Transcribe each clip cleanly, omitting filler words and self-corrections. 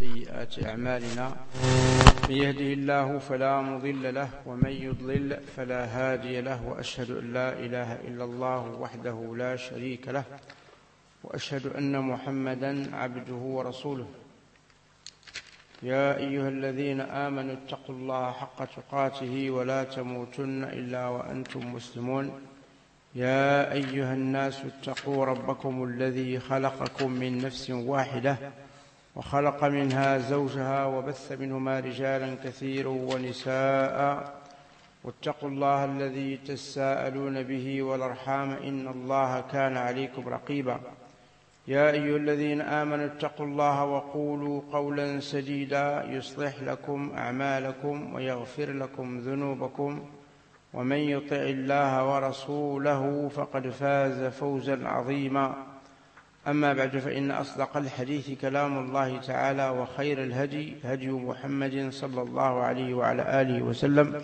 سيئات أعمالنا. من يهده الله فلا مضل له ومن يضلل فلا هادي له، وأشهد أن لا إله إلا الله وحده لا شريك له، وأشهد أن محمدا عبده ورسوله. يا أيها الذين آمنوا اتقوا الله حق تقاته ولا تموتن إلا وأنتم مسلمون. يا أيها الناس اتقوا ربكم الذي خلقكم من نفس واحدة وخلق منها زوجها وبث منهما رجالا كثيرا ونساء، واتقوا الله الذي تساءلون به والأرحام إن الله كان عليكم رقيبا. يا أيها الذين آمنوا اتقوا الله وقولوا قولا سديدا يصلح لكم أعمالكم ويغفر لكم ذنوبكم، ومن يطع الله ورسوله فقد فاز فوزا عظيما. أما بعد، فإن أصدق الحديث كلام الله تعالى، وخير الهدي هدي محمد صلى الله عليه وعلى آله وسلم،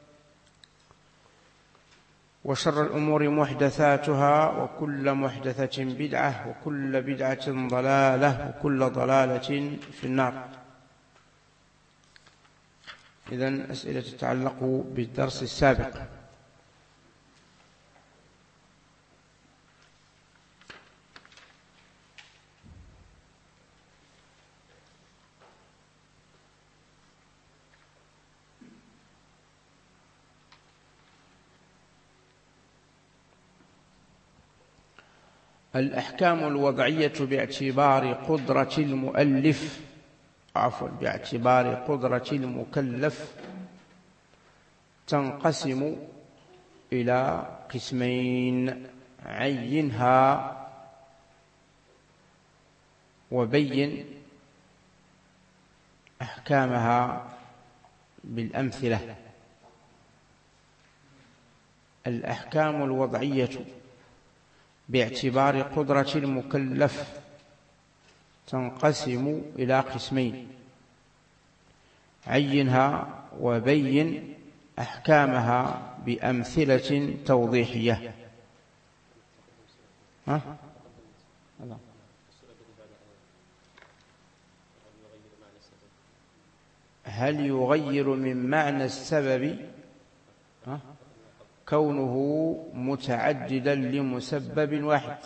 وشر الأمور محدثاتها، وكل محدثة بدعة، وكل بدعة ضلالة، وكل ضلالة في النار. إذن أسئلة تتعلق بالدرس السابق. الأحكام الوضعية باعتبار قدرة المؤلف باعتبار قدرة المكلف تنقسم إلى قسمين: عينها وبين أحكامها بالأمثلة. الأحكام الوضعية باعتبار قدرة المكلف تنقسم إلى قسمين: عينها وبين أحكامها بأمثلة توضيحية. هل يغير من معنى السبب كونه متعددا لمسبب واحد؟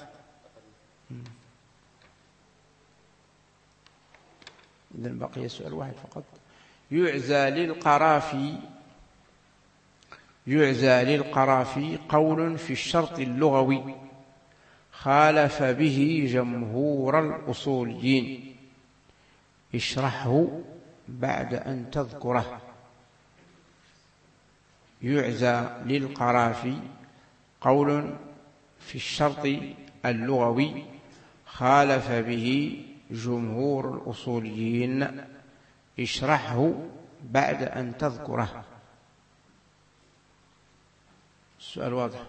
إذن بقي سؤال واحد فقط. يعزى للقرافي قول في الشرط اللغوي خالف به جمهور الأصوليين، اشرحه بعد أن تذكره. يعزى للقرافي قول في الشرط اللغوي خالف به جمهور الأصوليين، اشرحه بعد أن تذكره. السؤال واضح؟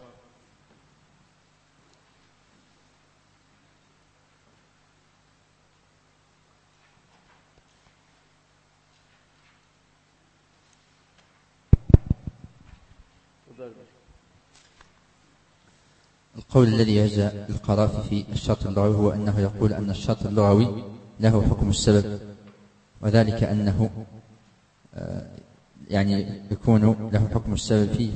القول الذي يعزى القرافي في الشرط اللغوي هو أنه يقول أن الشرط اللغوي له حكم السبب، وذلك أنه يعني يكون له حكم السبب فيه،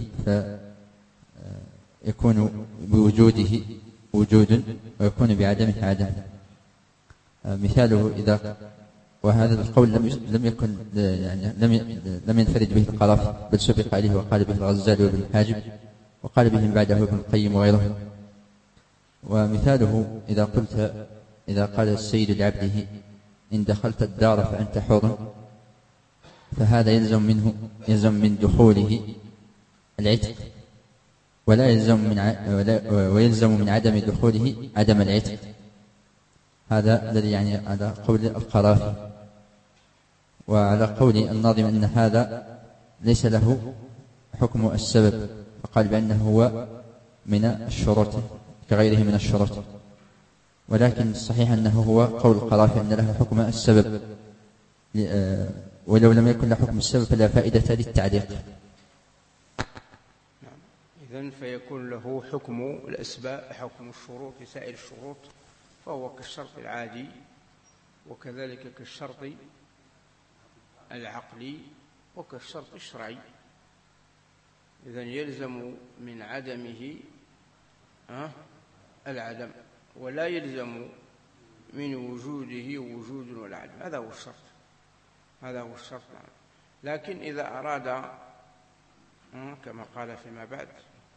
فيكون بوجوده وجود ويكون بعدمه عدم. مثاله إذا، وهذا القول لم يكن يعني لم ينفرد به القرافي، بل سبق عليه وقال به الغزالي وابن الحاجب، وقال به من بعده ابن القيم وغيره. ومثاله إذا قال السيد لعبده: إن دخلت الدار فأنت حر، فهذا يلزم من دخوله العتق، ويلزم من عدم دخوله عدم العتق. هذا الذي يعني على قول القرافي. وعلى قول الناظم أن هذا ليس له حكم السبب، فقال بأنه هو من الشروط كغيره من الشروط، ولكن الصحيح أنه هو قول القرافي أن له حكم السبب، ولو لم يكن له حكم السبب فلا فائدة للتعليق. إذن فيكون له حكم الأسباب، حكم الشروط لسائر الشروط، فهو كالشرط العادي، وكذلك كالشرط العقلي وكالشرط الشرعي. إذن يلزم من عدمه العدم، ولا يلزم من وجوده وجود ولا عدم. هذا هو الشرط، هذا هو الشرط. لكن إذا أراد كما قال فيما بعد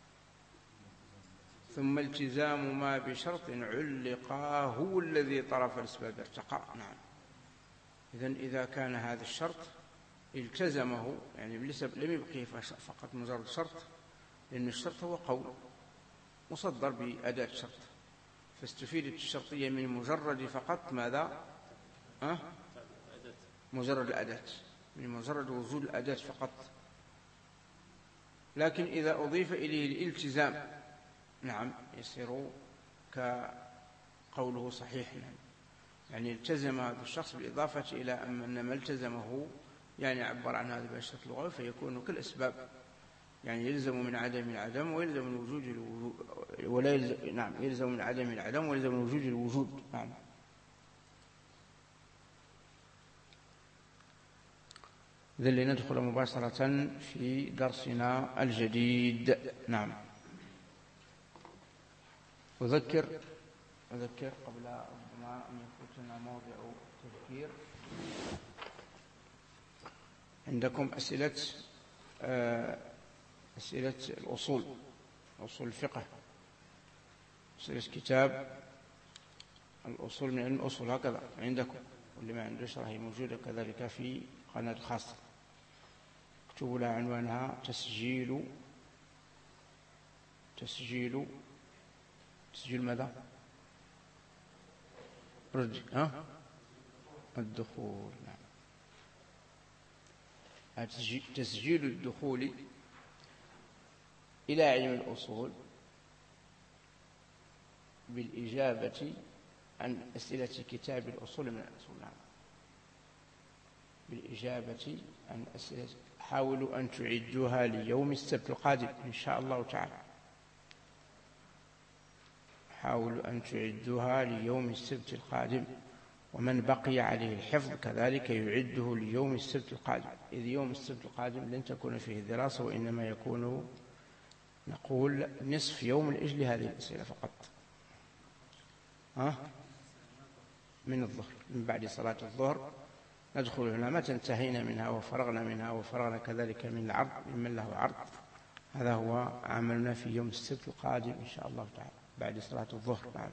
ثم التزام ما بشرط علقا هو الذي طرف الأسباب ارتقى. نعم. إذن إذا كان هذا الشرط التزمه، يعني لم يبقي فقط مجرد شرط، لأن الشرط هو قول مصدر بأداة شرط، فاستفيدت الشرطية من مجرد فقط ماذا؟ مجرد الأداة، من مجرد وجود الأداة فقط. لكن إذا أضيف إليه الالتزام نعم يصير كقوله صحيح. يعني التزم هذا الشخص بالإضافة إلى أن ما التزمه يعني عبر عن هذا بالشرط اللغوي، فيكون كالأسباب، يعني يلزم من عدم العدم ويلزم من وجود الوجود، ولا يلزم نعم يلزم من عدم العدم ويلزم من وجود الوجود. نعم. إذن لندخل مباشرة في درسنا الجديد. نعم. أذكر قبل ربما أن يفوتنا موضع تذكير. عندكم أسئلة الأصول، أصول الفقه، أسئلة كتاب الأصول من علم الأصول هكذا عندكم، واللي ما عنده شرح هي موجودة كذلك في قناة الخاصة. اكتبوا لها عنوانها تسجيل ماذا؟ الدخول. نعم. تسجيل الدخول إلى علم الأصول بالإجابة عن أسئلة كتاب الأصول من الأصول. نعم. بالإجابة عن أسئلة. حاولوا أن تعدوها ليوم السبت القادم إن شاء الله تعالى. حاولوا أن تعدوها ليوم السبت القادم، ومن بقي عليه الحفظ كذلك يعده ليوم السبت القادم، إذ يوم السبت القادم لن تكون فيه دراسة، وإنما يكون نقول نصف يوم لأجل هذه الأسئلة فقط. من الظهر، من بعد صلاة الظهر ندخل هنا متى انتهينا منها وفرغنا منها وفرغنا كذلك من العرض ممن له عرض. هذا هو عملنا في يوم السبت القادم إن شاء الله تعالى بعد صلاة الظهر. نعم.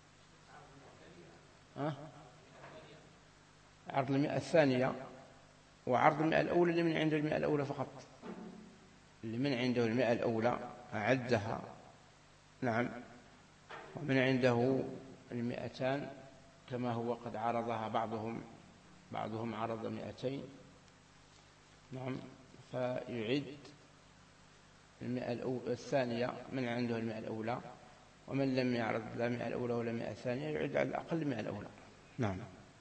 عرض 100 الثانية وعرض 100 الأولى اللي من عنده 100 الأولى فقط، اللي من عنده 100 الأولى أعدها. نعم. ومن عنده 200 كما هو قد عرضها بعضهم عرض 200. نعم. فيعد 100 الثانية من عنده 100 الأولى، ومن لم يعرض لا 100 الأولى ولا 100 الثانية يعد على الأقل 100 الأولى. نعم.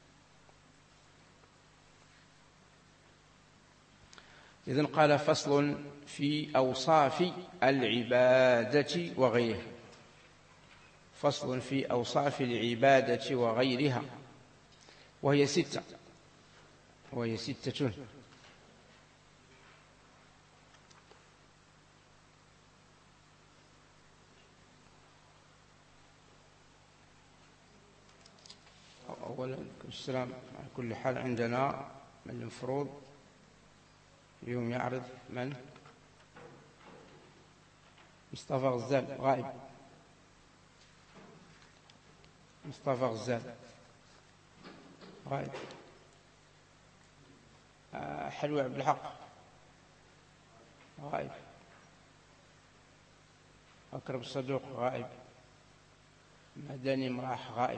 إذن قال فصل في أوصاف العبادة وغيرها. فصل في أوصاف العبادة وغيرها، وهي 6. أولا السلام. على كل حال عندنا من المفروض اليوم يعرض من؟ مصطفى غزال غائب. مصطفى غزال غائب. حلوى عبد الحق غائب. أكرم الصدوق غائب. مدني مراح غائب.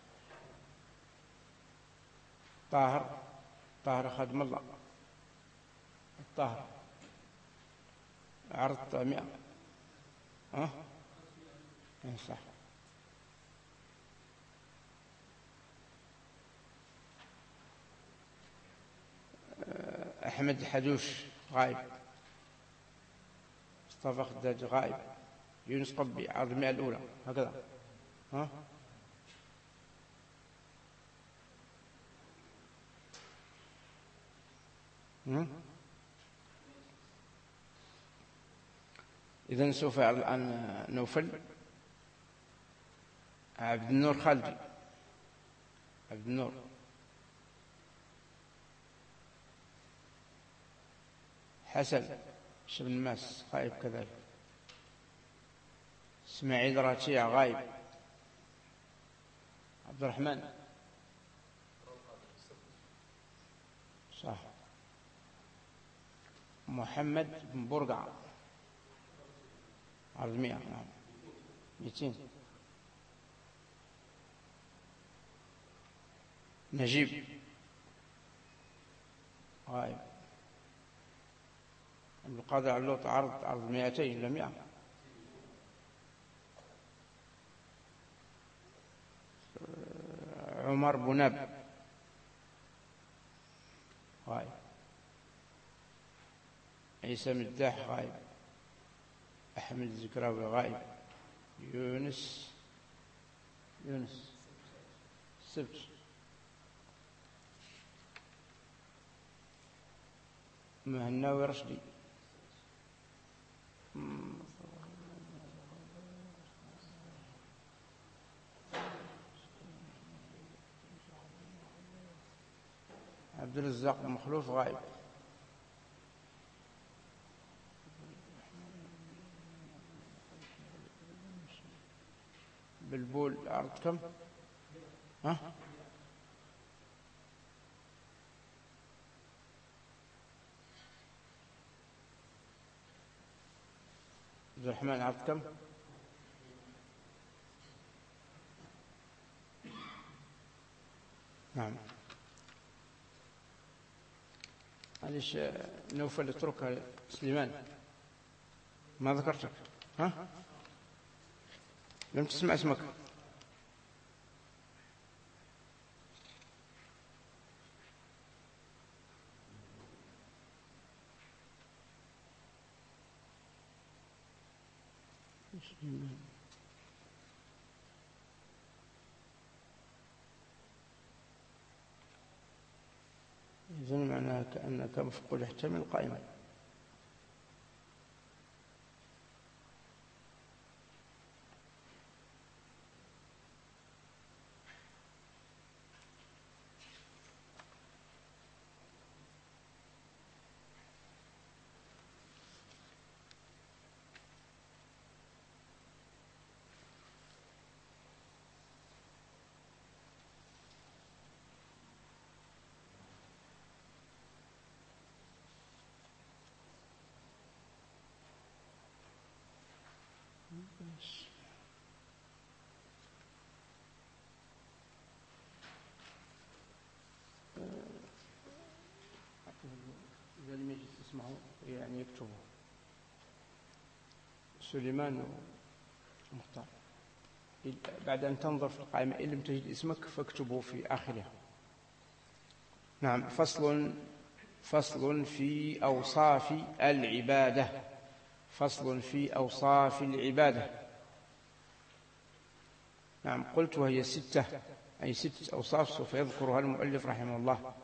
طاهر خدم الله. الطاهر عرض 100. صح. أحمد الحدوش غائب. مصطفى خداج غائب. يونس قبي عرض 100 الأولى هكذا. إذن سوف الآن نوفل. عبد النور خالدي. عبد النور. حسن شبن الماس غائب كذلك. اسماعيل راتيع غائب. عبد الرحمن صح. محمد بن برقع عرض 100 نعم 200. نجيب غائب. عبد القادر علوط عرض 200 إلى 100. عمر بناب غائب. عيسى مداح غائب. أحمد الزكراوي غائب. يونس السبت. مهناوي رشدي. عبد الرزاق المخلوف غائب. بلبول عرض كم؟ عبد الرحمن عرض كم؟ نعم. معليش نوفل اتركها. سليمان ما ذكرتك. لم تسمع اسمك. إذن معناها كأنك مفقود احتمل قائما. إذا لم يجد اسمه يعني يكتبه. سليمان مختار. بعد أن تنظر في القائمة إن لم تجد اسمك فاكتبه في آخرها. نعم. فصل في أوصاف العبادة. فصل في أوصاف العبادة. نعم. قلت وهي 6 أي 6 أوصاف سوف يذكرها المؤلف رحمه الله.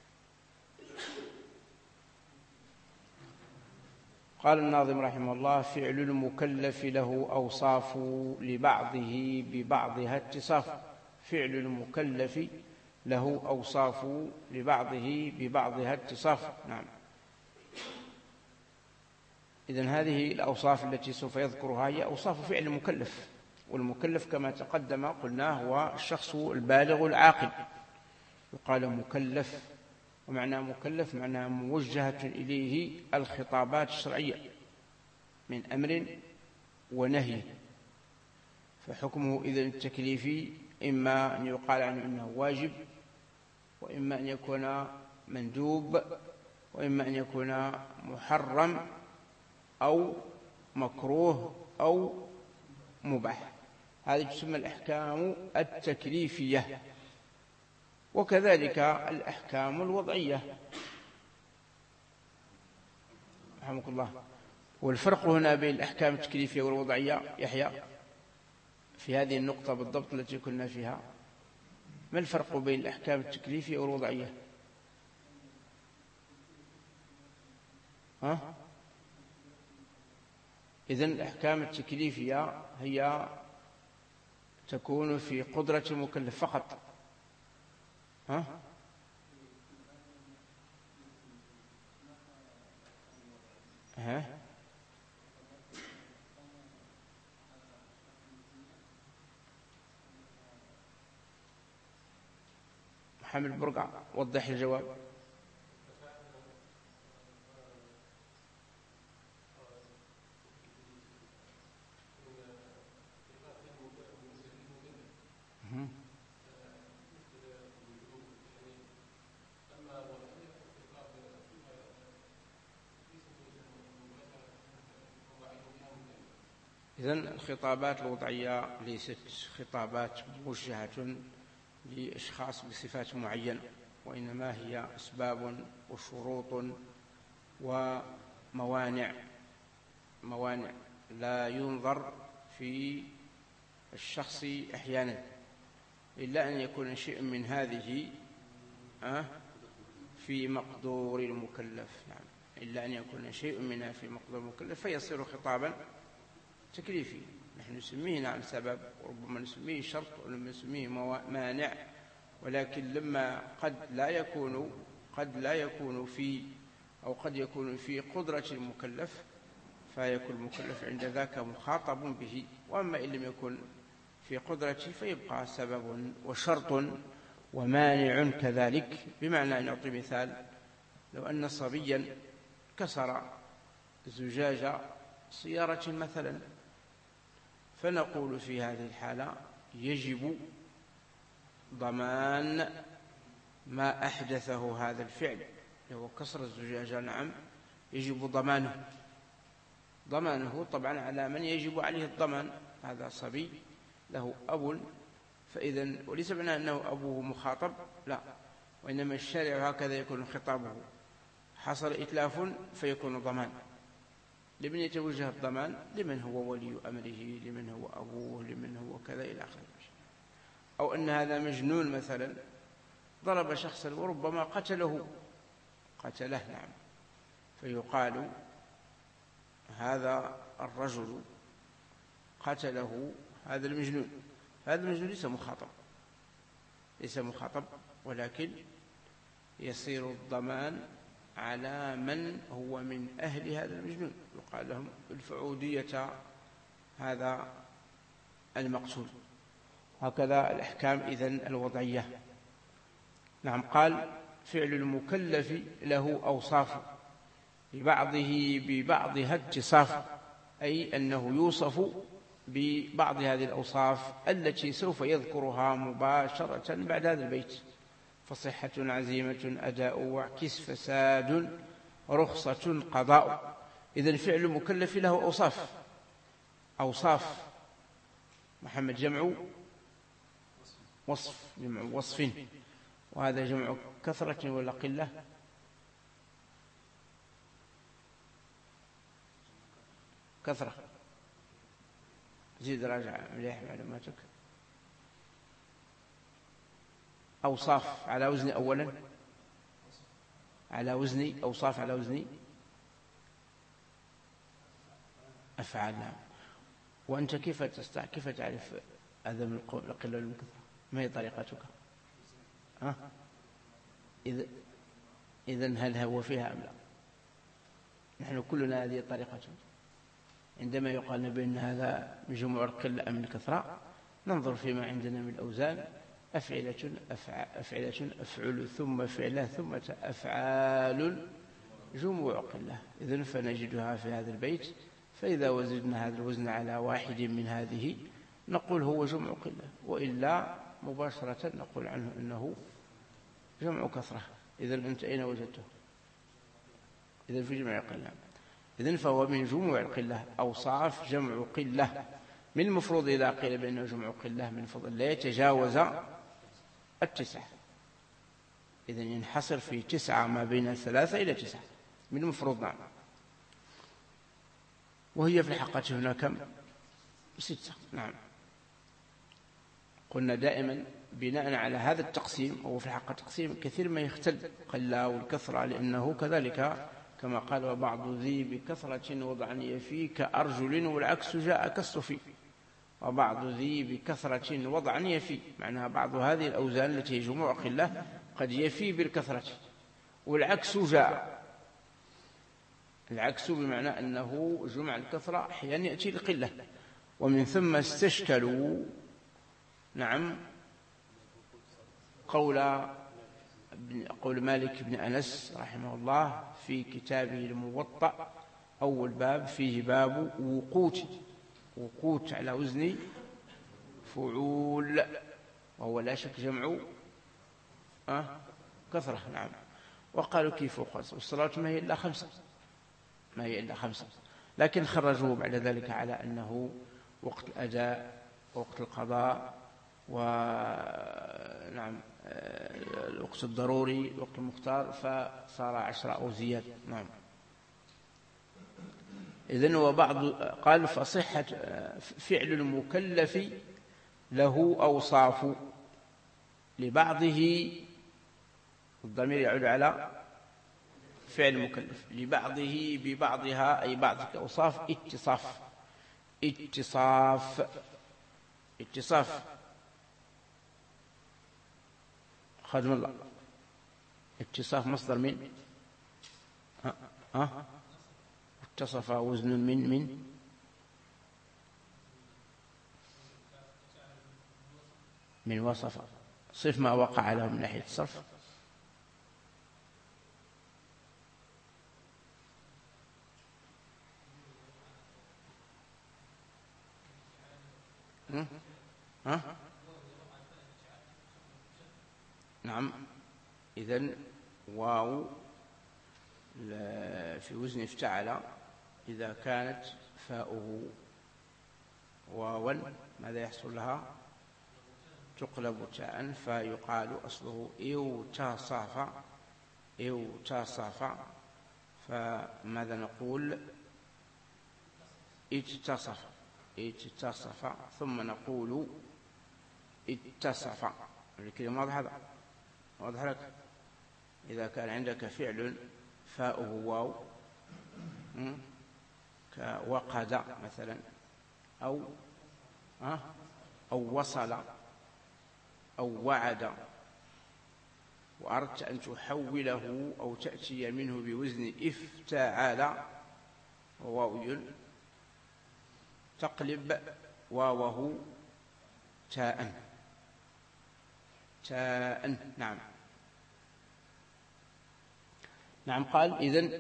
قال الناظم رحمه الله: فعل المكلف له أوصاف لبعضه ببعضها اتصاف. فعل المكلف له أوصاف لبعضه ببعضها اتصاف. نعم. إذن هذه الأوصاف التي سوف يذكرها هي أوصاف فعل المكلف. والمكلف كما تقدم قلنا هو الشخص البالغ العاقل. يقال مكلف، ومعنى مكلف معنى موجهة إليه الخطابات الشرعية من أمر ونهي. فحكمه إذن التكليفي إما أن يقال عنه إنه واجب، وإما أن يكون مندوب، وإما أن يكون محرم أو مكروه أو مباح. هذه تسمى الأحكام التكليفية. وكذلك الأحكام الوضعية. رحمك الله. والفرق هنا بين الأحكام التكليفية والوضعية يحيى في هذه النقطة بالضبط التي كنا فيها. ما الفرق بين الأحكام التكليفية والوضعية؟ إذن الأحكام التكليفية هي تكون في قدرة المكلف فقط. محمد برقع وضح الجواب. إذن الخطابات الوضعية ليست خطابات موجهة لأشخاص بصفات معينة، وإنما هي أسباب وشروط وموانع لا ينظر في الشخص أحيانا إلا أن يكون شيء من هذه في مقدور المكلف. نعم، إلا أن يكون شيء منها في مقدور المكلف فيصير خطابا تكليفي. نحن نسميه نعم سبب، وربما نسميه شرط، ولما نسميه مانع، ولكن لما قد لا يكون في، أو قد يكون في قدرة المكلف، فيكون المكلف عند ذاك مخاطب به. وأما إن لم يكن في قدرته فيبقى سبب وشرط ومانع كذلك. بمعنى أن نعطي مثال: لو أن صبيا كسر زجاج سيارة مثلا، فنقول في هذه الحالة يجب ضمان ما أحدثه هذا الفعل، هو كسر الزجاجة. نعم، يجب ضمانه طبعا على من يجب عليه الضمان. هذا صبي له أب، فإذا وليس معنى أنه أبوه مخاطب، لا، وإنما الشارع هكذا يكون خطابه. حصل إتلاف فيكون ضمان. لمن يتوجه الضمان؟ لمن هو ولي أمره، لمن هو أبوه، لمن هو كذا إلى آخره. أو أن هذا مجنون مثلا ضرب شخصا وربما قتله. نعم، فيقال هذا الرجل قتله هذا المجنون. هذا المجنون ليس مخاطب، ولكن يصير الضمان على من هو من أهل هذا المجنون، يقال لهم ادفعوا دية هذا المقتول. هكذا الأحكام إذن الوضعية. نعم، قال: فعل المكلف له أوصاف ببعضها اتصاف، أي أنه يوصف ببعض هذه الأوصاف التي سوف يذكرها مباشرة بعد هذا البيت: فصحة، عزيمة، أداء، وعكس، فساد، رخصة، قضاء. إذن فعل المكلف له أوصاف. محمد جمع وصف، وهذا جمع كثرة ولا قلة؟ كثرة. زيد راجع مليح معلوماتك. أوصاف على وزن أولا، على وزن أوصاف، على وزن أفعال. نعم. وأنت كيف تعرف هذا من القلة والكثرة؟ ما هي طريقتك؟ إذن هل هو فيها أم لا؟ نحن كلنا هذه الطريقة. عندما يقال بأن هذا من جموع القلة أم الكثرة، ننظر فيما عندنا من أوزان: أفعلة، أفعل، ثم فعلة، ثم أفعال، جموع قلة. إذن فنجدها في هذا البيت. فإذا وزدنا هذا الوزن على واحد من هذه نقول هو جمع قلة، وإلا مباشرة نقول عنه إنه جمع كثرة. إذن أنت أين وجدته؟ إذن في جمع قلة. إذن فهو من جموع القلة. أوصاف جمع قلة. من المفروض إذا قيل بأنه جمع قلة من فضل لا يتجاوز 9. إذن ينحصر في 9، ما بين 3 إلى 9 من المفروض. نعم. وهي في الحقيقة هنا كم؟ 6. نعم. قلنا دائما بناء على هذا التقسيم، هو في الحقيقة تقسيم كثير ما يختل قلة والكثرة، لأنه كذلك كما قال وبعض ذي بكثرة وضعا يفي كأرجل، والعكس جاء كالصفي. وبعض ذي بكثرة وضعا يفي، معناها بعض هذه الأوزان التي هي جموع قلة قد يفي بالكثرة، والعكس جاء. العكس بمعنى أنه جمع الكثرة أحيانا يأتي القلة. ومن ثم استشكلوا نعم قول مالك بن أنس رحمه الله في كتابه الموطأ، أول باب فيه باب وقوت على وزن فعول، وهو لا شك جمع كثرة. نعم. وقالوا كيف وقت والصلاة ما هي إلا خمسة، لكن خرجوه بعد ذلك على أنه وقت الأداء ووقت القضاء، ونعم الوقت الضروري الوقت المختار، فصار 10 أو زيادة. نعم. إذن وبعض قال فصحة فعل المكلف له أوصاف، لبعضه الضمير يعود على فعل المكلف، لبعضه ببعضها أي بعض الأوصاف اتصاف خدم الله. اتصاف مصدر من اتصف وزن من وصف، صف ما وقع له من ناحية الصرف. نعم. إذن واو في وزن افتعل إذا كانت فاؤه واوا ماذا يحصل لها؟ تقلب تاء، فيقال أصله اتصف. فماذا نقول؟ اتصف، ثم نقول اتصف. الكلمة واضح لك؟ إذا كان عندك فعل فاؤه واو كوقد مثلا، أو وصل أو وعد، وأردت أن تحوله أو تأتي منه بوزن افتعال وواو، تقلب واوه تاء. نعم. قال إذن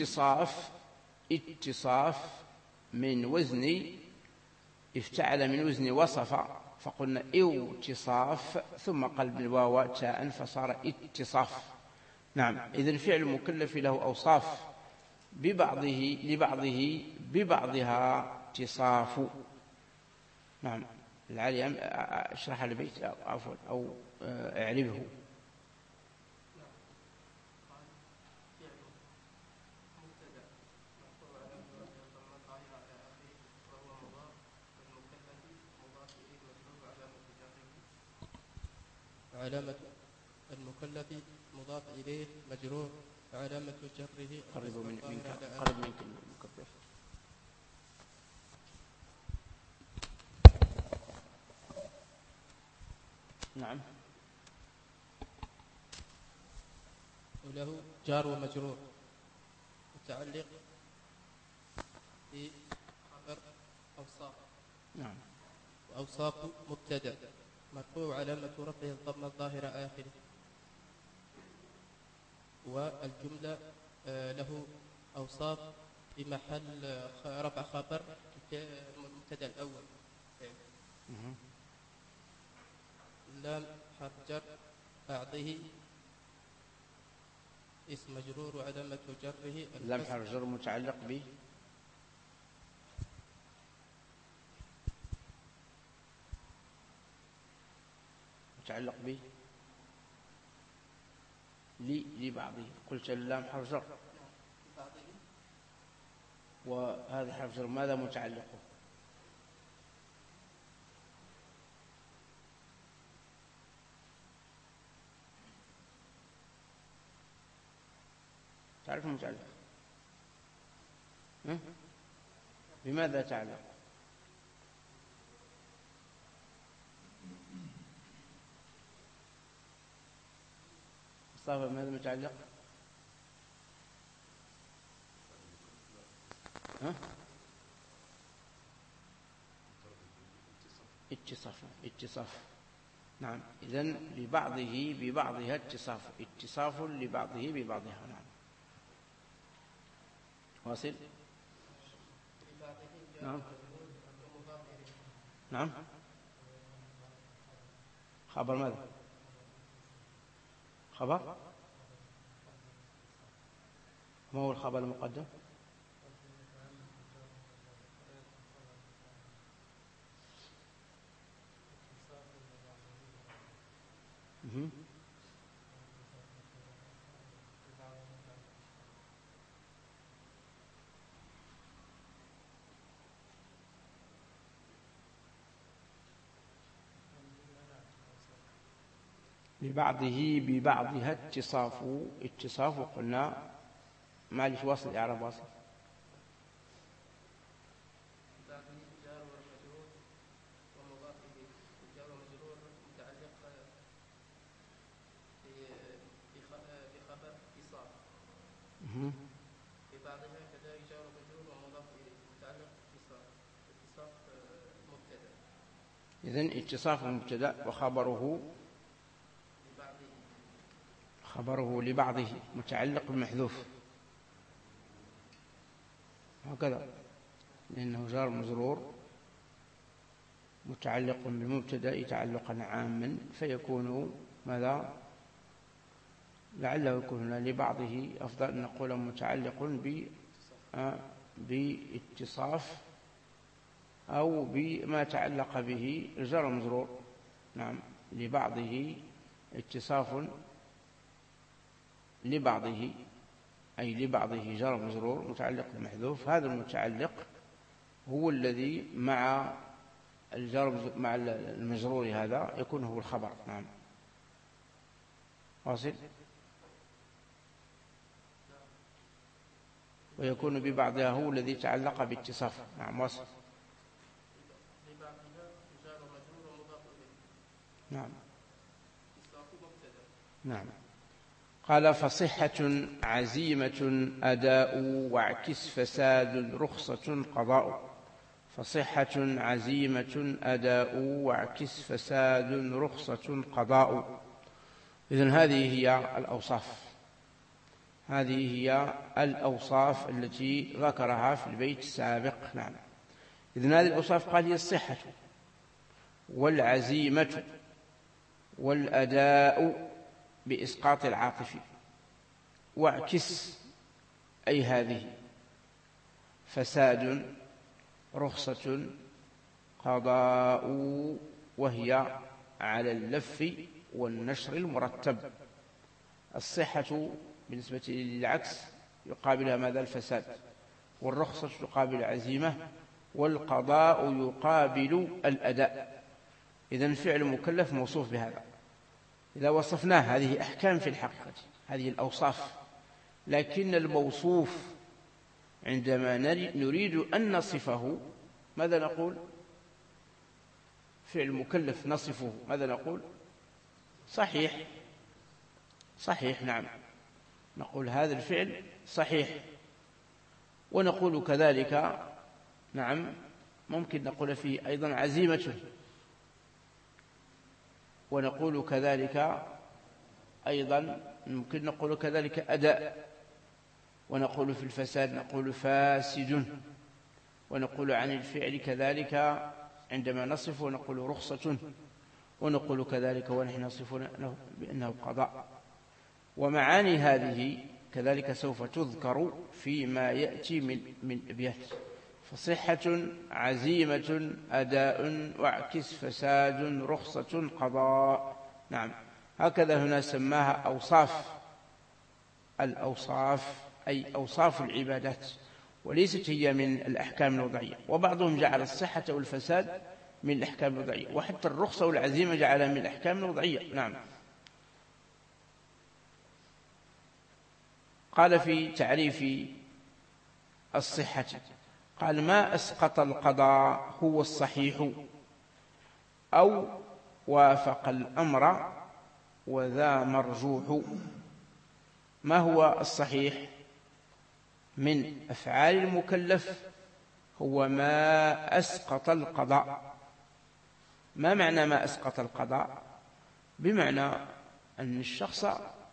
اتصاف من وزن افتعل من وزن وصف، فقلنا اتصاف ثم قلب الواو تاء فصار اتصاف. نعم. إذن فعل المكلف له أوصاف لبعضه ببعضها اتصاف. نعم. العالي اشرح البيت عفوا أو اعربه. علامة المكلف مضاف إليه مجرور، علامة جره قرب منك المكبر. نعم. وله جار ومجرور متعلق بخبر أوصاف. نعم. وأوصاف مبتدأ مرفوع علامة رفعه الضمة الظاهرة آخره، والجملة له أوصاف في محل رفع خبر المبتدأ الأول. لام حرف جر أعطيه اسم مجرور وعلامة جره لام حرف جر متعلق به لبعضه. قلت اللام حرف جر، وهذا حرف جر ماذا متعلقه؟ تعرف المتعلق؟ بماذا تعلق؟ مصطفى بماذا متعلق؟ اتصاف. نعم، إذن لبعضه ببعضها اتصاف لبعضه ببعضها. نعم، واصل. نعم. خبر ماذا؟ خبر ما هو الخبر المقدم؟ لبعضه ببعضها اتصاف قلنا ما ليش واصل إعراب واصل. في بعضها كذلك جار ومجرور ومضاف إليه متعلق اتصاف مبتدأ. إذن اتصاف مبتدأ خبره لبعضه متعلق بمحذوف هكذا، لأنه جار مجرور متعلق بالمبتدأ تعلقا عاما، فيكون ماذا؟ لعله يكون لبعضه أفضل أن نقول متعلق باتصاف أو بما تعلق به الجار مجرور. نعم، لبعضه اتصاف لبعضه، أي لبعضه جار مجرور متعلق بالمحذوف. هذا المتعلق هو الذي مع الجار مع المجرور هذا يكون هو الخبر. نعم، واصل. ويكون ببعضها هو الذي تعلق باتصاف. نعم، واصل. نعم. نعم. قال فصحة عزيمة أداء واعكس فساد رخصة قضاء. فصحة عزيمة أداء واعكس فساد رخصة قضاء. إذن هذه هي الأوصاف التي ذكرها في البيت السابق. نعم، إذن هذه الأوصاف قال هي الصحة والعزيمة والأداء بإسقاط العاطف، واعكس أي هذه، فساد رخصة قضاء، وهي على اللف والنشر المرتب. الصحة بالنسبة للعكس يقابلها ماذا؟ الفساد، والرخصة تقابل العزيمة، والقضاء يقابل الأداء. إذن فعل مكلف موصوف بهذا. إذا وصفناه هذه أحكام في الحقيقة، هذه الأوصاف، لكن الموصوف عندما نريد أن نصفه ماذا نقول؟ فعل مكلف نصفه ماذا نقول؟ صحيح. نعم، نقول هذا الفعل صحيح. ونقول كذلك نعم ممكن نقول فيه أيضا عزيمة، ونقول كذلك أيضا ممكن نقول كذلك أداء، ونقول في الفساد نقول فاسد، ونقول عن الفعل كذلك عندما نصفه نقول رخصة، ونقول كذلك ونحن نصفه بأنه قضاء. ومعاني هذه كذلك سوف تذكر فيما يأتي من أبيات. فصحة عزيمة أداء واعكس فساد رخصة قضاء. نعم، هكذا هنا سماها أوصاف. الأوصاف أي أوصاف العبادات، وليست هي من الأحكام الوضعية. وبعضهم جعل الصحة والفساد من الأحكام الوضعية، وحتى الرخصة والعزيمة جعلها من الأحكام الوضعية. نعم. قال في تعريف الصحة. قال ما أسقط القضاء هو الصحيح أو وافق الأمر وذا مرجوح. ما هو الصحيح من أفعال المكلف؟ هو ما أسقط القضاء. ما معنى ما أسقط القضاء؟ بمعنى أن الشخص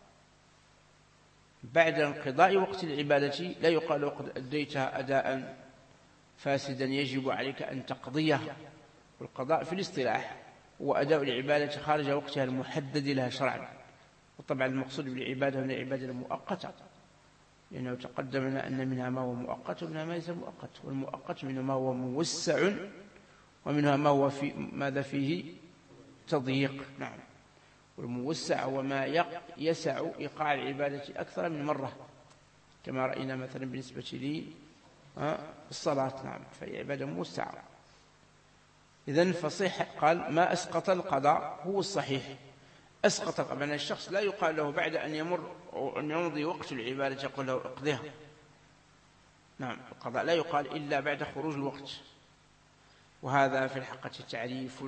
بعد انقضاء وقت العبادة لا يقال قد أديتها أداء فاسدا يجب عليك أن تقضيه. والقضاء في الاصطلاح هو أداء العبادة خارج وقتها المحدد لها شرعا. وطبعا المقصود بالعبادة هنا العبادة المؤقتة، لأنه تقدم لنا أن منها ما هو مؤقت ومنها ما ليس مؤقت، والمؤقت منه ما هو موسع ومنها ما هو ماذا فيه تضييق. نعم. والموسع هو ما يسع إيقاع العبادة أكثر من مرة، كما رأينا مثلا بالنسبة للصلاة. نعم، فهي عبادة موسعة. إذن فصيح قال ما أسقط القضاء هو الصحيح. أسقط القضاء، الشخص لا يقال له بعد أن يمر أو أن يمضي وقت العبادة يقول له اقضيها. نعم، القضاء لا يقال إلا بعد خروج الوقت. وهذا في الحقيقة تعريف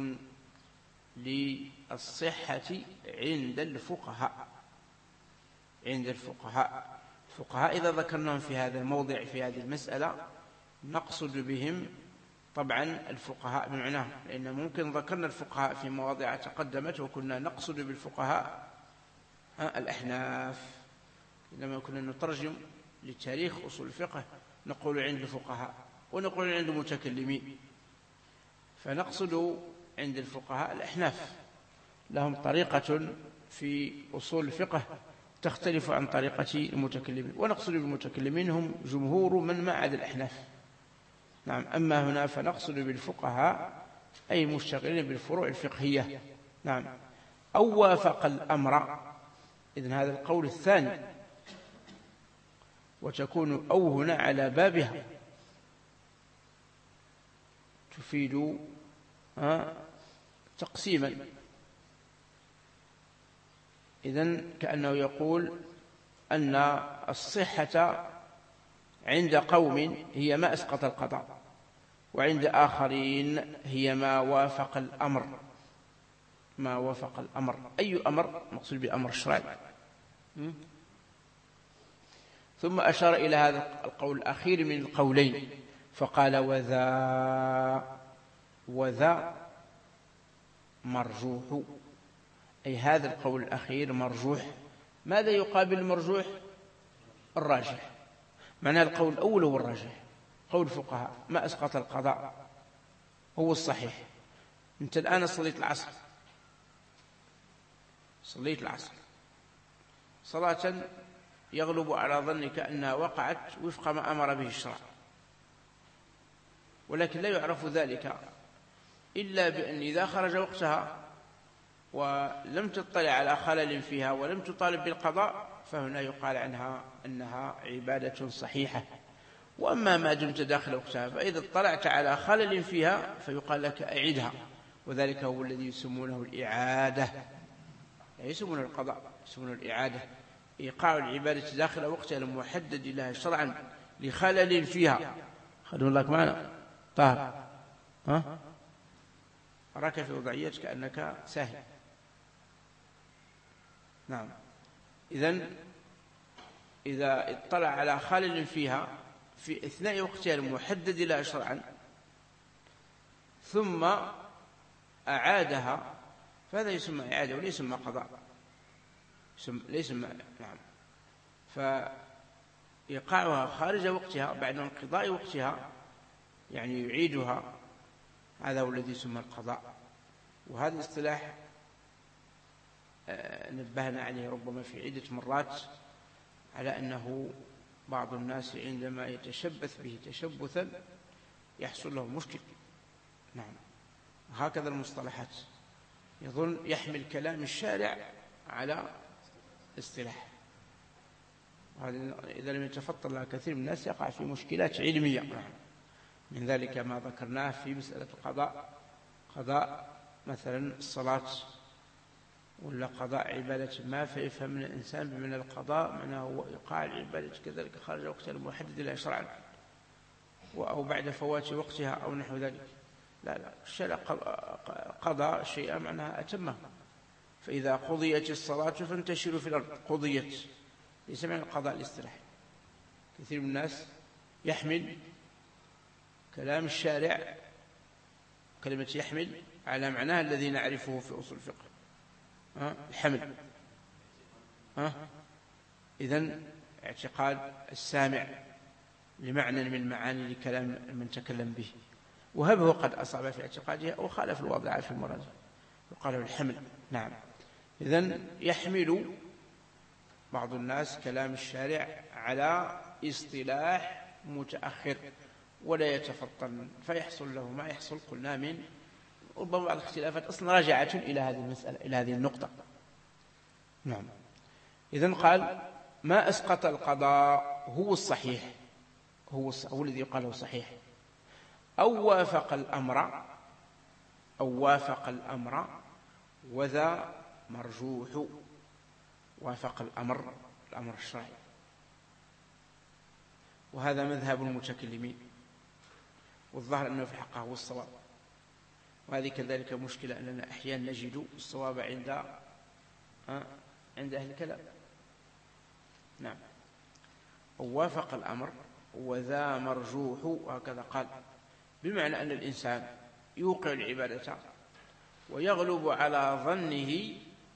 للصحة عند الفقهاء. عند الفقهاء إذا ذكرناهم في هذا الموضع في هذه المسألة نقصد بهم طبعا الفقهاء بمعناه، لأن ممكن ذكرنا الفقهاء في مواضع تقدمت وكنا نقصد بالفقهاء الأحناف. لما كنا نترجم لتاريخ أصول الفقه نقول عند الفقهاء ونقول عند المتكلمين، فنقصد عند الفقهاء الأحناف. لهم طريقة في أصول الفقه تختلف عن طريقة المتكلمين، ونقصد بالمتكلمين هم جمهور من ما عدا الأحناف. نعم. أما هنا فنقصد بالفقهاء أي مشتغلين بالفروع الفقهية. نعم. أو وافق الأمر، إذن هذا القول الثاني، وتكون أو هنا على بابها تفيد تقسيما. إذن كأنه يقول أن الصحة عند قوم هي ما أسقط القضاء، وعند آخرين هي ما وافق الأمر. ما وافق الأمر، أي أمر؟ مقصود بالأمر الشرعي. ثم أشار إلى هذا القول الأخير من القولين فقال وذا مرجوح، أي هذا القول الأخير مرجوح. ماذا يقابل المرجوح؟ الراجح. معنى القول الأول هو الراجح، قول الفقهاء ما أسقط القضاء هو الصحيح. أنت الآن صليت العصر صلاة يغلب على ظنك أنها وقعت وفق ما أمر به الشرع، ولكن لا يعرف ذلك إلا بأن إذا خرج وقتها ولم تطلع على خلل فيها ولم تطالب بالقضاء فهنا يقال عنها أنها عبادة صحيحة. وأما ما دمت داخل وقتها فإذا اطلعت على خلل فيها فيقال لك أعيدها، وذلك هو الذي يسمونه الإعادة، لا يسمونه القضاء، يسمونه الإعادة، إيقاع العبادة داخل وقتها المحدد لها شرعا لخلل فيها. خلوا الله معنا طاهر، أراك في وضعيتك كأنك ساهل. نعم. إذا اطلع على خلل فيها في أثناء وقتها المحدد لها شرعا ثم أعادها فهذا يسمى إعادة وليس يسمى قضاء، ليس. نعم. فإيقاعها خارج وقتها بعد انقضاء وقتها يعني يعيدها، هذا هو الذي يسمى القضاء. وهذا الاصطلاح نبهنا عليه ربما في عدة مرات على أنه بعض الناس عندما يتشبث به تشبثا يحصل له مشكل. نعم. هكذا المصطلحات يظن يحمل كلام الشارع على اصطلاح، إذا لم يتفطن لها كثير من الناس يقع في مشكلات علمية. من ذلك ما ذكرناه في مسألة القضاء، قضاء مثلا الصلاة ولا قضاء عبادة ما، فيفهم الإنسان بمن القضاء معناه هو إيقاع العبادة كذلك خارج وقتها المحدد لها شرعا، أو بعد فوات وقتها أو نحو ذلك. لا، الشرع قضى شيئا معناها أتمه. فإذا قضيت الصلاة فانتشروا في الأرض، قضيت ليس معنى القضاء الاصطلاحي. كثير من الناس يحمل كلام الشارع، كلمة يحمل، على معناها الذي نعرفه في أصول الفقه، الحمل. إذن اعتقاد السامع لمعنى من معاني لكلام من تكلم به، وهبه قد أصاب في اعتقاده أو خالف الواضع في المراد، يقال له الحمل. نعم. إذن يحمل بعض الناس كلام الشارع على اصطلاح متأخر ولا يتفطن، فيحصل له ما يحصل. قلنا من ربما بعض الاختلافات أصلا راجعة إلى هذه المسألة، إلى هذه النقطة. نعم. إذن قال ما أسقط القضاء هو الصحيح، هو الذي يقال له صحيح، أو وافق الأمر وذا مرجوح. وافق الأمر الشرعي، وهذا مذهب المتكلمين، والظاهر أنه في الحقيقة هو الصواب. وهذه كذلك مشكلة أننا أحيانا نجد الصواب عند أهل الكلام. نعم. ووافق الأمر وذا مرجوح، وهكذا قال، بمعنى أن الإنسان يوقع العبادة ويغلب على ظنه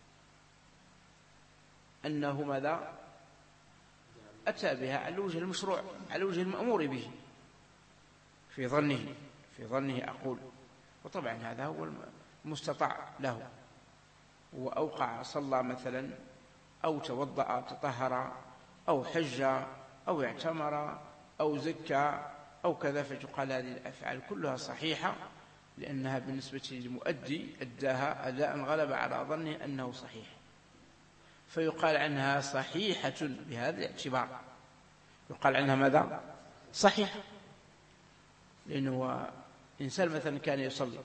أنه ماذا أتى بها على الوجه المشروع، على الوجه المأمور به، في ظنه أقول. وطبعا هذا هو المستطاع له. وأوقع صلى مثلا، أو توضأ تطهر، أو حج، أو اعتمر، أو زكى، أو كذا، فتقال هذه الأفعال كلها صحيحة، لأنها بالنسبة للمؤدي أداها أداء غلب على ظنه أنه صحيح، فيقال عنها صحيحة بهذا الاعتبار. يقال عنها ماذا؟ صحيحة. لأنه إنسان مثلا كان يصلي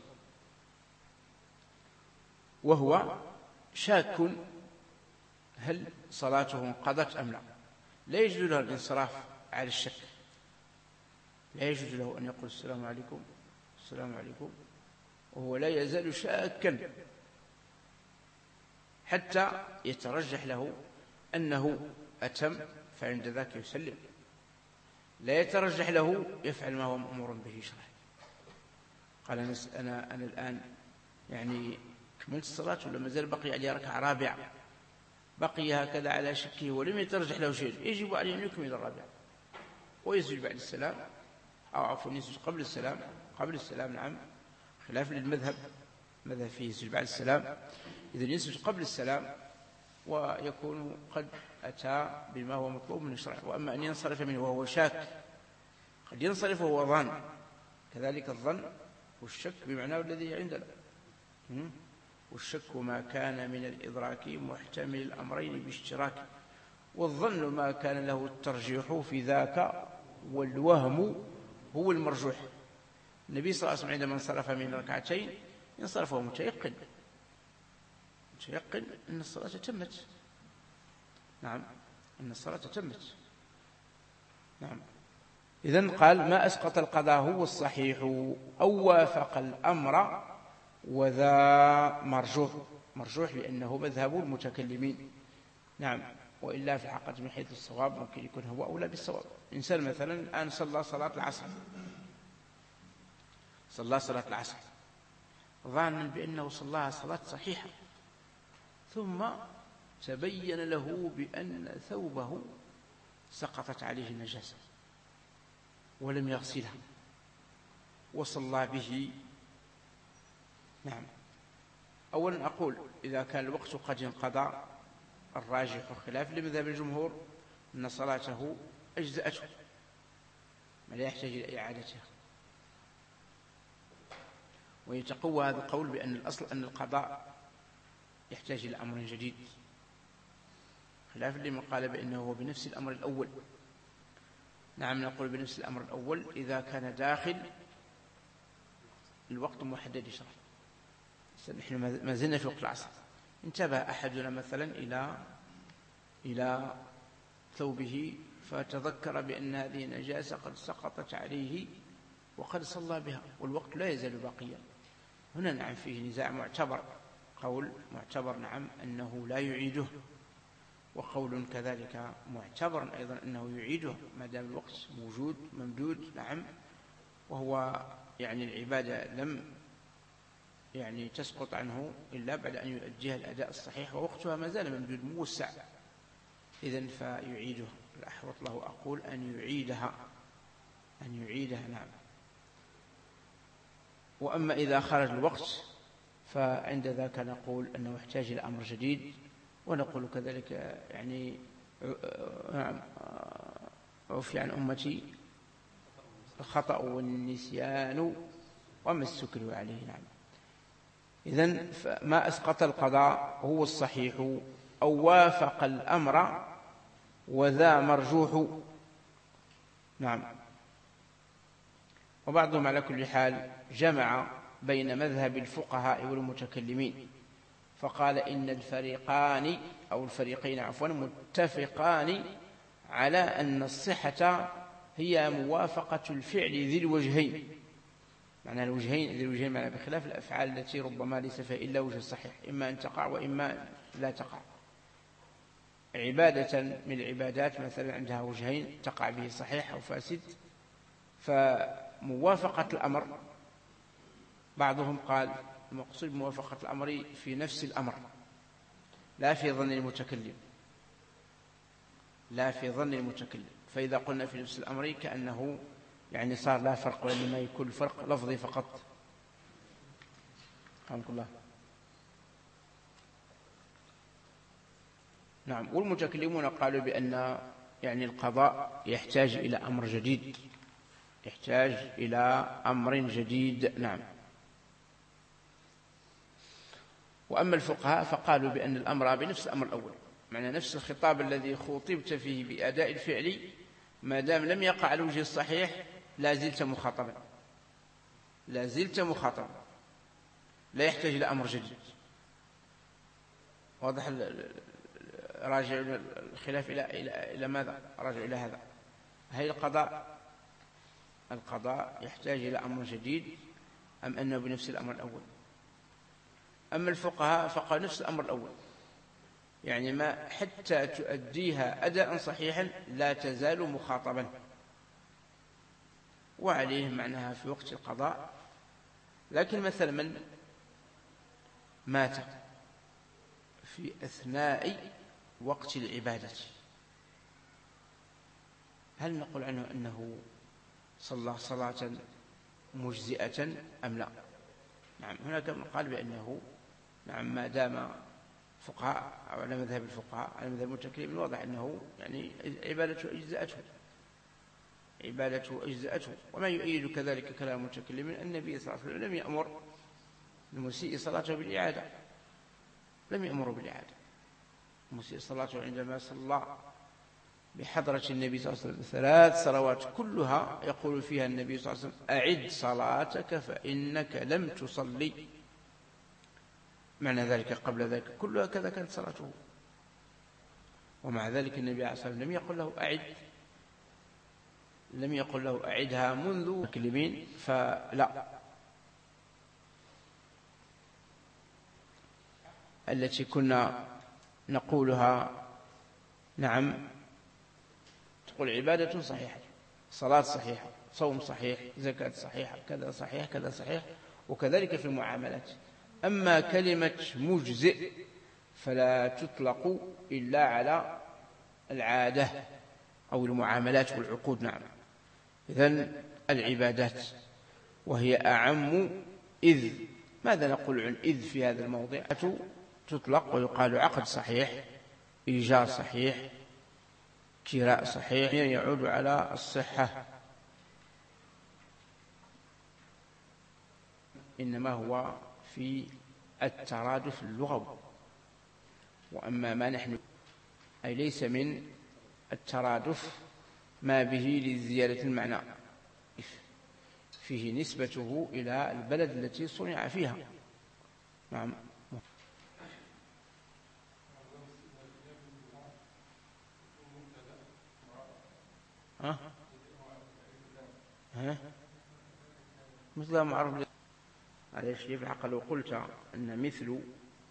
وهو شاك هل صلاته انقضت أم لا، لا يجوز له الانصراف على الشك، لا يجوز له أن يقول السلام عليكم السلام عليكم وهو لا يزال شاكا حتى يترجح له أنه أتم، فعند ذاك يسلم. لا يترجح له يفعل ما هو مأمور به شرعا. قال أنا الآن يعني كملت الصلاة ولا ما زال بقي علي ركعة رابعة، بقي هكذا على شكه ولم يترجح له شيء، يجب عليه أن يكمل الرابعة ويسجد بعد السلام، أو عفوا يسجد قبل السلام. نعم، خلاف للمذهب، ماذا فيه يسجد بعد السلام. إذن يسجد قبل السلام ويكون قد أتى بما هو مطلوب من الشرع. وأما أن ينصرف منه وهو شاك، قد ينصرف وهو ظن، كذلك الظن والشك بمعناه الذي عندنا. والشك ما كان من الإدراك محتمل الأمرين باشتراك، والظن ما كان له الترجيح في ذاك، والوهم هو المرجوح. النبي صلى الله عليه وسلم عندما انصرف من ركعتين انصرف وهو متيقن أن الصلاة تمت. نعم، أن الصلاة تمت. نعم. إذن قال ما أسقط القضاء هو الصحيح، أو وافق الأمر وذا مرجوح لأنه مذهب المتكلمين. نعم. وإلا في الحقيقة من حيث الصواب ممكن يكون هو أولى بالصواب. إنسان مثلا الآن صلى صلاة العصر ظانا بأنه صلاها صلاة صحيحة، ثم تبين له بأن ثوبه سقطت عليه النجاسة ولم يغسلها وصلى به. نعم. أولا أقول إذا كان الوقت قد انقضى، الراجح خلاف لمذهب الجمهور أن صلاته أجزأته، ما لا يحتاج إلى إعادتها. ويتقوى هذا القول بأن الأصل أن القضاء يحتاج إلى أمر جديد، خلاف لمن قال بأنه هو بنفس الأمر الأول. نعم، نقول بنفس الأمر الأول إذا كان داخل الوقت محدد شرعا. نحن ما زلنا في وقت العصر، انتبه أحدنا مثلا إلى ثوبه فتذكر بأن هذه النجاسة قد سقطت عليه وقد صلى بها والوقت لا يزال باقيا. هنا نعم فيه نزاع معتبر، قول معتبر نعم أنه لا يعيده، وقول كذلك معتبر أيضا أنه يعيده ما دام الوقت موجود ممدود نعم، وهو يعني العبادة لم يعني تسقط عنه إلا بعد أن يؤديها الأداء الصحيح ووقتها ما زال ممدود موسع، إذن فيعيده. الأحوط له أقول أن يعيدها نعم. وأما إذا خرج الوقت فعند ذاك نقول أنه يحتاج إلى أمر جديد، ونقول كذلك يعني نعم عفي عن أمتي الخطأ والنسيان وما السكر عليه نعم. إذن ما أسقط القضاء هو الصحيح أو وافق الأمر وذا مرجوح نعم. وبعضهم على كل حال جمع بين مذهب الفقهاء والمتكلمين فقال إن الفريقين متفقان على أن الصحة هي موافقة الفعل ذي الوجهين. معنى الوجهين ذي الوجهين معنى بخلاف الأفعال التي ربما ليس فيها إلا وجه صحيح، إما أن تقع وإما لا تقع. عبادة من العبادات مثلا عندها وجهين تقع به صحيح أو فاسد، فموافقة الأمر بعضهم قال المقصود موافقة الأمر في نفس الأمر لا في ظن المتكلم، فإذا قلنا في نفس الأمر كأنه يعني صار لا فرق، وإنما يكون فرق لفظي فقط. رحمك الله. نعم. والمتكلمون قالوا بأن يعني القضاء يحتاج إلى أمر جديد نعم. وأما الفقهاء فقالوا بأن الأمر بنفس الأمر الأول، معنى نفس الخطاب الذي خطبت فيه بأداء الفعل ما دام لم يقع على الوجه الصحيح لا زلت مخاطبا، لا يحتاج إلى أمر جديد. واضح راجع الخلاف إلى ماذا؟ راجع إلى هذا. هل القضاء يحتاج إلى أمر جديد أم أنه بنفس الأمر الأول؟ أما الفقهاء فقال نفس الأمر الأول، يعني ما حتى تؤديها أداء صحيحا لا تزال مخاطبا، وعليه معناها في وقت القضاء. لكن مثلا من مات في أثناء وقت العبادة هل نقول عنه أنه صلى صلاة مجزئة أم لا؟ نعم. هناك من قال بأنه نعم ما دام فقهاء على مذهب الفقهاء على مذهب المتكلمين واضح أنه يعني عبادته أجزأته. وما يؤيد كذلك كلام المتكلمين أن النبي صلى الله عليه وسلم لم يأمر المسيء صلاته بالإعادة، لم يأمر بالإعادة. المسيء صلاته عندما صلى بحضرة النبي صلى الله عليه وسلم 3 صلوات كلها يقول فيها النبي صلى الله عليه وسلم أعد صلاتك فإنك لم تصلي، معنى ذلك قبل ذلك كلها كذا كانت صلاته، ومع ذلك النبي عليه الصلاة والسلام لم يقل له أعدها منذ مكلمين، فلا. التي كنا نقولها نعم تقول عبادة صحيحة، صلاة صحيحة، صوم صحيح، زكاة صحيحة، كذا صحيح كذا صحيح، وكذلك في المعاملات. أما كلمة مجزئ فلا تطلق إلا على العادة أو المعاملات والعقود نعم. إذن العبادات وهي أعم، إذ ماذا نقول عن إذ في هذا الموضع؟ تطلق ويقال عقد صحيح، إيجار صحيح، كراء صحيح، يعود على الصحة. إنما هو في الترادف اللغوي. وأما ما نحن أي ليس من الترادف ما به لزيادة المعنى، فيه نسبته إلى البلد التي صنع فيها نعم. ها مثل معروف. معلش في الحق لو قلت أن مثل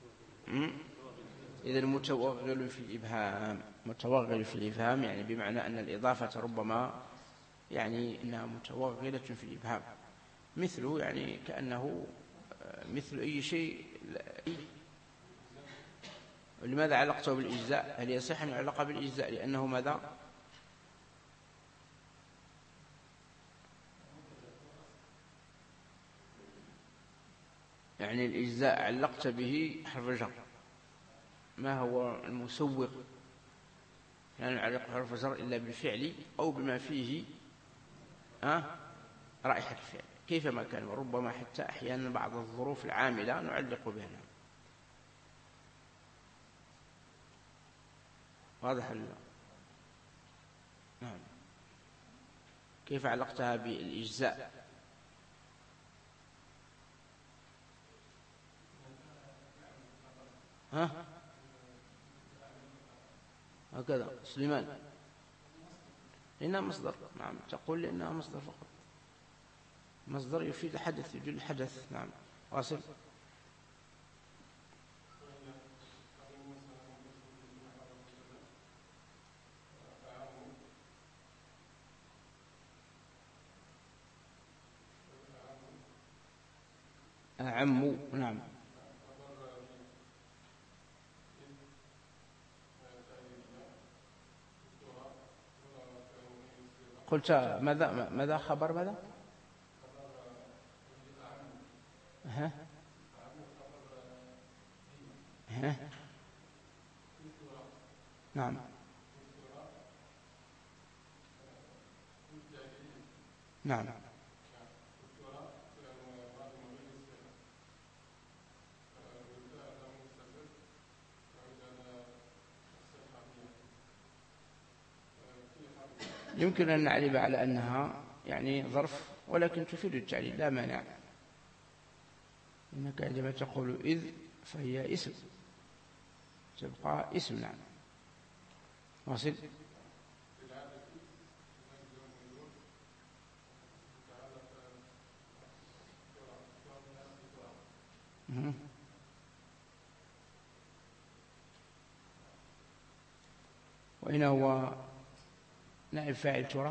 إذا متوغل في الإبهام، متوغل في الإبهام يعني بمعنى أن الإضافة ربما يعني أنها متوغلة في الإبهام. مثل يعني كأنه مثل أي شيء. ولماذا علقته بالإجزاء؟ هل يصح أن يعلق بالإجزاء لأنه ماذا؟ يعني الإجزاء علقت به حرف جر، ما هو المسوغ؟ يعني نعلق حرف جر إلا بالفعل أو بما فيه رائحة الفعل كيفما كان، وربما حتى أحيانا بعض الظروف العاملة نعلق بها. واضح نعم. كيف علقتها بالإجزاء؟ هكذا سليمان لأنها مصدر. نعم تقول لأنها مصدر فقط، مصدر يفيد الحدث يدل الحدث. نعم واصل. أعم. نعم قلت ماذا خبر ماذا؟ نعم نعم يمكن أن نعرب على أنها يعني ظرف ولكن تفيد التعليل لا مانع. إنك عندما تقول إذ فهي اسم، تبقى اسم. نعم واصل. وإن هو نائب فاعل ترى؟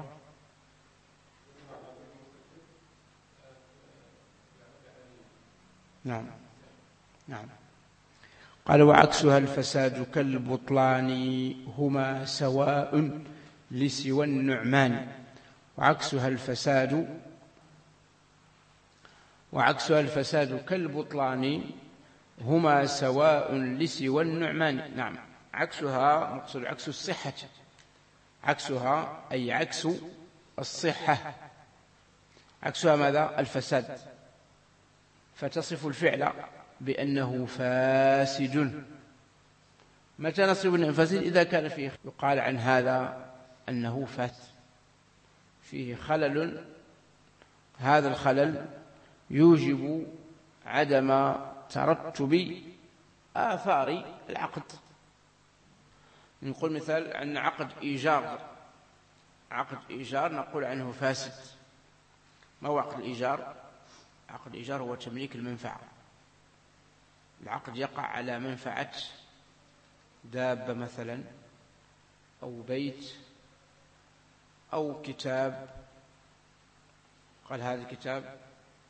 نعم نعم. قال وعكسها الفساد كالبطلان هما سواء لسوى النعمان. وعكسها الفساد كالبطلان هما سواء لسوى النعمان. نعم عكسها مقصود عكس الصحة، عكسها أي عكس الصحة. عكسها ماذا؟ الفساد. فتصف الفعل بأنه فاسد. متى نصف أنه فاسد؟ إذا كان فيه يقال عن هذا أنه فاسد، فيه خلل. هذا الخلل يوجب عدم ترتب آثار العقد. نقول مثال عن عقد إيجار نقول عنه فاسد. ما هو عقد الإيجار؟ عقد الإيجار هو تمليك المنفعة. العقد يقع على منفعة دابة مثلا أو بيت أو كتاب. قال هذا الكتاب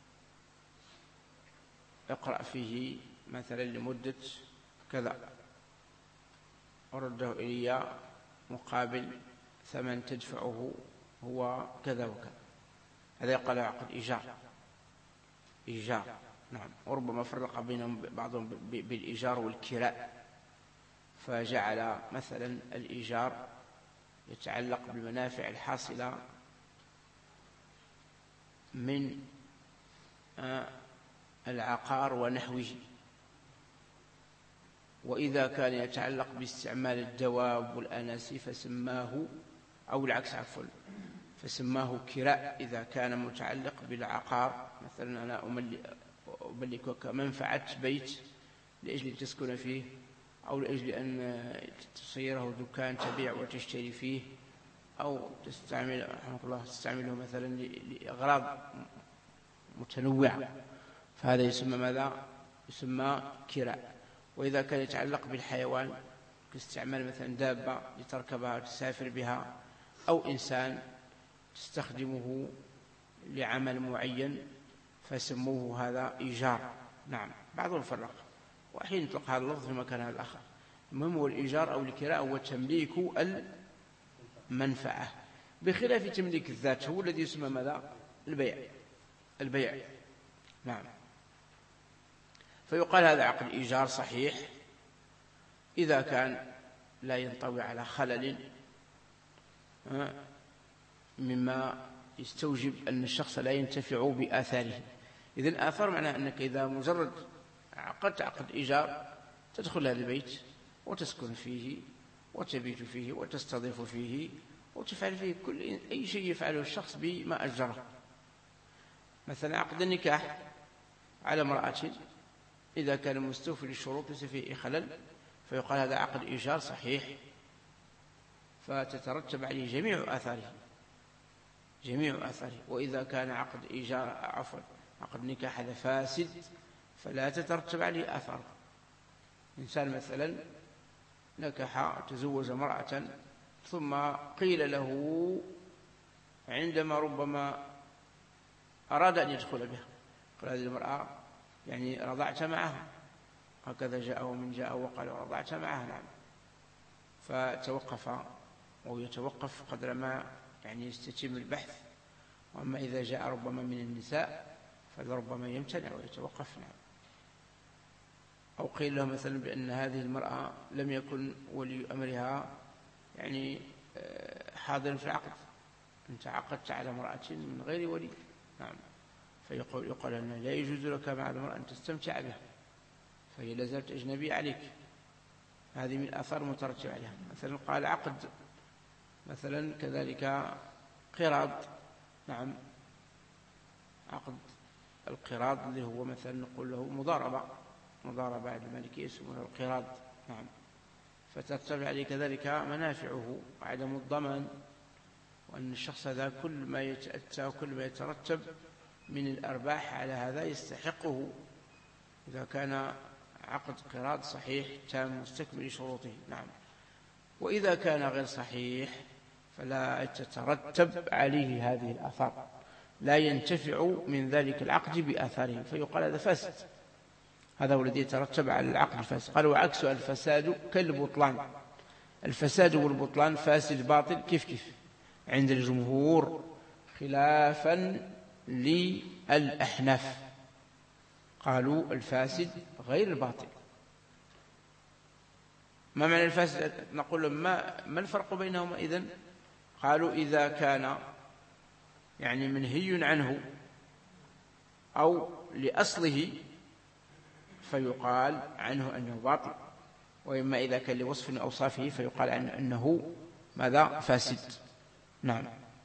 اقرأ فيه مثلا لمدة كذا، ورده إلي مقابل ثمن تدفعه هو كذا وكذا. هذا يقال عقد إيجار. نعم. وربما فرق بينهم بعضهم بالإيجار والكراء، فجعل مثلا الإيجار يتعلق بالمنافع الحاصلة من العقار ونحوه، وإذا كان يتعلق باستعمال الدواب والأناسي فسماه، أو العكس عفوا، فسماه كراء. إذا كان متعلق بالعقار مثلا أنا أملكك منفعة بيت لأجل تسكن فيه أو لأجل أن تصيره دكان تبيع وتشتري فيه أو تستعمل رحمك الله تستعمله مثلا لأغراض متنوعة، فهذا يسمى ماذا؟ يسمى كراء. وإذا كان يتعلق بالحيوان كاستعمال مثلا دابة لتركبها وتسافر بها، أو إنسان تستخدمه لعمل معين فسموه هذا إيجار. نعم، بعضهم فرق، وحين يطلق هذا اللفظ في مكان هذا الآخر. المهم هو الإيجار أو الكراء هو تمليك المنفعة، بخلاف تمليك الذات هو الذي يسمى ماذا؟ البيع. نعم. فيقال هذا عقد إيجار صحيح إذا كان لا ينطوي على خلل مما يستوجب أن الشخص لا ينتفع بآثاره. إذن آثار معناه أنك إذا مجرد عقدت عقد إيجار تدخل هذا البيت وتسكن فيه وتبيت فيه وتستضيف فيه وتفعل فيه كل أي شيء يفعله الشخص بما أجره. مثلا عقد النكاح على امرأة إذا كان مستوفي للشروط ليس فيه خلل فيقال هذا عقد إيجار صحيح، فتترتب عليه جميع آثاره. وإذا كان عقد عقد نكاح هذا فاسد فلا تترتب عليه آثار. إنسان مثلا نكح تزوج امرأة ثم قيل له عندما ربما أراد أن يدخل بها قال هذه المرأة يعني رضعت معها، هكذا جاءه من جاءه وقال رضعت معها. نعم. فتوقف أو يتوقف قدر ما يعني يستتم البحث. وأما إذا جاء ربما من النساء فلربما يمتنع ويتوقف. نعم. أو قيل له مثلا بأن هذه المرأة لم يكن ولي أمرها يعني حاضرا في العقد، أنت عقدت على امرأة من غير ولي. نعم. فيقال أنه لا يجوز لك مع المرأة أن تستمتع بها، فهي لازالت أجنبية عليك. هذه من الآثار المترتبة عليها. مثلا قال عقد مثلا كذلك قراض. نعم. عقد القراض اللي هو مثلا نقول له مضاربة عند المالكية يسمونه القراض. نعم. فترتبط عليه كذلك منافعه وعدم الضمان، وأن الشخص هذا كل ما يتأتى وكل ما يترتب من الأرباح على هذا يستحقه إذا كان عقد قراض صحيح تام مستكمل شروطه. نعم. وإذا كان غير صحيح فلا تترتب عليه هذه الآثار، لا ينتفع من ذلك العقد بآثاره، فيقال هذا فاسد. هذا هو الذي يترتب على العقد الفاسد. قال وعكس الفساد كالبطلان. الفساد والبطلان فاسد باطل كيف عند الجمهور، خلافا للأحناف قالوا الفاسد غير الباطل. ما معنى الفاسد؟ نقول ما الفرق بينهما إذن؟ قالوا إذا كان يعني منهي عنه أو لأصله فيقال عنه أنه باطل، وإما إذا كان لوصف من أوصافه فيقال عنه أنه ماذا؟ فاسد. نعم.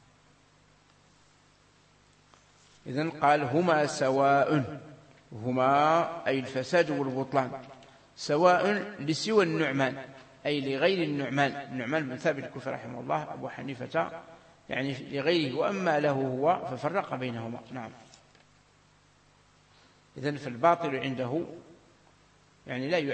إذن قال هما سواء، هما أي الفساد والبطلان سواء لسوى النعمان أي لغير النعمان بن ثابت الكوفي رحمه الله أبو حنيفة يعني لغيره، وأما له هو ففرق بينهما. نعم. إذن فالباطل عنده يعني لا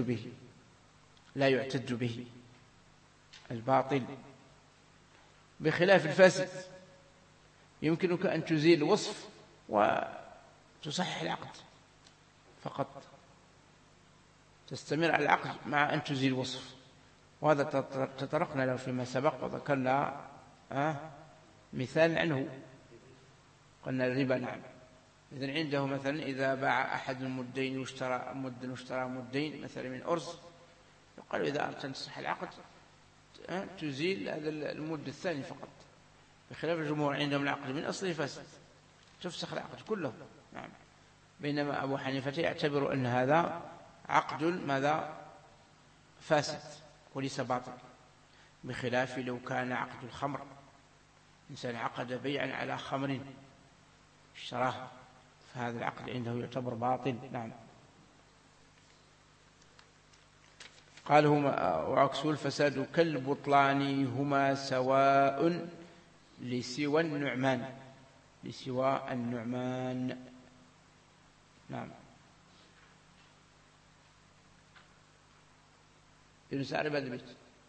يعتد به الباطل، بخلاف الفاسد يمكنك أن تزيل الوصف وتصحح العقد فقط، تستمر على العقد مع أن تزيل الوصف، وهذا تطرقنا له فيما سبق وذكرنا مثال عنه، قلنا الربا. نعم. إذن عنده مثلا إذا باع أحد المدين واشترى مدين مثلا من أرز، يقال إذا أردت أن تصحح العقد تزيل هذا المد الثاني فقط، بخلاف الجمهور عندهم العقد من أصله فاسد تفسخ العقد كله. نعم. بينما أبو حنيفة يعتبر أن هذا عقد ماذا؟ فاسد وليس باطل، بخلاف لو كان عقد الخمر، إنسان عقد بيعا على خمر اشتراه فهذا العقد عنده يعتبر باطل. نعم. قال هما وعكسه الفساد كالبطلان هما سواء لسوى النعمان، لسوى النعمان. نعم. ابن سعد بعد البيت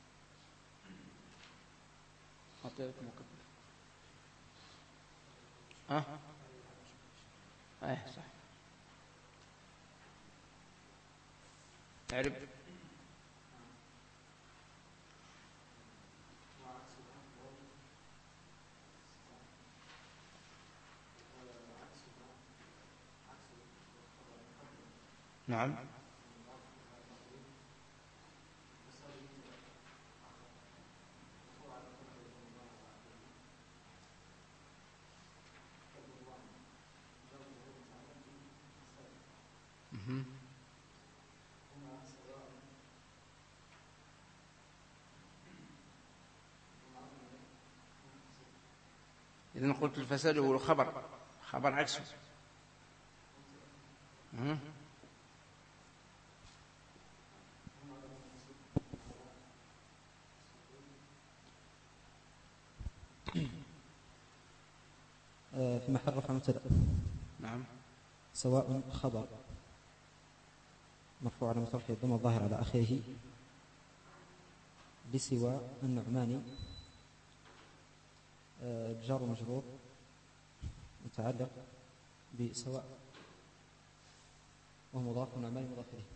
أعطيك مكبر. صح. تعرف نعم. إذن قلت الفساد هو الخبر، خبر عكسه. في محل رفع مبتدأ. نعم. سواء خبر مرفوع على رفعه الضم الظاهر على آخره لسوى النعمان جار ومجرور متعلق بسواء ومضاف والنعمان مضاف إليه.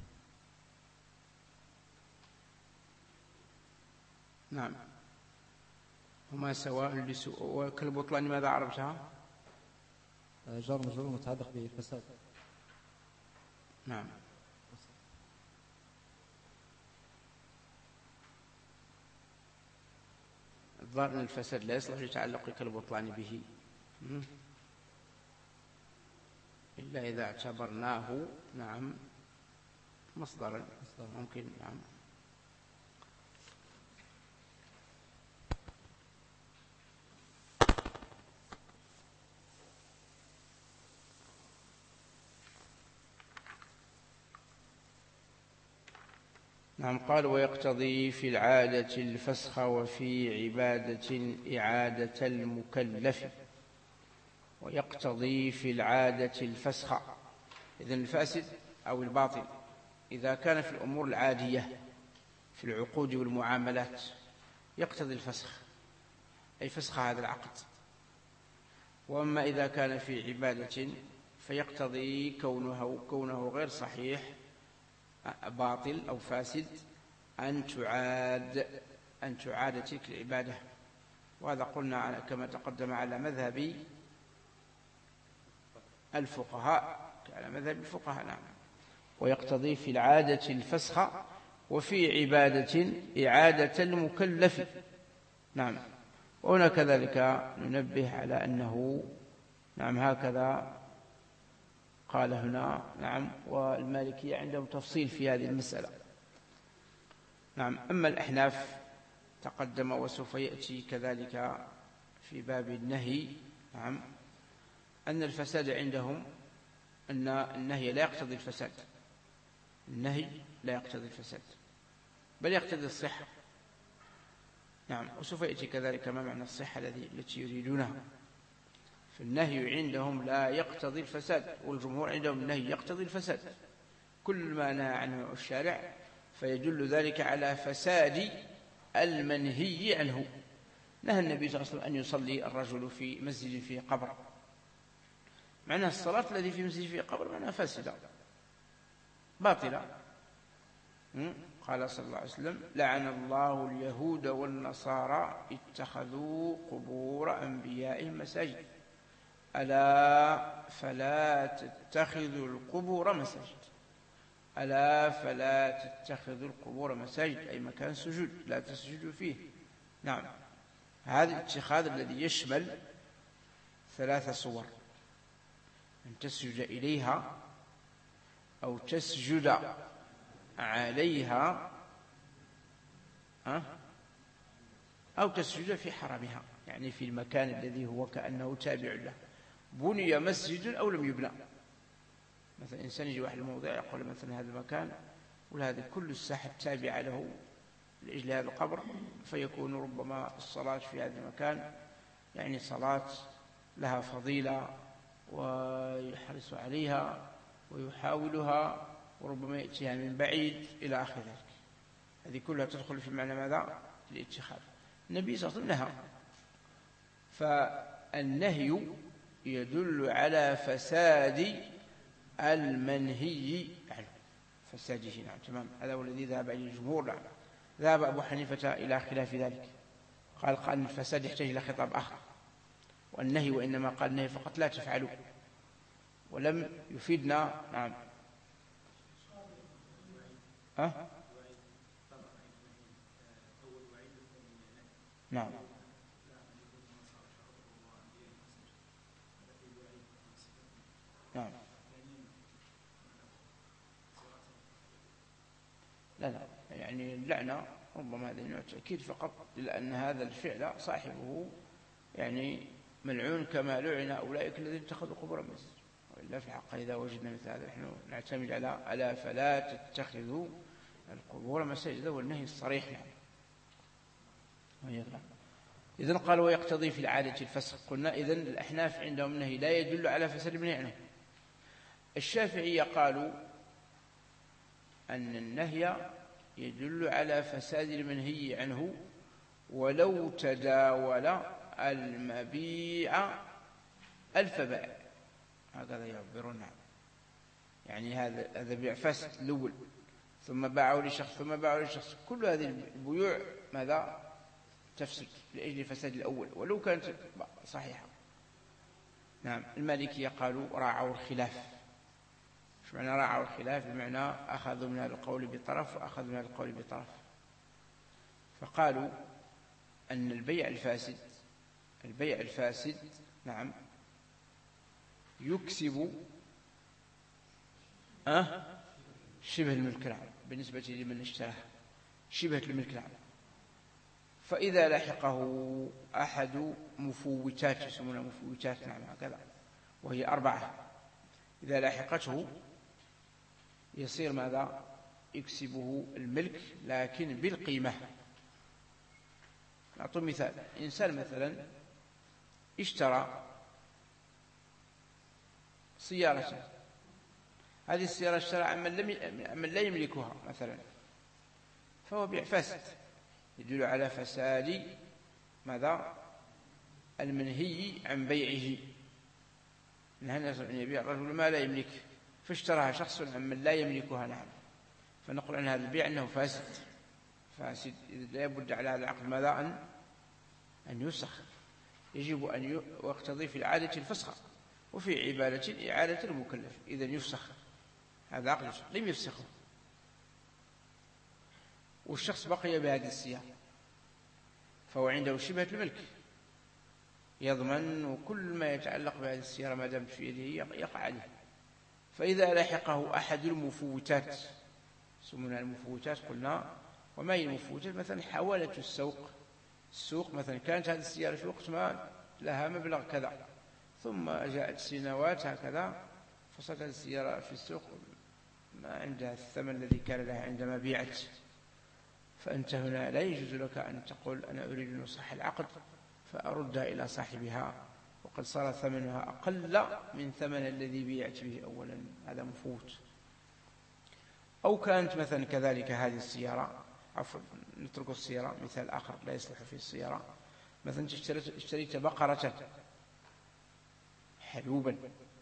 نعم. هما سواء لسوء. وكالبطلان ماذا عرفتها؟ جار ومجرور متعلق بالفساد. نعم. الظاهر أن الفساد لا يصلح لتعلق كالبطلان به إلا إذا اعتبرناه نعم مصدرا ممكن. نعم. نعم. قال ويقتضي في العادة الفسخ وفي عبادة إعادة المكلف. ويقتضي في العادة الفسخ، إذن الفاسد أو الباطل إذا كان في الأمور العادية في العقود والمعاملات يقتضي الفسخ، أي فسخ هذا العقد. وأما إذا كان في عبادة فيقتضي كونه غير صحيح باطل أو فاسد أن تعاد تلك العبادة. وهذا قلنا كما تقدم على مذهب الفقهاء، نعم. ويقتضي في العادة الفسخ وفي عبادة إعادة المكلف. نعم. وهنا كذلك ننبه على أنه نعم هكذا قال هنا. نعم. والمالكية عندهم تفصيل في هذه المسألة. نعم. أما الأحناف تقدم وسوف يأتي كذلك في باب النهي. نعم. أن الفساد عندهم أن النهي لا يقتضي الفساد، النهي لا يقتضي الفساد بل يقتضي الصحة. نعم. وسوف يأتي كذلك ما معنى الصحة التي يريدونها. فالنهي عندهم لا يقتضي الفساد، والجمهور عندهم النهي يقتضي الفساد. كل ما نهى عنه الشارع فيدل ذلك على فساد المنهي عنه. نهى النبي صلى الله عليه وسلم أن يصلي الرجل في مسجد فيه قبر، معنى الصلاة الذي في مسجد فيه قبر معناها فاسدة باطلة. قال صلى الله عليه وسلم لعن الله اليهود والنصارى اتخذوا قبور أنبيائهم مساجد ألا فلا تتخذوا القبور مساجد، ألا فلا تتخذوا القبور مساجد أي مكان سجود لا تسجدوا فيه. نعم. هذا الاتخاذ الذي يشمل 3 صور: أن تسجد إليها أو تسجد عليها أو تسجد في حرمها، يعني في المكان الذي هو كأنه تابع له، بني مسجد أو لم يبنى. مثلا إنسان يجي واحد الموضع يقول مثلا هذا المكان ولهذا كل الساحة تابعة له لأجل هذا القبر، فيكون ربما الصلاة في هذا المكان يعني صلاة لها فضيلة ويحرص عليها ويحاولها، وربما يأتيها من بعيد إلى آخر ذلك. هذه كلها تدخل في معنى ماذا؟ الاتخاذ. النبي صلى الله عليه وسلم نهى، فالنهي يدل على فساد المنهي عنه، فساده. نعم تمام، هذا هو الذي ذهب إليه الجمهور. نعم ذهب أبو حنيفة إلى خلاف ذلك، قال أن الفساد يحتاج إلى خطاب آخر، والنهي وإنما قال النهي فقط لا تفعلوا، ولم يفيدنا. نعم نعم نعم لا يعني اللعنة ربما هذا النوع تأكيد فقط، لأن هذا الفعل صاحبه يعني ملعون كما لعن أولئك الذين اتخذوا قبور مسجد. وإلا في الحق إذا وجدنا مثل هذا نحن نعتمد على ألا فلا تتخذوا القبور مساجد، والنهي الصريح. يعني إذن قال ويقتضي في العادة الفسخ. قلنا إذن الأحناف عندهم النهي لا يدل على فساد المنهي عنه. الشافعية قالوا أن النهي يدل على فساد المنهي عنه ولو تداول المبيع 1000 بائع، هكذا يعبرون. يعني هذا بيع فاسد الأول، ثم باعه لشخص، ثم باعه لشخص، كل هذه البيوع ماذا؟ تفسد لأجل فساد الأول ولو كانت صحيحة. نعم المالكية قالوا راعوا الخلاف. ايش معنى راعوا الخلاف؟ بمعنى أخذوا من هذا القول بطرف وأخذوا من هذا القول بطرف، فقالوا أن البيع الفاسد نعم يكسب شبه الملك العام بالنسبة لمن اشتراه، شبه الملك العام. فإذا لحقه أحد مفوتات، يسمونها مفوتات، نعم هكذا، وهي 4، إذا لحقته يصير ماذا؟ يكسبه الملك لكن بالقيمة. نعطي مثال، إنسان مثلا اشترى سيارة، هذه السيارة اشترى عمن لا يملكها مثلا، فهو بيع فاسد يدل على فساد ماذا؟ المنهي عن بيعه. نهى أن يبيع الرجل ما لا يملك، فاشتراها شخص عمن لا يملكها. نعم فنقول عن هذا البيع أنه فاسد، لا بد على هذا العقد ماذا؟ أن يفسخ. يجب أن يقتضي في العادة الفسخ، وفي عبادة إعادة المكلف. إذا يفسخ هذا عقد لم يفسخه، والشخص بقي بهذه السيارة، فهو عنده شبهة الملك، يضمن وكل ما يتعلق بهذه السيارة ما دامت في يده يقع عليه. فإذا لحقه أحد المفوتات، سمونا المفوتات، قلنا وما هي المفوتات؟ مثلا حوالة السوق مثلا، كانت هذه السيارة في وقت ما لها مبلغ كذا، ثم جاءت سنوات هكذا فصارت هذه السيارة في السوق ما عندها الثمن الذي كان لها عندما بيعت، فأنت هنا لا يجوز لك أن تقول أنا أريد أن أصح العقد فأردها إلى صاحبها وقد صار ثمنها أقل من ثمن الذي بيعت به أولا، هذا مفوت. أو كانت مثلا كذلك هذه السيارة، عفوا نترك السيارة، مثال آخر لا يصلح في السيارة، مثلا اشتريت بقرة حلوبا،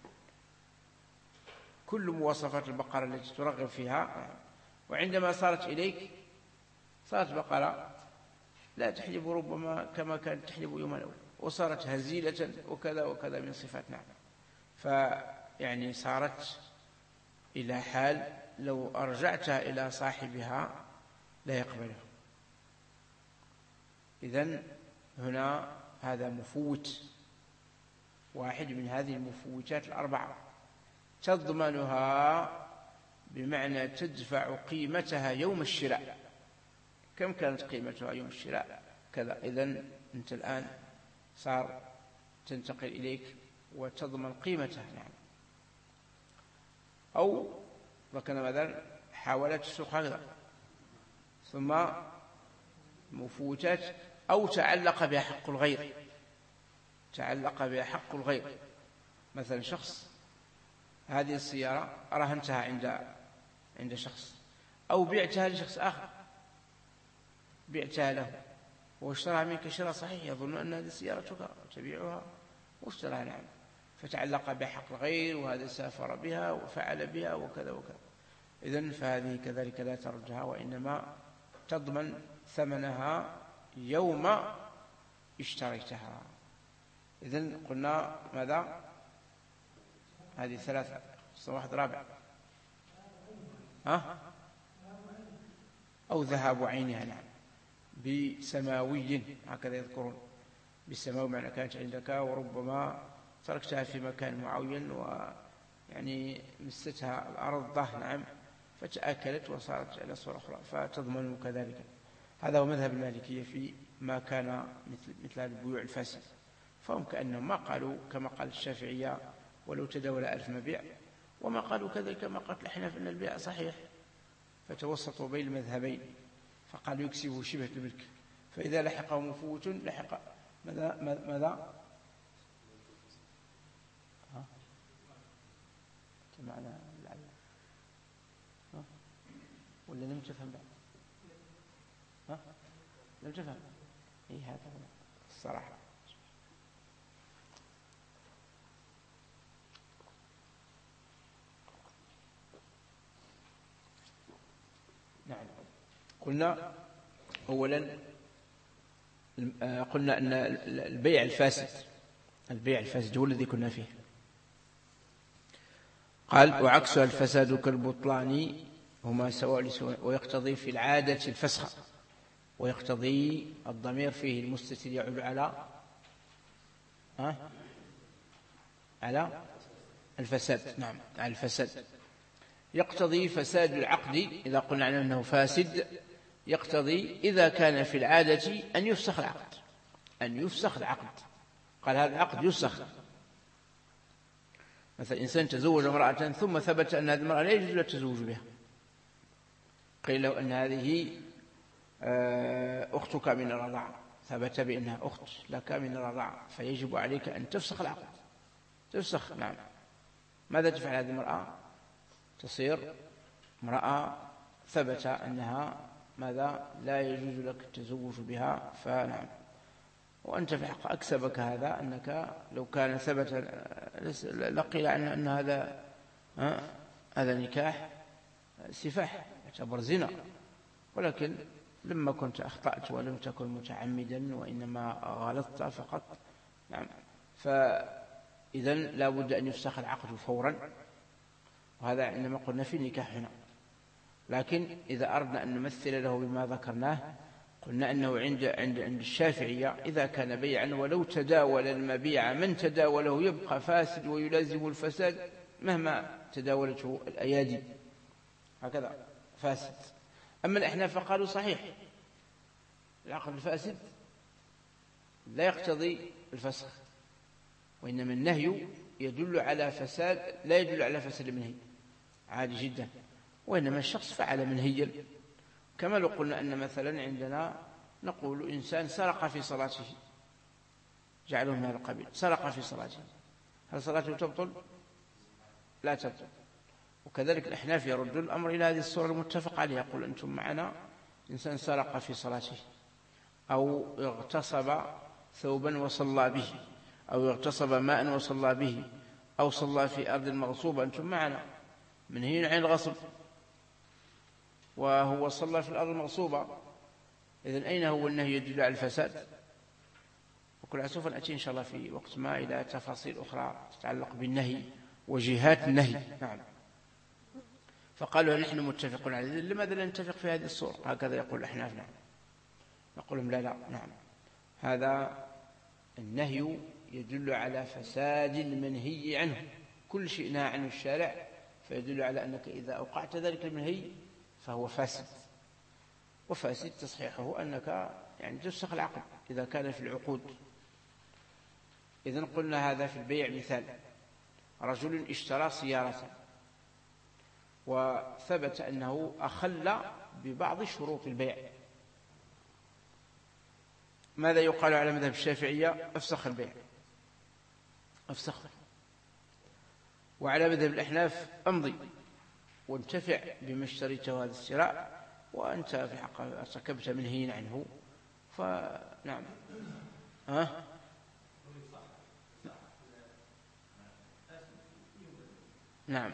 كل مواصفات البقرة التي ترغب فيها، وعندما صارت إليك صارت بقرة لا تحلب ربما كما كانت تحلب يوم الأول، وصارت هزيلة وكذا وكذا من صفات. نعم فيعني صارت إلى حال لو أرجعتها إلى صاحبها لا يقبله. إذن هنا هذا مفوت، واحد من هذه المفوتات 4 تضمنها، بمعنى تدفع قيمتها يوم الشراء. كم كانت قيمتها يوم الشراء؟ كذا. إذن أنت الآن صار تنتقل إليك وتضمن قيمتها. نعم. أو لكن مثلا حاولت السوق هكذا، ثم مفوتات، أو تعلق بها حق الغير، تعلق بها حق الغير. مثلا شخص هذه السيارة رهنتها عند شخص، أو بعتها لشخص آخر، بعتها له واشتراها منك شراء صحيح، يظن أن هذه سيارتك تبيعها واشتراها، نعم، فتعلق بحق الغير، وهذا سافر بها وفعل بها وكذا وكذا. إذن فهذه كذلك لا تردها، وإنما تضمن ثمنها يوم اشتريتها. إذن قلنا ماذا؟ هذه ثلاثة، واحد رابع، أو ذهاب عينها، نعم، بسماوي، هكذا يذكرون، بالسماوي معنى كانت عندك وربما تركتها في مكان معين ويعني مستها الأرض، نعم، فتأكلت وصارت على صورة أخرى، فتضمن كذلك. هذا هو مذهب المالكية في ما كان مثل البيوع الفاسد. فهم كأنهم ما قالوا كما قال الشافعية ولو تداول 1000 مبيع، وما قالوا كذلك ما قالت الأحناف أن البيع صحيح، فتوسطوا بين المذهبين، فقالوا يكسبه شبه الملك، فإذا لحقه مفوت لحق ماذا؟ معنى العلم ولا لم تفهم بعد؟ لم تفهم؟ إيه هذا هو الصراحة. نعم، قلنا أولا قلنا أن البيع الفاسد هو الذي كنا فيه. قال وعكسها الفساد كالبطلان هما سواء، ويقتضي في العادة الفسخ، ويقتضي الضمير فيه المستتر يعود على الفساد، نعم، على الفساد. يقتضي فساد العقد، إذا قلنا عنه أنه فاسد يقتضي إذا كان في العادة أن يفسخ العقد، قال هذا العقد يفسخ. مثلا إنسان تزوج امرأة ثم ثبت أن هذه المرأة لا يجوز له التزوج بها، قيل له أن هذه أختك من الرضاعة، ثبت بأنها أخت لك من الرضاعة، فيجب عليك أن تفسخ العقد، تفسخ، نعم. ماذا تفعل هذه المرأة؟ تصير امرأة ثبت أنها ماذا؟ لا يجوز لك التزوج بها، فنعم. وأنت في الحق أكسبك هذا، أنك لو كان ثبت لقيل أن هذا نكاح سفاح، يعتبر زنا، ولكن لما كنت أخطأت ولم تكن متعمدا وإنما غلطت فقط، نعم. فإذن لا بد أن يفسخ العقد فورا، وهذا عندما قلنا في النكاح هنا. لكن إذا أردنا أن نمثل له بما ذكرناه، قلنا أنه عند الشافعية إذا كان بيعا ولو تداول المبيع من تداوله يبقى فاسد ويلازم الفساد مهما تداولته الأيادي، هكذا فاسد. أما الأحناف فقالوا صحيح، العقد الفاسد لا يقتضي الفسخ، وإنما النهي يدل على فساد، لا يدل على فساد المنهي، عادي جدا، وإنما الشخص فعل منهيا. كما لو قلنا أن مثلا عندنا نقول إنسان سرق في صلاته، جعله من هذا القبيل، سرق في صلاته، هل صلاته تبطل؟ لا تبطل. وكذلك الأحناف يرد الأمر إلى هذه الصورة المتفق عليها، يقول أنتم معنا إنسان سرق في صلاته، أو اغتصب ثوبا وصلى به، أو اغتصب ماء وصلى به، أو صلى في أرض مغصوبة، أنتم معنا منهي عن الغصب، وهو صلى في الأرض المغصوبة، إذن أين هو النهي يدل على الفساد؟ وكل سوف نأتي إن شاء الله في وقت ما إلى تفاصيل أخرى تتعلق بالنهي وجهات النهي، نعم. فقالوا نحن متفقون على ذلك، لماذا لا نتفق في هذه الصورة؟ هكذا يقول الأحناف، نعم. نقول لهم لا، نعم، هذا النهي يدل على فساد المنهي عنه، كل شيء نهى عنه الشارع فيدل على أنك إذا أوقعت ذلك المنهي فهو فاسد، وفاسد تصحيحه أنك يعني تفسخ العقد إذا كان في العقود. إذن قلنا هذا في البيع مثال، رجل اشترى سيارة وثبت أنه أخل ببعض شروط البيع. ماذا يقال على مذهب الشافعية؟ أفسخ البيع، أفسخه. وعلى مذهب الأحناف أمضي وانتفع بما اشتريته هذا الشراء، وأنت في حق ارتكبت منهي عنه، فنعم. نعم.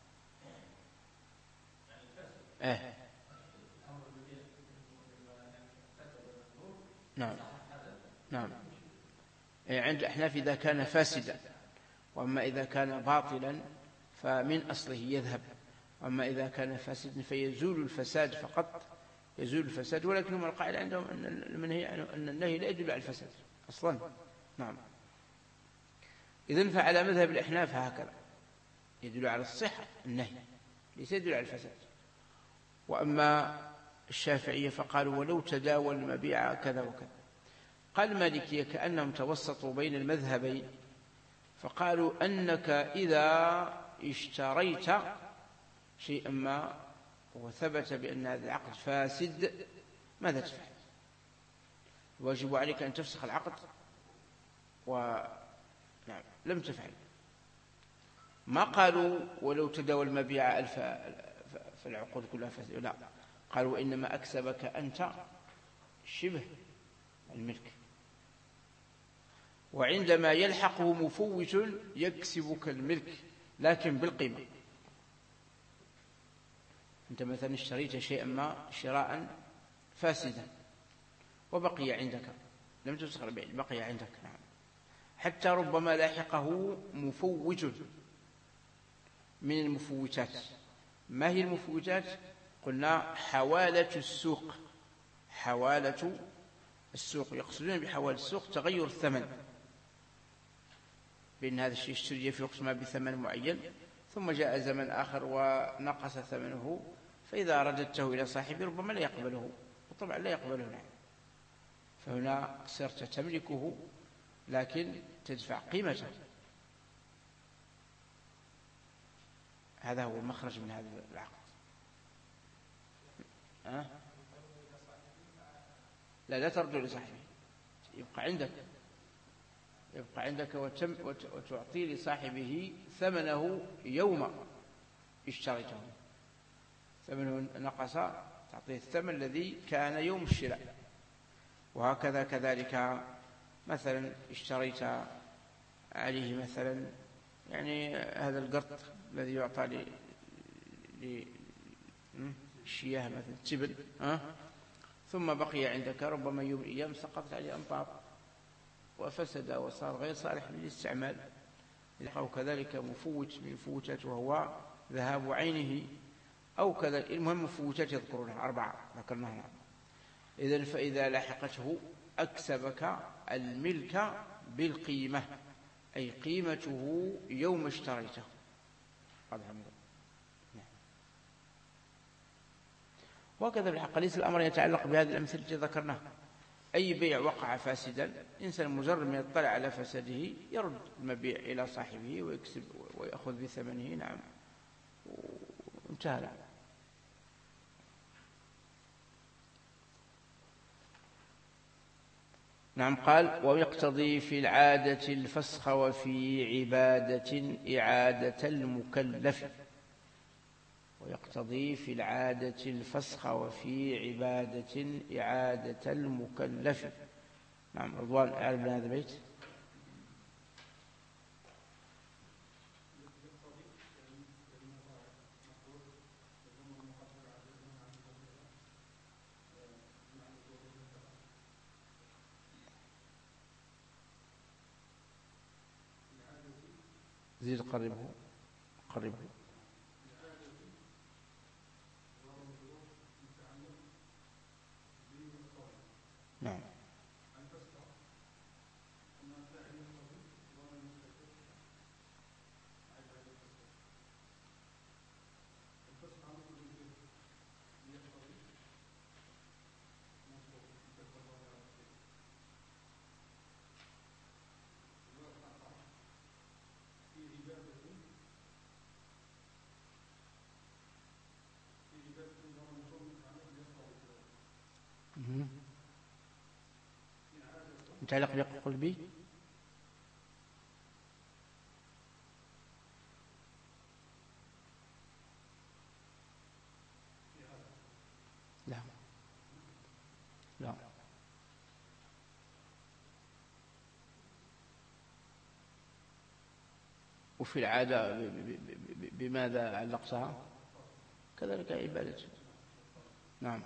نعم. نعم. عند الأحناف إذا كان فاسدا، وأما إذا كان باطلا فمن أصله يذهب، وأما إذا كان فاسدا فيزول الفساد فقط، يزول الفساد. ولكنهم القاعدة عندهم أن المنهي أن النهي لا يدل على الفساد أصلا. نعم. إذن فعلى مذهب الأحناف هكذا، يدل على الصحة النهي، ليس يدل على الفساد. وأما الشافعية فقالوا ولو تداول المبيع كذا وكذا. قال المالكية كأنهم توسطوا بين المذهبين، فقالوا أنك إذا اشتريت شيئا ما وثبت بأن هذا العقد فاسد ماذا تفعل؟ الواجب عليك أن تفسخ العقد، ونعم لم تفعل. ما قالوا ولو تداول المبيع فالعقود كلها فاسدة، لا، قالوا إنما أكسبك أنت شبه الملك، وعندما يلحقه مفوت يكسبك الملك لكن بالقيمة. أنت مثلا اشتريت شيئا ما شراء فاسدا وبقي عندك، لم تفسخ البيع، بقي عندك. نعم. حتى ربما لاحقه مفوت من المفوتات. ما هي المفوتات؟ قلنا حوالة السوق. حوالة السوق، يقصدون بحوالة السوق تغير الثمن، بأن هذا الشيء اشتري في وقت ما بثمن معين، ثم جاء زمن آخر ونقص ثمنه، فإذا رددته إلى صاحبه ربما لا يقبله، وطبعا لا يقبله. نعم. فهنا صرت تملكه لكن تدفع قيمته. هذا هو المخرج من هذا العقد. لا ترجع لصاحبه، يبقى عندك، يبقى عندك وتعطي لصاحبه ثمنه يوم اشتريته. ثمنه نقص، تعطيه الثمن الذي كان يوم الشراء. وهكذا كذلك مثلا اشتريت عليه مثلا يعني هذا القرط الذي يعطى للشياه مثلا تبن، ثم بقي عندك ربما يوم من الأيام سقطت عليه أمطار وفسد وصار غير صالح للاستعمال، أو كذلك مفوت من الفوتات وهو ذهاب عينه، أو كذا. المهم مفوتات يذكرونها 4 ذكرناها. إذن فإذا لحقته أكسبك الملك بالقيمة، أي قيمته يوم اشتريته. وكذا بالحق ليس الأمر يتعلق بهذه الأمثلة التي ذكرناها. أي بيع وقع فاسدا، إنسان مجرد من يطلع على فساده يرد المبيع إلى صاحبه ويكسب ويأخذ بثمنه. نعم، وانتهى. نعم. قال ويقتضي في العادة الفسخ وفي عبادة إعادة المكلف. ويقتضي في العادة الفسخ وفي عبادة إعادة المكلف. نعم. رضوان أعرف من هذا البيت. زيد قربه. نعم. متعلق بقلبي. لا لا. وفي العادة بماذا علقتها؟ كذلك عبادة. نعم.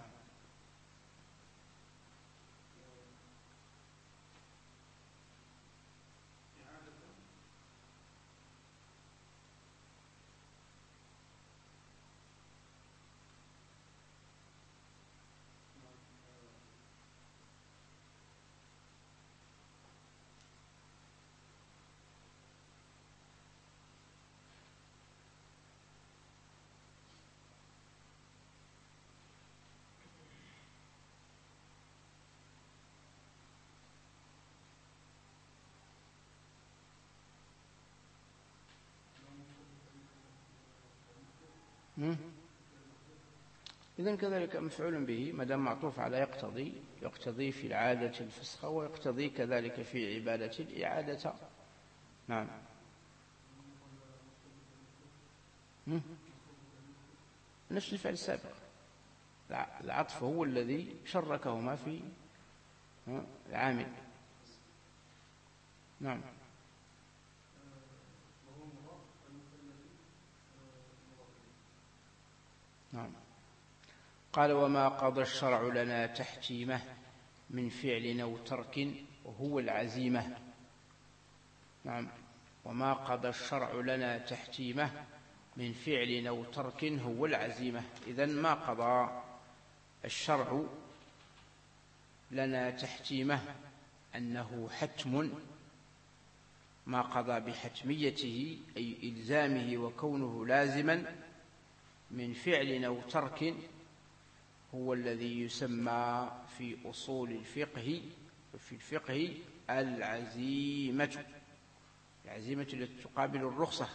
إذن كذلك مفعول به ما دام معطوف على يقتضي في العادة الفسخ ويقتضي كذلك في عبادة الإعادة. نعم. نفس الفعل السابق، العطف هو الذي شركهما في العامل. نعم. نعم. قال وما قضى الشرع لنا تحتيمه من فعل أو ترك وهو العزيمة. نعم. وما قضى الشرع لنا تحتيمه من فعل أو ترك هو العزيمة. إذن ما قضى الشرع لنا تحتيمه أنه حتم، ما قضى بحتميته أي إلزامه وكونه لازما من فعل أو ترك هو الذي يسمى في أصول الفقه وفي الفقه العزيمة. العزيمة التي تقابل الرخصة.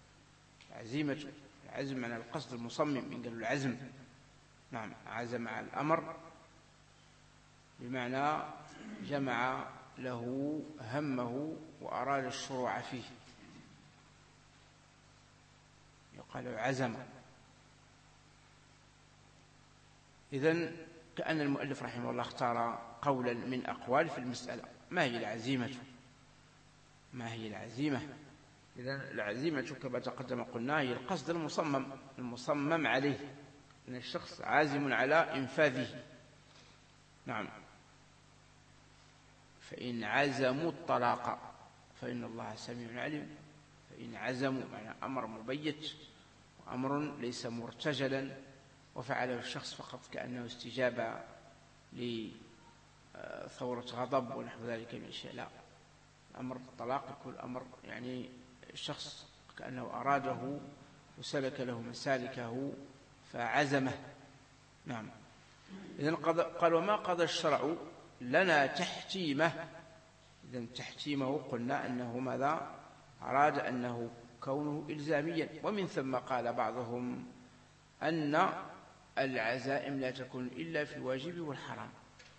العزم عن القصد المصمم، من قال العزم. نعم. عزم على الأمر بمعنى جمع له همه وأراد الشروع فيه، يقال عزم. إذن كأن المؤلف رحمه الله اختار قولا من أقوال في المسألة. ما هي العزيمة؟ ما هي العزيمة؟ إذن العزيمة كما تقدم قلنا هي القصد المصمم عليه، أن الشخص عازم على إنفاذه. نعم. فإن عزموا الطلاق فإن الله سميع عليم. فإن عزموا معنى أمر مبيت وأمر ليس مرتجلا وفعله الشخص فقط كأنه استجاب لثورة غضب ونحو ذلك من الشيء. لا، أمر الطلاق يكون أمر يعني الشخص كأنه أراده وسلك له مسالكه فعزمه. نعم. إذن قال وما قضى الشرع لنا تحتيمه. إذن تحتيمه قلنا أنه ماذا؟ أراد أنه كونه إلزاميا. ومن ثم قال بعضهم أن العزائم لا تكون إلا في الواجب والحرام،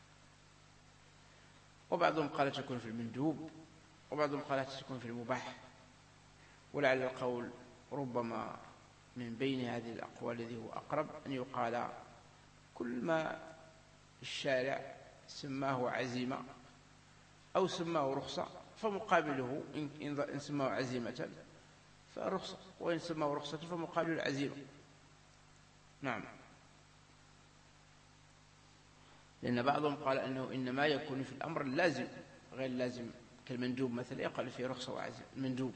وبعضهم قال تكون في المندوب، وبعضهم قال تكون في المباح. ولعل القول ربما من بين هذه الأقوال الذي هو أقرب أن يقال كل ما الشارع سماه عزيمة أو سماه رخصة فمقابله إن سماه عزيمة فرخصة، وإن سماه رخصة فمقابل العزيمة. نعم. لأن بعضهم قال أنه إنما يكون في الأمر اللازم غير اللازم، كالمندوب مثلا يقال فيه رخصة وعزيمة. المندوب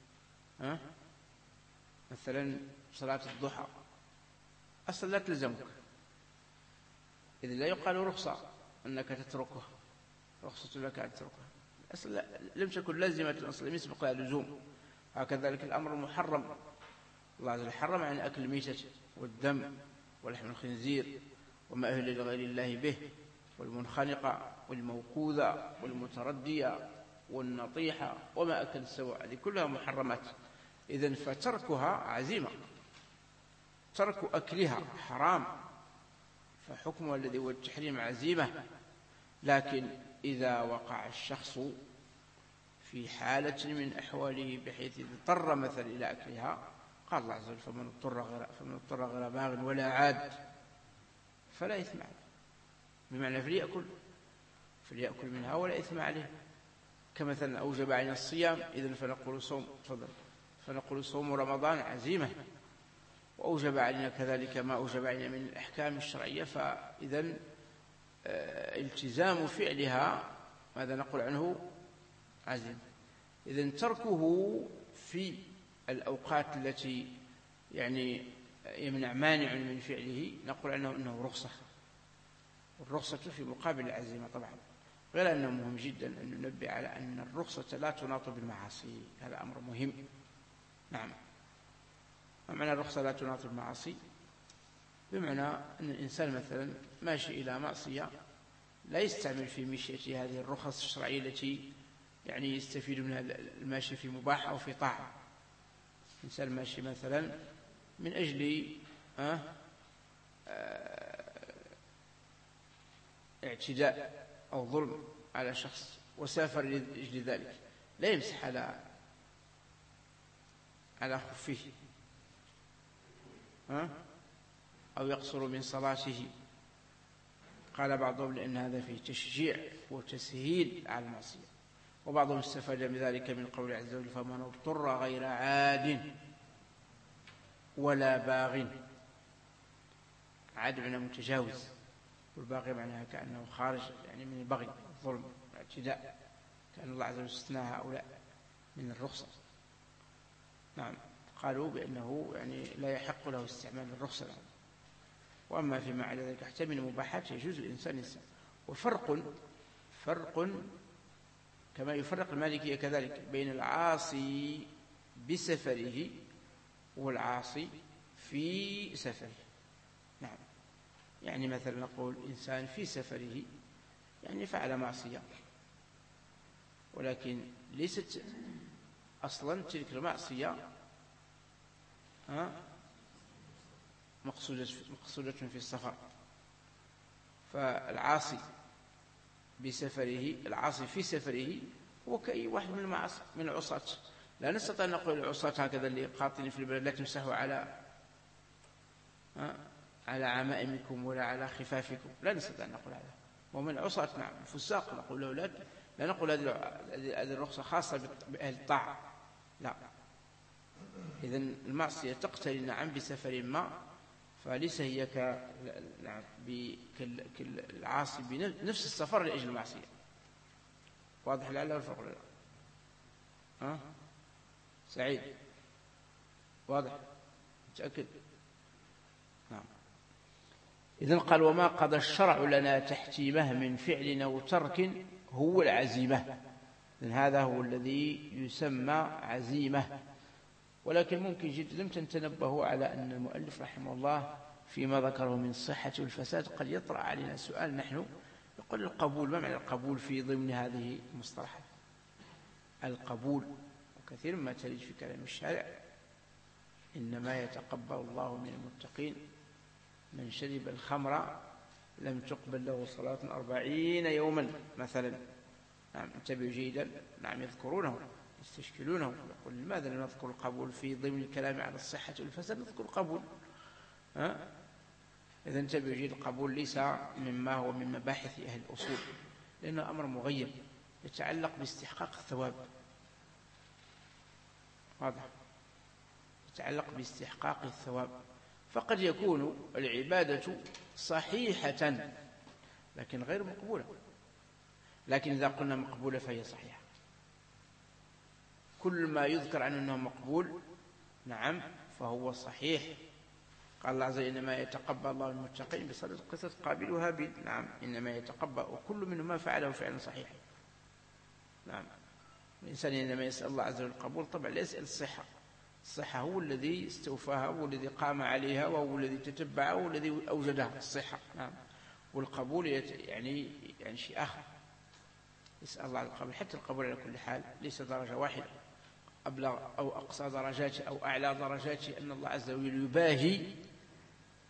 مثلا صلاة الضحى أصلا لا تلزمك، إذا لا يقال رخصة أنك تتركها، رخصة لك أن تتركها، أصلا لم تكن لازمة أصلا، لم يسبق لها لزوم. هكذلك الأمر المحرم، الله عز وجل حرم عن أكل الميتة والدم ولحم الخنزير وما أهل لغير الله به والمنخنقة والموقوذة والمتردية والنطيحة وما أكل السبع، هذه كلها محرمات. إذن فتركها عزيمة، ترك أكلها حرام، فحكمها الذي هو التحريم عزيمة. لكن إذا وقع الشخص في حالة من أحواله بحيث اضطر مثلا إلى أكلها، قال الله عز وجل فمن اضطر غير باغ ولا عاد فلا إثم عليه، بمعنى فليأكل منها ولا إثم عليه. كمثلا أوجب علينا الصيام، إذن فنقول صوم رمضان عزيمة، وأوجب علينا كذلك ما أوجب علينا من الأحكام الشرعية، فإذن التزام فعلها ماذا نقول عنه؟ عزيمة. إذن تركه في الأوقات التي يعني يمنع مانع من فعله نقول عنه أنه رخصة، والرخصة في مقابل العزيمة طبعا، غير أنه مهم جدا أن ننبه على أن الرخصة لا تناط بالمعاصي، هذا أمر مهم. نعم. ما معنى الرخصة لا تناط بالمعاصي؟ بمعنى أن الإنسان مثلا ماشي إلى معصية لا يستعمل في مشيته هذه الرخص الشرعية التي يعني يستفيد منها الماشي في مباح أو في طاعة. إنسان ماشي مثلا من أجل اعتداء أو ظلم على شخص وسافر لأجل ذلك، لا يمسح على خفه أو يقصر من صلاته. قال بعضهم لأن هذا فيه تشجيع وتسهيل على المعصية، وبعضهم استفاد من ذلك من قول عز وجل فمن اضطر غير عاد ولا باغ. عاد معناه متجاوز، والباغي معناها كأنه خارج يعني من البغي، الظلم، الاعتداء، كأن الله عز وجل استثنى هؤلاء من الرخصة. نعم. قالوا بأنه يعني لا يحق له استعمال الرخصة. وأما فيما على ذلك يحتمل مباحات يجوز الإنسان يستعمل. وفرق كما يفرق المالكية كذلك بين العاصي بسفره والعاصي في سفره. نعم. يعني مثلا نقول إنسان في سفره يعني فعل معصية، ولكن ليست أصلا تلك المعصية مقصودة في السفر. فالعاصي بسفره، العاصي في سفره هو كأي واحد من العصاة. لا نستطيع أن نقول العصاة هكذا اللي قاطنين في البلد لا تمسحوا على عمائمكم ولا على خفافكم، لا نستطيع أن نقول هذا. ومن العصاة نعم الفساق نقول له لا نقول هذه الرخصة خاصة بأهل الطاعة، لا. إذن المعصية تقترن نعم بسفر ما، فليس هي كالعاصي بنفس السفر لأجل المعصية. واضح لعله الفرق ولا لا؟ سعيد واضح متأكد؟ نعم. إذن قال وما قضى الشرع لنا تحتيمه من فعل أو ترك هو العزيمة. إذن هذا هو الذي يسمى عزيمة. ولكن ممكن جدا لم تنتبهوا على أن المؤلف رحمه الله فيما ذكره من الصحة والفساد قد يطرأ علينا سؤال نحن يقول القبول، ما معنى القبول في ضمن هذه المصطلحات؟ القبول وكثير ما تلج في كلام الشارع إنما يتقبل الله من المتقين، من شرب الخمر لم تقبل له صلاة 40 يوما مثلا. نعم انتبهوا جيدا. نعم يذكرونه يستشكلونه، يقول لماذا لا نذكر القبول في ضمن الكلام على الصحة والفساد؟ نذكر القبول. إذا انتبهوا جيدا، القبول ليس مما هو من مباحث أهل الأصول، لأنه أمر مغيب يتعلق باستحقاق الثواب. واضح؟ يتعلق باستحقاق الثواب. فقد يكون العبادة صحيحة لكن غير مقبولة، لكن إذا قلنا مقبولة فهي صحيحة. كل ما يذكر عنه أنه مقبول نعم فهو صحيح. قال الله عز وجل إنما يتقبل الله المتقين بصدد قصة قابيل وهابيل. نعم إنما يتقبل، وكل منهما فعله فعلا صحيح. نعم الإنسان إنما يسأل الله عز وجل القبول، طبعا لا يسأل الصحة. الصحة هو الذي استوفاها والذي قام عليها وهو الذي تتبعها والذي أوجدها الصحة. نعم. والقبول يعني شيء آخر. يسأل الله عن القبول. حتى القبول على كل حال ليس درجة واحدة، أبلغ أو أقصى درجات أو أعلى درجات أن الله عز وجل يباهي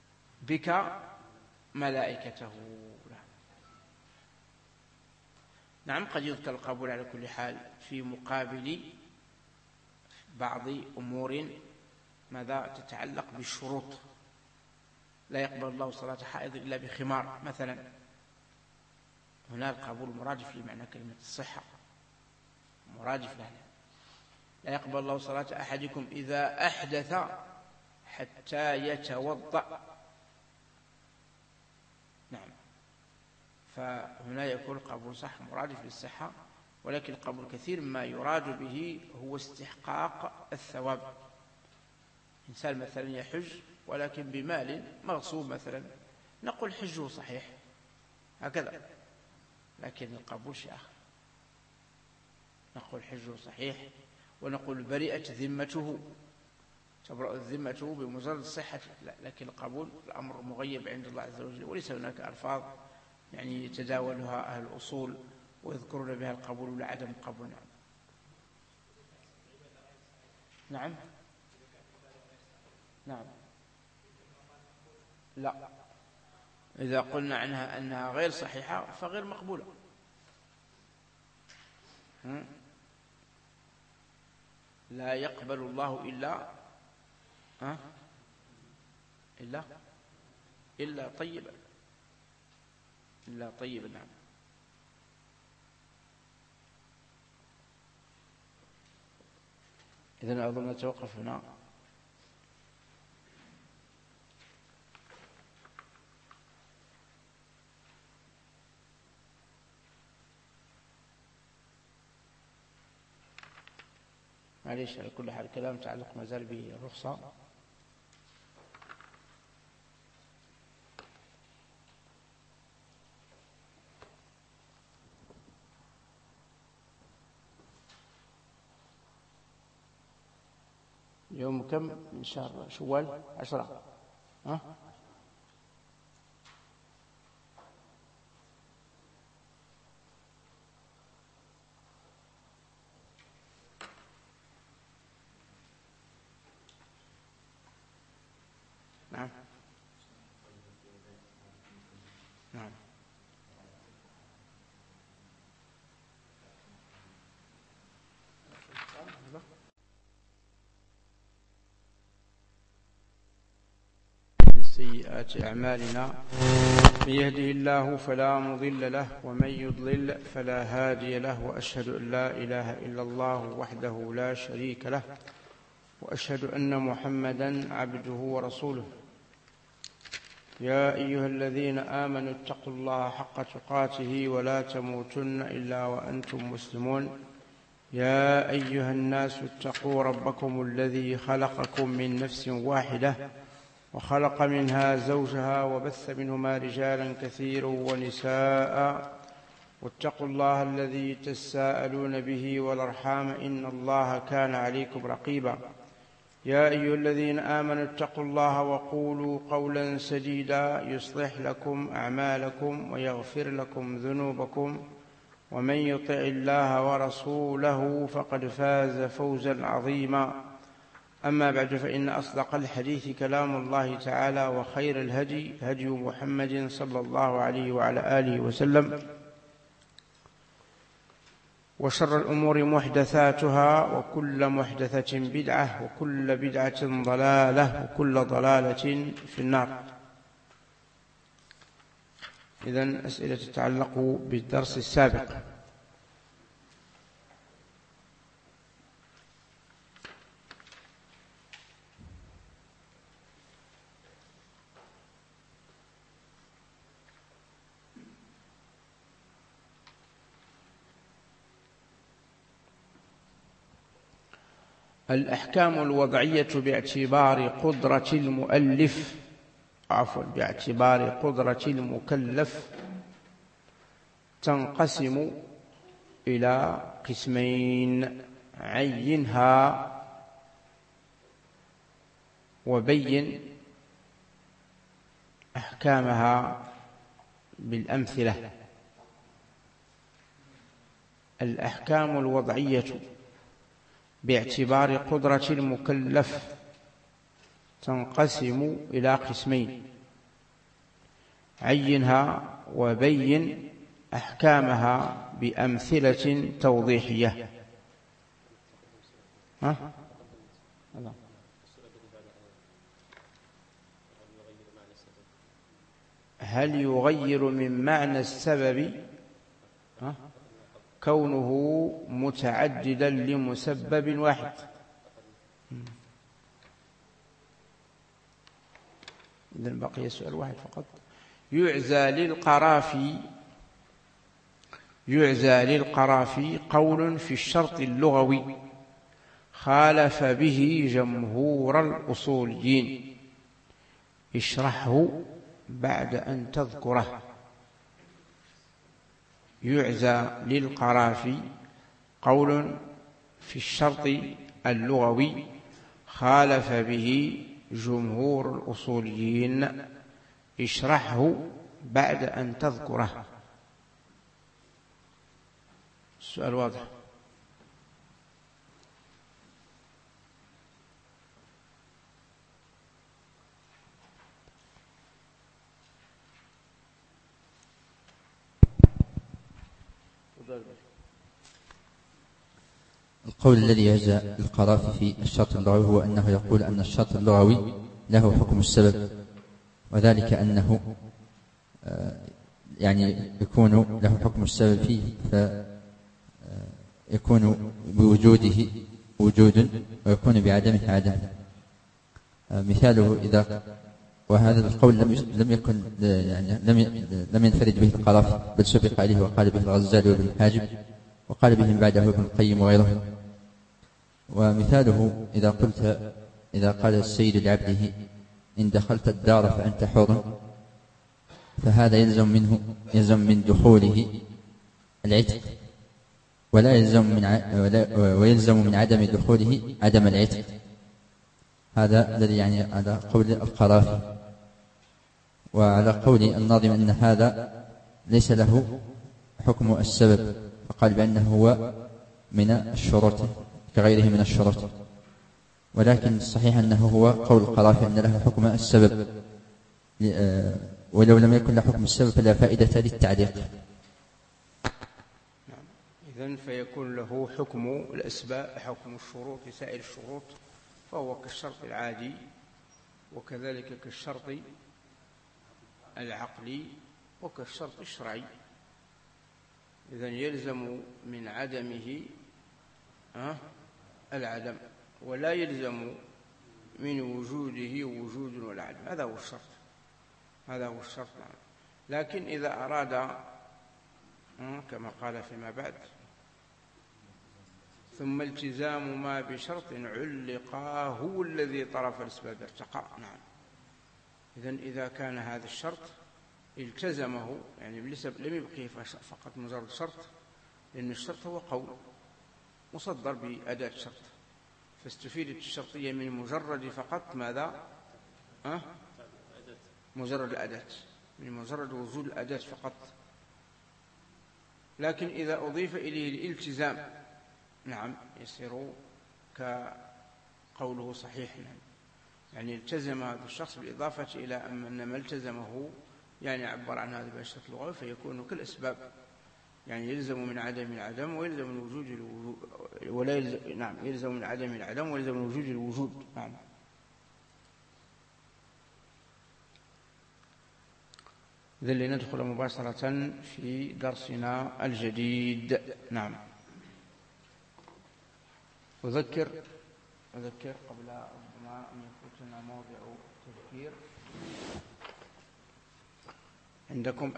بك ملائكته. نعم، قد يذكر القبول على كل حال في مقابل بعض أمور ماذا تتعلق بالشروط. لا يقبل الله صلاة حائض إلا بخمار مثلا، هنا القبول مرادف لمعنى كلمة الصحة، مرادف لها. لا يقبل الله صلاة أحدكم إذا أحدث حتى يتوضأ. نعم، فهنا يكون القبول صح مرادف للصحة، ولكن القبول كثير ما يراد به هو استحقاق الثواب. إنسان مثلا يحج ولكن بمال مغصوب مثلا، نقول حجه صحيح هكذا، لكن القبول شيء آخر. نقول حجه صحيح ونقول برئت ذمته، تبرأ ذمته بمجرد الصحة، لا، لكن القبول الأمر مغيب عند الله عز وجل، وليس هناك ألفاظ يعني يتداولها أهل الأصول ويذكرون بها القبول ولا عدم القبول. نعم نعم، لا، إذا قلنا عنها أنها غير صحيحة فغير مقبولة. لا يقبل الله إلا طيبا، إلا طيبا. نعم. إذن أظن نتوقف هنا. معليش، على كل حال كلام تعلق ما زال بالرخصة. يوم كم من شهر شوال؟ 10. نعم نعم. من سيئات أعمالنا، من يهده الله فلا مضل له ومن يضلل فلا هادي له، وأشهد أن لا إله إلا الله وحده لا شريك له، وأشهد أن محمدا عبده ورسوله. يا أيها الذين آمنوا اتقوا الله حق تقاته ولا تموتن إلا وأنتم مسلمون. يا أيها الناس اتقوا ربكم الذي خلقكم من نفس واحدة وخلق منها زوجها وبث منهما رجالا كثيرا ونساء، واتقوا الله الذي تساءلون به والأرحام إن الله كان عليكم رقيبا. يا أيها الذين آمنوا اتقوا الله وقولوا قولا سديدا يصلح لكم أعمالكم ويغفر لكم ذنوبكم، ومن يطع الله ورسوله فقد فاز فوزا عظيما. أما بعد، فإن أصدق الحديث كلام الله تعالى، وخير الهدي هدي محمد صلى الله عليه وعلى آله وسلم، وشر الأمور محدثاتها، وكل محدثة بدعة، وكل بدعة ضلالة، وكل ضلالة في النار. إذن أسئلة تتعلق بالدرس السابق. الأحكام الوضعية باعتبار قدرة المؤلف، باعتبار قدرة المكلف، تنقسم إلى قسمين: عينها وبين أحكامها بالأمثلة. الأحكام الوضعية باعتبار قدرة المكلف تنقسم إلى قسمين: عينها وبين أحكامها بأمثلة توضيحية. هل يغير من معنى السبب كونه متعددا لمسبب واحد؟ إذن بقي سؤال واحد فقط. يعزى للقرافي قول في الشرط اللغوي خالف به جمهور الأصوليين، اشرحه بعد أن تذكره. يعزى للقرافي قول في الشرط اللغوي خالف به جمهور الأصوليين، اشرحه بعد أن تذكره. السؤال واضح. القول الذي يعزى القرافي في الشرط اللغوي هو أنه يقول أن الشرط اللغوي له حكم السبب، وذلك أنه يعني يكون له حكم السبب فيه، فيكون بوجوده وجود ويكون بعدمه عدم. مثاله إذا، وهذا القول لم يكن يعني لم ينفرد به القرافي، بل سبق عليه وقال به الغزالي وابن الحاجب، وقال به بعده ابن القيم وغيره. ومثاله إذا قال السيد لعبده إن دخلت الدار فأنت حر، فهذا يلزم من دخوله العتق، ويلزم من عدم دخوله عدم العتق. هذا الذي يعني على قول القرافي. وعلى قول الناظم أن هذا ليس له حكم السبب، فقال بأنه هو من الشروط كغيره من الشروط، ولكن الصحيح أنه هو قول القرافي أن له حكم السبب، ولو لم يكن له حكم السبب فلا فائدة للتعليق. إذن فيكون له حكم الأسباب، حكم الشروط سائر الشروط، فهو كالشرط العادي وكذلك كالشرط العقلي وكالشرط الشرعي. إذن يلزم من عدمه العدم، ولا يلزم من وجوده وجود ولا عدم. هذا هو الشرط. لكن إذا أراد كما قال فيما بعد ثم التزام ما بشرط علقا هو الذي طرف الأسباب ارتقى. نعم. إذن إذا كان هذا الشرط التزمه، يعني لم يبقيه فقط مجرد شرط، لأن الشرط هو قول مصدر بأداة شرط، فاستفيدت الشرطية من مجرد فقط ماذا؟ مجرد الأداة، من مجرد وجود الأداة فقط. لكن إذا أضيف إليه الالتزام، نعم، يصير كقوله صحيح، يعني التزم هذا الشخص بالإضافة إلى أن ما التزمه يعني عبر عن هذا بالشرط اللغوي، فيكون كالأسباب، يعني يلزم من عدم العدم ويلزم من وجود الوجود، ولا يلزم، نعم، يلزم من عدم العدم ويلزم من وجود الوجود. نعم. إذن لندخل مباشرة في درسنا الجديد. نعم. أذكر قبل ربما أن يفوتنا موضع تذكير. عندكم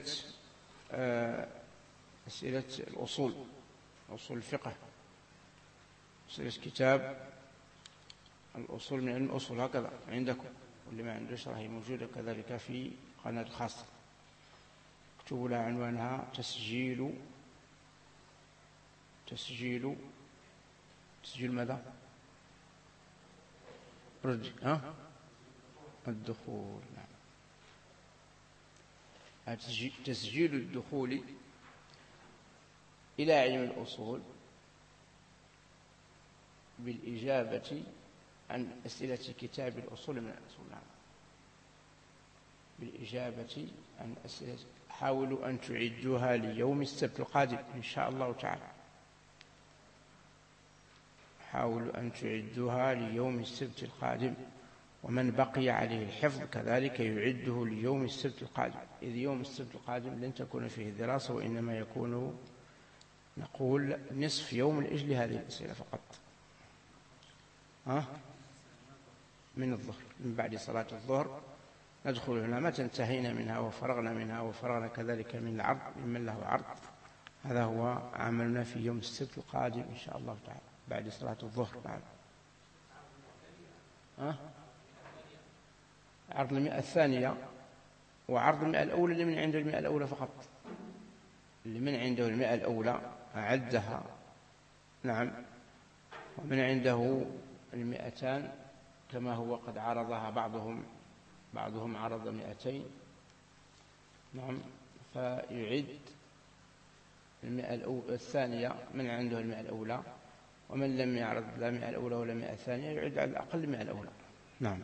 أسئلة الأصول الفقه، أسئلة كتاب الأصول من علم الأصول، هكذا عندكم، واللي ما عنده شرح موجودة كذلك في قناة خاصة. اكتبوا لها عنوانها تسجيل ماذا؟ الدخول. نعم. تسجيل الدخول إلى علم الأصول بالإجابة عن أسئلة كتاب الأصول من الأصول. نعم. بالإجابة عن أسئلة حاولوا أن تعدوها ليوم السبت القادم إن شاء الله تعالى. حاولوا أن تعدوها ليوم السبت القادم، ومن بقي عليه الحفظ كذلك يعده ليوم السبت القادم، إذ يوم السبت القادم لن تكون فيه دراسة، وإنما يكون نقول نصف يوم لأجل هذه الأسئلة فقط. من الظهر، من بعد صلاة الظهر ندخل هنا متى انتهينا منها وفرغنا منها وفرغنا كذلك من العرض ممن له عرض. هذا هو عملنا في يوم السبت القادم إن شاء الله تعالى بعد صلاة الظهر. عرض المئة الثانية وعرض المئة الأولى اللي من عنده المئة الأولى فقط، اللي من عنده المئة الأولى أعدها. نعم. ومن عنده المئتان كما هو قد عرضها بعضهم عرض 200. نعم. فيعد المئة الثانية من عنده المئة الأولى، ومن لم يعرض لا المئة الأولى ولا المئة الثانية يعد على الأقل المئة الأولى. نعم.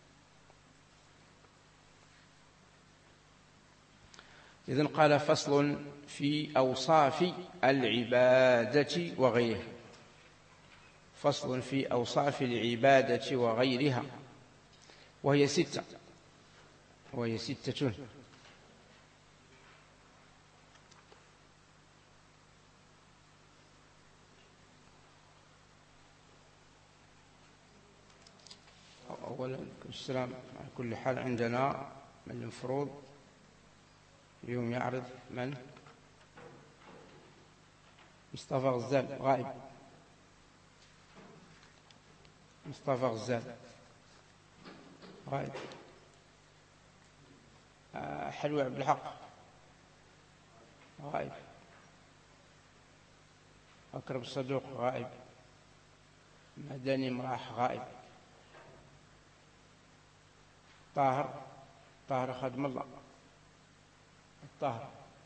إذن قال فصل في أوصاف العبادة وغيرها. فصل في أوصاف العبادة وغيرها، وهي 6. أولا السلام. على كل حال عندنا من المفروض اليوم يعرض من؟ مصطفى غزال غائب. مصطفى غزال غائب. حلوى عبد الحق غائب. أكرم الصدوق غائب. مدني مراح غائب. طاهر خادم الله. الطاهر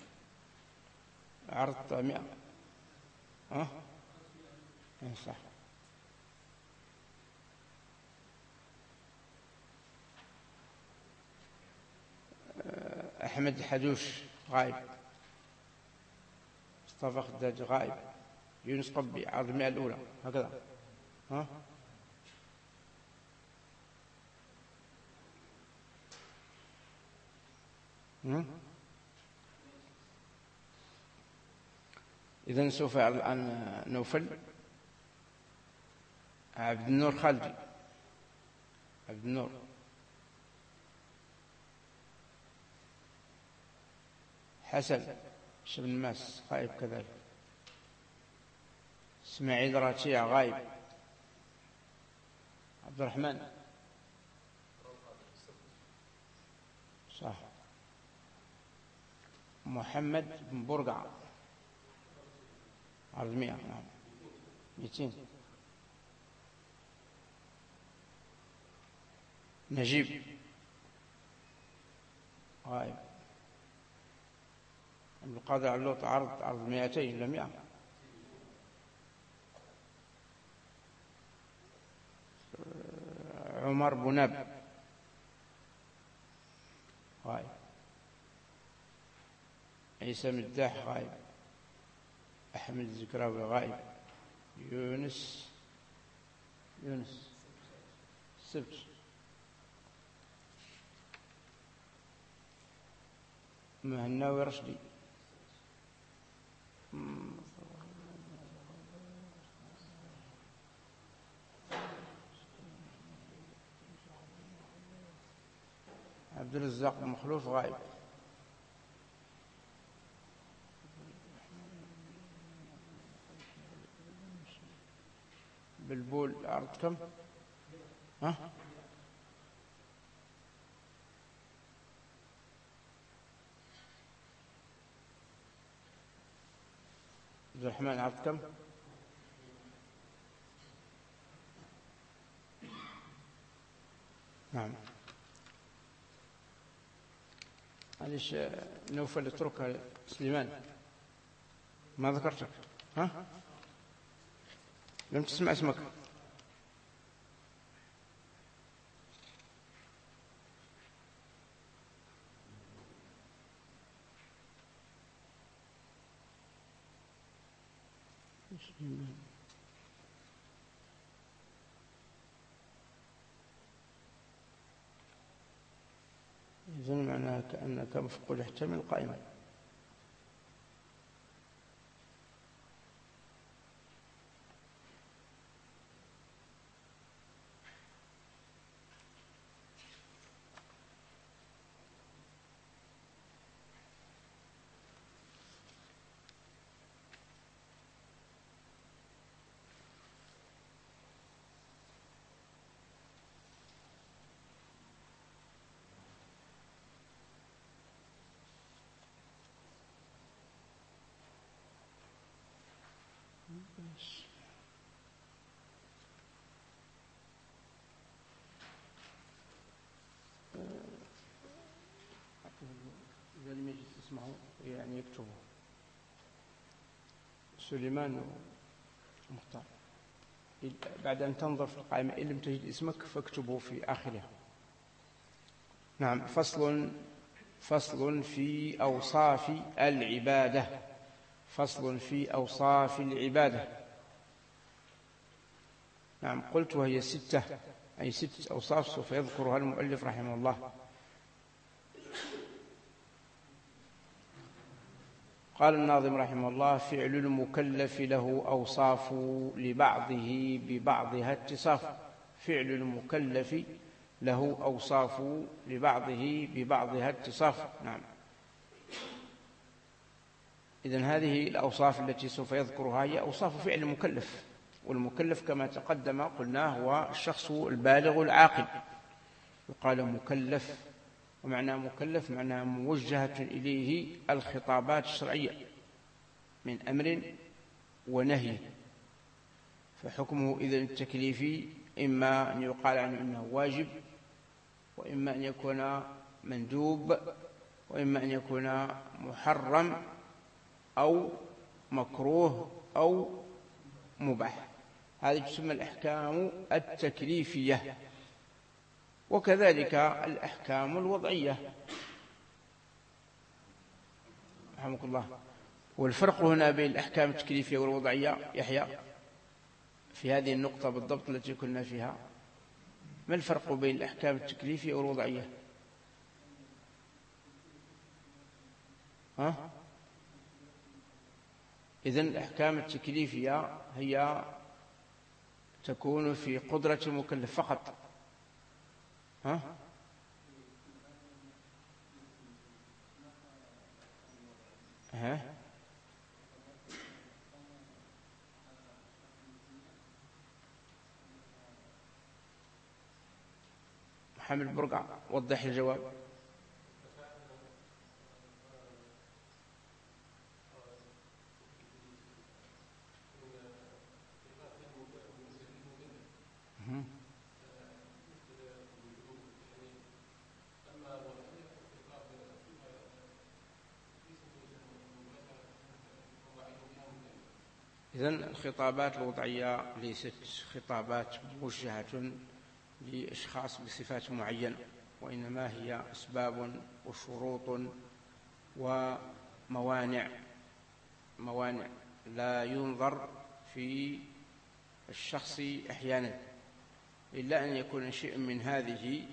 عرض 100. صح. أحمد حدوش غائب. مصطفى خداج غائب. يونس قبي عرض 100 الأولى هكذا. إذن سوف يعرض الآن نوفل. عبد النور خالدي. عبد النور. حسن شبن الماس غائب كذلك. اسماعيل راتيع غائب. عبد الرحمن صح. محمد بن برقع عرض 100. نعم 200. نجيب غائب. عبد القادر علوط عرض 200 إلى 100. عمر بناب غائب. عيسى مداح غائب. أحمد الزكراوي غائب. يونس سبت. مهناوي رشدي. عبد الرزاق مخلوف غائب. بلبول عرض كم؟ عبد الرحمن عرض كم؟ نعم. معليش نوفل اتركها. سليمان ما ذكرتك. لم تسمع اسمك. إذن معناها كأنك مفقود يحتمل قائما. إذا لم يجد اسمه يعني يكتبه. سليمان مختار. بعد أن تنظر في القائمة إن لم تجد اسمك فاكتبه في آخرها. نعم. فصل في أوصاف العبادة. فصل في أوصاف العبادة. نعم. قلت وهي 6، أي 6 أوصاف سوف يذكرها المؤلف رحمه الله. قال الناظم رحمه الله: فعل المكلف له أوصاف لبعضه ببعضها اتصاف. فعل المكلف له أوصاف لبعضه ببعضها اتصاف. نعم. إذن هذه الأوصاف التي سوف يذكرها هي أوصاف فعل المكلف. والمكلف كما تقدم قلنا هو الشخص البالغ العاقل، يقال مكلف. ومعنى مكلف معناه موجهة إليه الخطابات الشرعية من أمر ونهي. فحكمه إذن التكليفي إما أن يقال عنه إنه واجب، وإما أن يكون مندوب، وإما أن يكون محرم أو مكروه أو مباح. هذه تسمى الأحكام التكليفية. وكذلك الأحكام الوضعية رحمك الله. والفرق هنا بين الأحكام التكليفية والوضعية يحيى في هذه النقطة بالضبط التي كنا فيها، ما الفرق بين الأحكام التكليفية والوضعية؟ إذن الأحكام التكليفية هي تكون في قدرة المكلف فقط. محمد برقع وضح الجواب. إذن الخطابات الوضعية ليست خطابات موجهة لأشخاص بصفات معينة، وإنما هي أسباب وشروط وموانع لا ينظر في الشخص أحيانا إلا أن يكون شيء من هذه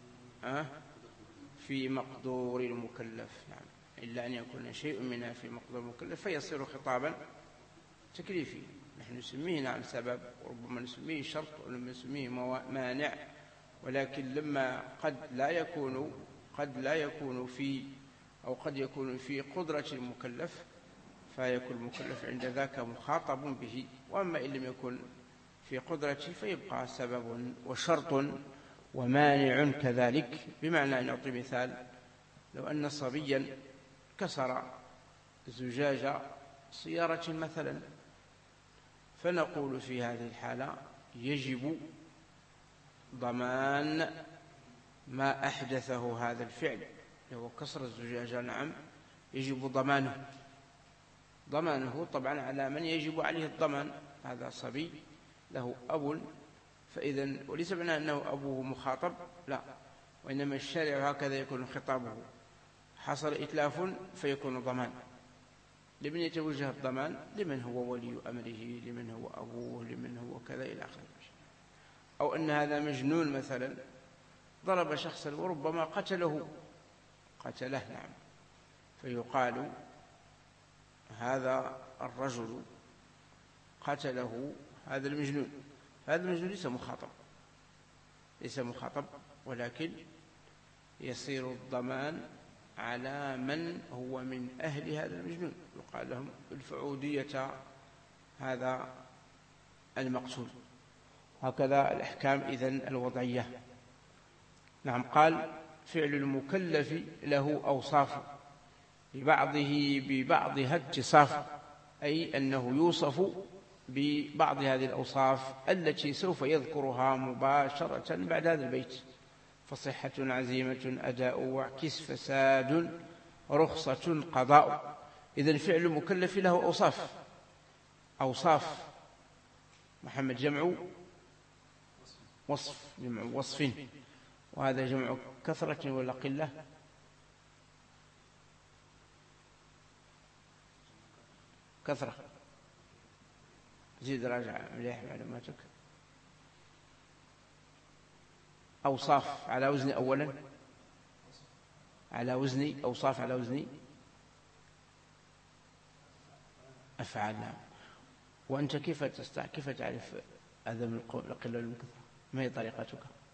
في مقدور المكلف. نعم. إلا أن يكون شيء منها في مقدور المكلف فيصير خطابا تكليفي. نحن نسميه نعم سبب، وربما نسميه شرط، ولما نسميه مانع، ولكن لما قد لا يكون في، أو قد يكون في قدرة المكلف، فيكون المكلف عند ذاك مخاطب به. وأما إن لم يكن في قدرته فيبقى سبب وشرط ومانع كذلك. بمعنى أن نعطي مثال: لو أن صبيا كسر زجاج سيارة مثلا، فنقول في هذه الحالة يجب ضمان ما أحدثه هذا الفعل، هو كسر الزجاجة. نعم، يجب ضمانه طبعا على من يجب عليه الضمان. هذا صبي له أب، فإذن وليس معنى أنه أبوه مخاطب، لا، وإنما الشارع هكذا يكون خطابه. حصل إتلاف فيكون ضمان، لمن يتوجه الضمان؟ لمن هو ولي أمره، لمن هو أبوه، لمن هو كذا إلى آخره. أو أن هذا مجنون مثلا ضرب شخصا وربما قتله، نعم، فيقال هذا الرجل قتله هذا المجنون. هذا المجنون ليس مخاطب، ولكن يصير الضمان على من هو من أهل هذا المجنون، يقال لهم ادفعوا دية هذا المقتول. هكذا الأحكام إذن الوضعية. نعم. قال فعل المكلف له أوصاف لبعضه ببعضها اتصاف، أي أنه يوصف ببعض هذه الأوصاف التي سوف يذكرها مباشرة بعد هذا البيت: فصحة، عزيمة، أداء، واعكس، فساد، رخصة، قضاء. إذن فعل المكلف له أوصاف. محمد جمع وصف، وهذا جمع كثرة ولا قلة؟ كثرة. زيد راجع مليح معلوماتك. أوصاف على وزن أولا، على وزن أوصاف، على وزن أفعال. نعم. وأنت كيف تعرف هذا من القلة والكثرة؟ ما هي طريقتك؟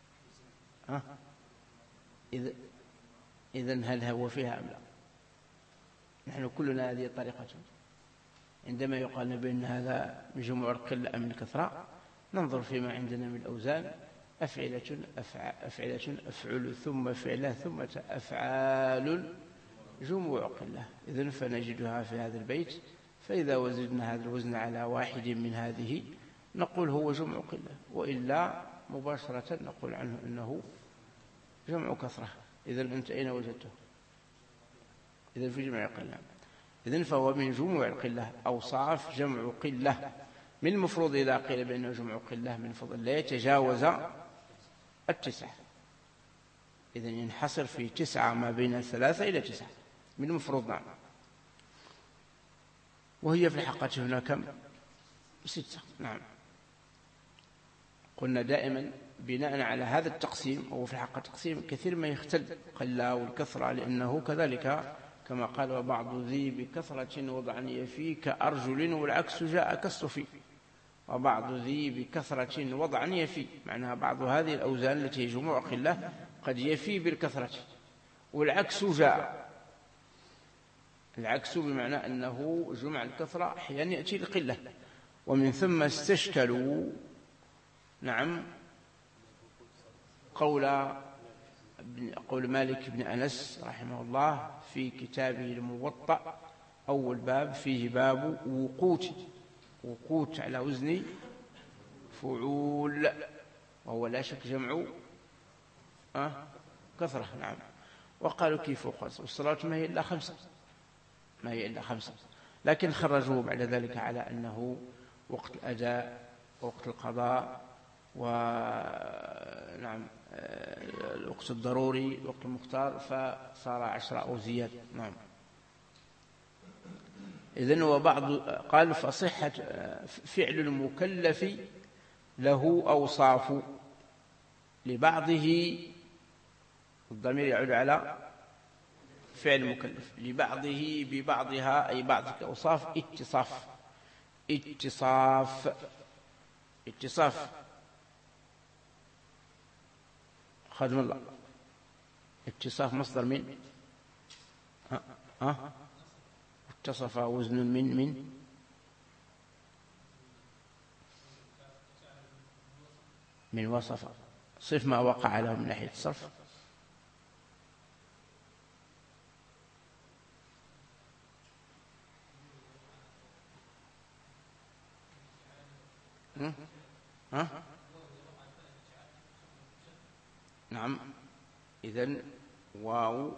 إذن هل هو فيها أم لا؟ نحن كلنا هذه طريقتنا. عندما يقال بأن هذا من جموع القلة أم الكثرة، ننظر فيما عندنا من الأوزان: أفعلة، أفعل، ثم فعلة، ثم أفعال، جموع قلة. إذن فنجدها في هذا البيت. فإذا وزدنا هذا الوزن على واحد من هذه نقول هو جمع قلة، وإلا مباشرة نقول عنه إنه جمع كثرة. إذن أنت أين وجدته؟ إذن في جمع قلة. إذن فهو من جموع القلة. أوصاف جمع قلة. من المفروض إذا قيل بأنه جمع قلة من فضل لا يتجاوز 9. إذن ينحصر في 9، ما بين 3 إلى 9 من المفروض. نعم. وهي في الحقيقة هنا كم؟ 6. نعم. قلنا دائما بناء على هذا التقسيم، أو في الحقيقة تقسيم كثير ما يختل قلة والكثرة، لأنه كذلك كما قال: وبعض ذي بكثرة وضعا يفي كأرجل، والعكس جاء كالصفي. وبعض ذي بكثرة وضعا يفي، معناها بعض هذه الأوزان التي هي جموع قلة قد يفي بالكثرة، والعكس جاء. العكس بمعنى أنه جمع الكثرة أحيانا يأتي القلة. ومن ثم استشكلوا، نعم، قول مالك بن أنس رحمه الله في كتابه الموطأ، أول باب فيه باب وقوت على وزن فعول، وهو لا شك جمع كثرة. نعم. وقالوا كيف وقت والصلاة ما هي إلا 5، لكن خرجوا بعد ذلك على أنه وقت الأداء ووقت القضاء، ونعم الوقت الضروري، وقت المختار، فصار 10 أو زيادة. نعم. إذن وبعض قال: فصحة فعل المكلف له أوصاف لبعضه، الضمير يعود على فعل المكلف، لبعضه ببعضها، أي بعض الأوصاف اتصاف. خادم الله. اتصاف مصدر من اتصف، وزن من وصف. صف ما وقع له من ناحية الصرف. نعم. إذن واو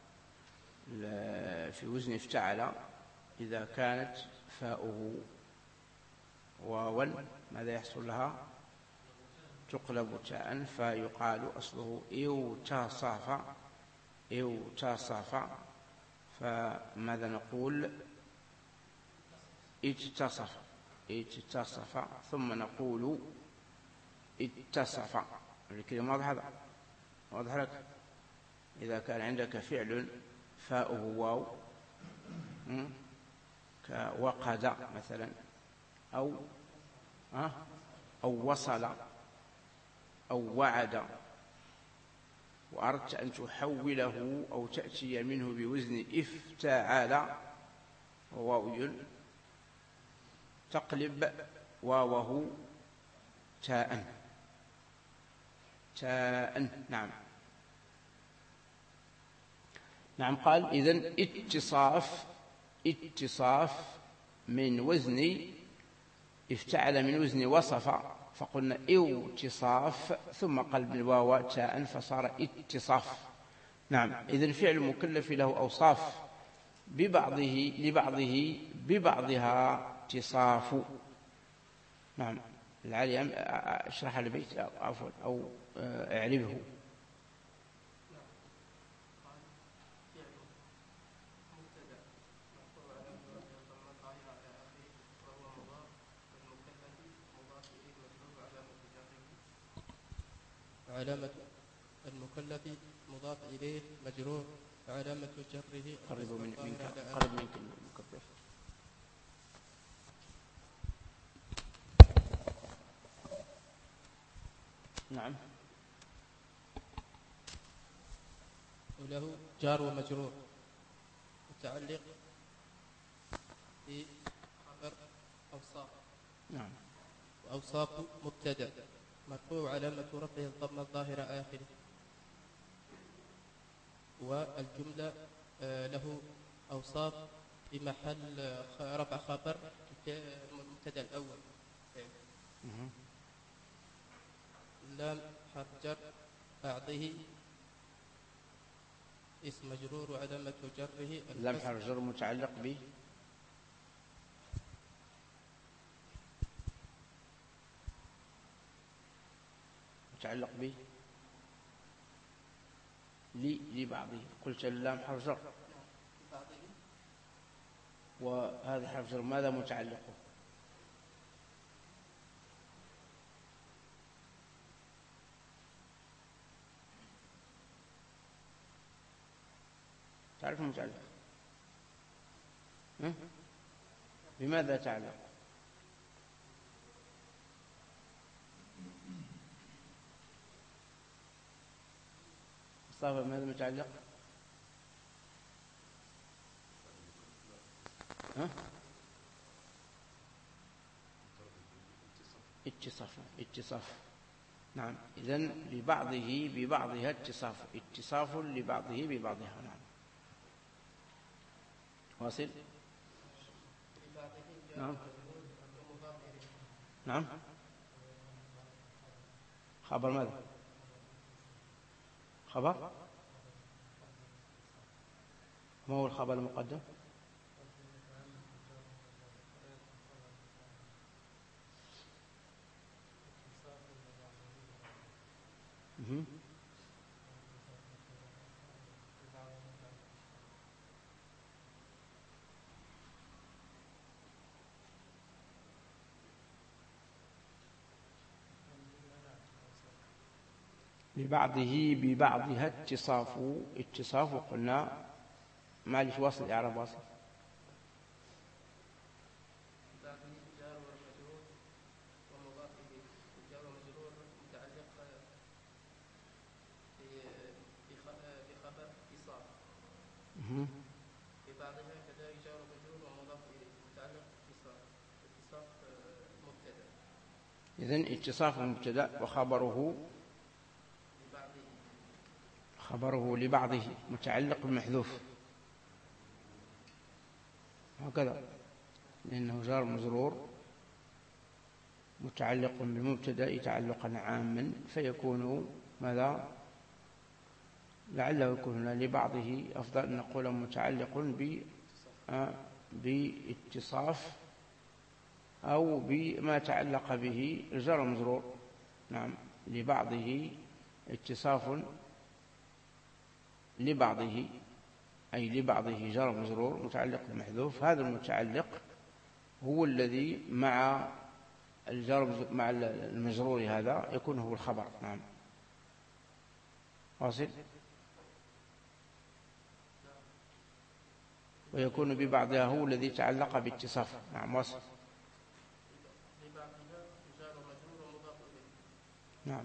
في وزن افتعل إذا كانت فاؤه واوا ماذا يحصل لها؟ تقلب تاء، فيقال أصله إوتصاف. فماذا نقول؟ اتصف ثم نقول اتصف. الكلمة واضح لك. إذا كان عندك فعل فاؤه واو كوقد مثلا، أو وصل أو وعد، وأردت أن تحوله أو تأتي منه بوزن افتعل وواوي، تقلب واوه تاء. نعم. قال إذن اتصاف من وزن افتعل من وزن وصف، فقلنا اتصاف ثم قلب الواو تاء فصار اتصاف. نعم. إذن فعل المكلف له أوصاف ببعضها اتصاف. نعم. العالي اشرح البيت عفوا أو اعربه. علامة المكلف مضاف إليه مجرور، علامة جره قرب منك المكبر. نعم. وله جار ومجرور متعلق بخبر أوصاف. نعم. وأوصاف مبتدأ مرفوع علامة رفعه الضمة الظاهرة آخره. والجملة له أوصاف في محل رفع خبر المبتدأ الأول. لام حرف جر بعضه اسم مجرور وعلامة جره لام حرف جر متعلق به لبعضه. قلت اللام حرف جر وهذا حرف جر ماذا متعلقه؟ تعرف المتعلق بماذا تعلق؟ مصطفى بماذا متعلق؟ اتصاف. نعم. إذن ببعضها اتصاف لبعضه ببعضها. نعم. واصل. نعم. خبر ماذا؟ خبر ما هو الخبر المقدم؟ ببعضها اتصاف قلنا ما ليش واصل إعراب واصل. في بعضها كذلك جار ومجرور ومضاف إليه متعلق اتصاف مبتدأ. إذن اتصاف مبتدأ وخبره لبعضه متعلق بمحذوف هكذا، لأنه جار مجرور متعلق بالمبتدأ تعلقا عاما، فيكون ماذا؟ لعله يكون لبعضه أفضل أن نقول متعلق باتصاف أو بما تعلق به الجار المجرور. نعم. لبعضه اتصاف لبعضه، أي لبعضه جار مجرور متعلق بمحذوف. هذا المتعلق هو الذي مع الجر مع المجرور هذا يكون هو الخبر. نعم واصل. ويكون ببعضها هو الذي تعلق باتصاف. نعم واصل. نعم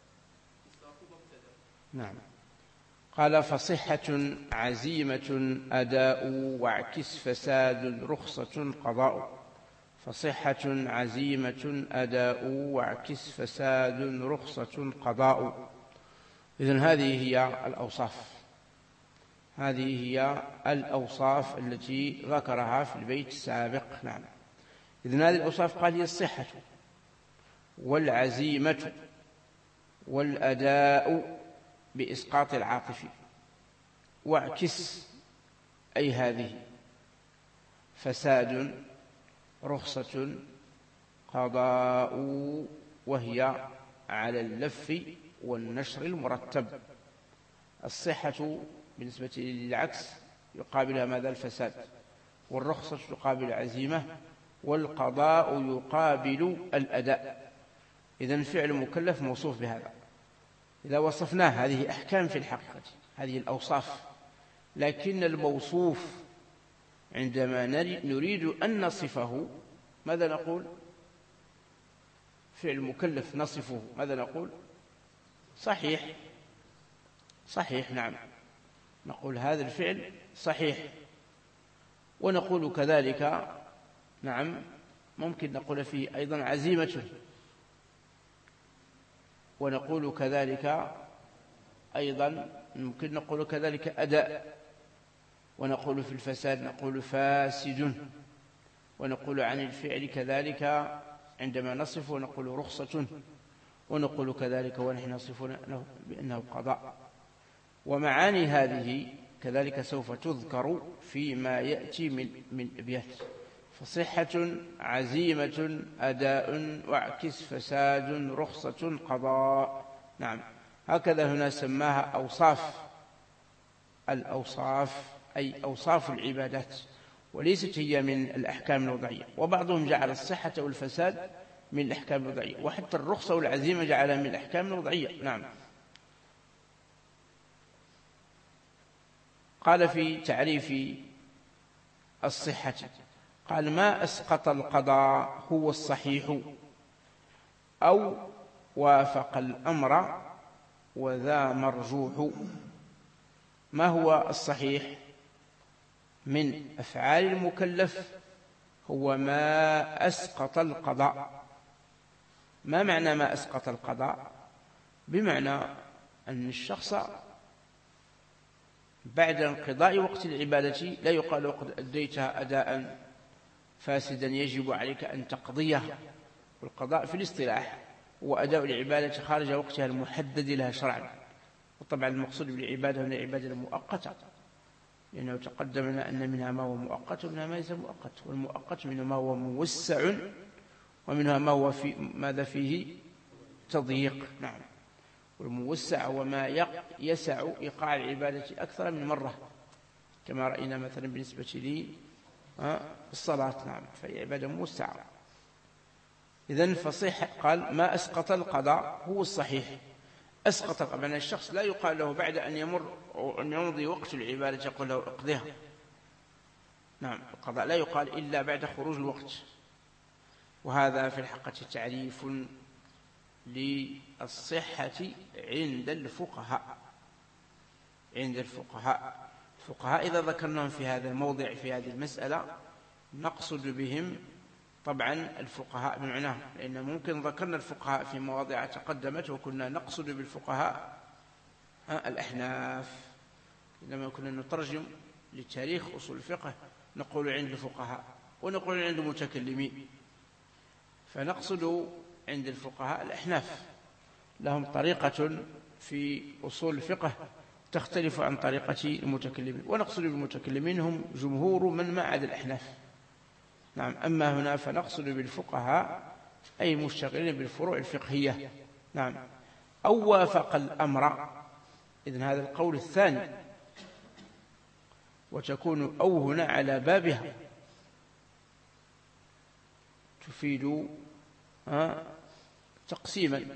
نعم. قال فصحة عزيمة أداء واعكس فساد رخصة قضاء. فصحة عزيمة أداء واعكس فساد رخصة قضاء. إذن هذه هي الأوصاف، هذه هي الأوصاف التي ذكرها في البيت السابق. نعم. إذن هذه الأوصاف قال هي الصحة والعزيمة والأداء بإسقاط العاطف، واعكس أي هذه فساد رخصة قضاء، وهي على اللف والنشر المرتب. الصحة بالنسبة للعكس يقابلها ماذا؟ الفساد. والرخصة تقابل العزيمة، والقضاء يقابل الأداء. إذن فعل مكلف موصوف بهذا. إذا وصفناه هذه أحكام في الحقيقة، هذه الأوصاف، لكن الموصوف عندما نريد أن نصفه ماذا نقول؟ فعل مكلف نصفه ماذا نقول؟ صحيح. صحيح. نعم نقول هذا الفعل صحيح. ونقول كذلك نعم ممكن نقول فيه أيضا عزيمة، ونقول كذلك أيضا ممكن نقول كذلك أداء. ونقول في الفساد نقول فاسد. ونقول عن الفعل كذلك عندما نصفه نقول رخصة. ونقول كذلك ونحن نصفه بأنه قضاء. ومعاني هذه كذلك سوف تذكر فيما يأتي من أبيات. فصحة عزيمة أداء واعكس فساد رخصة قضاء. نعم هكذا هنا سماها أوصاف. الأوصاف أي أوصاف العبادات، وليست هي من الأحكام الوضعية. وبعضهم جعل الصحة والفساد من الأحكام الوضعية، وحتى الرخصة والعزيمة جعلها من الأحكام الوضعية. نعم. قال في تعريف الصحة قال ما أسقط القضاء هو الصحيح أو وافق الأمر وذا مرجوح. ما هو الصحيح من أفعال المكلف؟ هو ما أسقط القضاء. ما معنى ما أسقط القضاء؟ بمعنى أن الشخص بعد انقضاء وقت العبادة لا يقال قد أديتها أداء فاسدا يجب عليك أن تقضيها. والقضاء في الاصطلاح هو أداء العبادة خارج وقتها المحدد لها شرعا. وطبعا المقصود بالعبادة هنا العبادة المؤقتة، لأنه تقدم لنا أن منها ما هو مؤقت ومنها ما ليس مؤقت. والمؤقت منها ما هو موسع ومنها ما هو ماذا فيه تضييق. نعم. والموسع هو ما يسع إيقاع العبادة أكثر من مرة، كما رأينا مثلا بالنسبة لي الصلاة. نعم فهي عبادة موسعة. إذن فصح قال ما أسقط القضاء هو الصحيح. أسقط قبل الشخص لا يقال له بعد أن يمضي وقت العبادة يقول له اقضيها. نعم القضاء لا يقال إلا بعد خروج الوقت. وهذا في الحقيقة تعريف للصحة عند الفقهاء. عند الفقهاء إذا ذكرناهم في هذا الموضع في هذه المسألة نقصد بهم طبعا الفقهاء بمعناه، لأن ممكن ذكرنا الفقهاء في مواضع تقدمت وكنا نقصد بالفقهاء الأحناف. لما كنا نترجم لتاريخ أصول الفقه نقول عند الفقهاء ونقول عند المتكلمين، فنقصد عند الفقهاء الأحناف. لهم طريقة في أصول الفقه تختلف عن طريقة المتكلمين، ونقصد بالمتكلمين هم جمهور من ما عدا الأحناف. نعم أما هنا فنقصد بالفقهاء أي مشتغلين بالفروع الفقهية. نعم أو وافق الأمر. إذن هذا القول الثاني، وتكون أو هنا على بابها. تفيد تقسيما.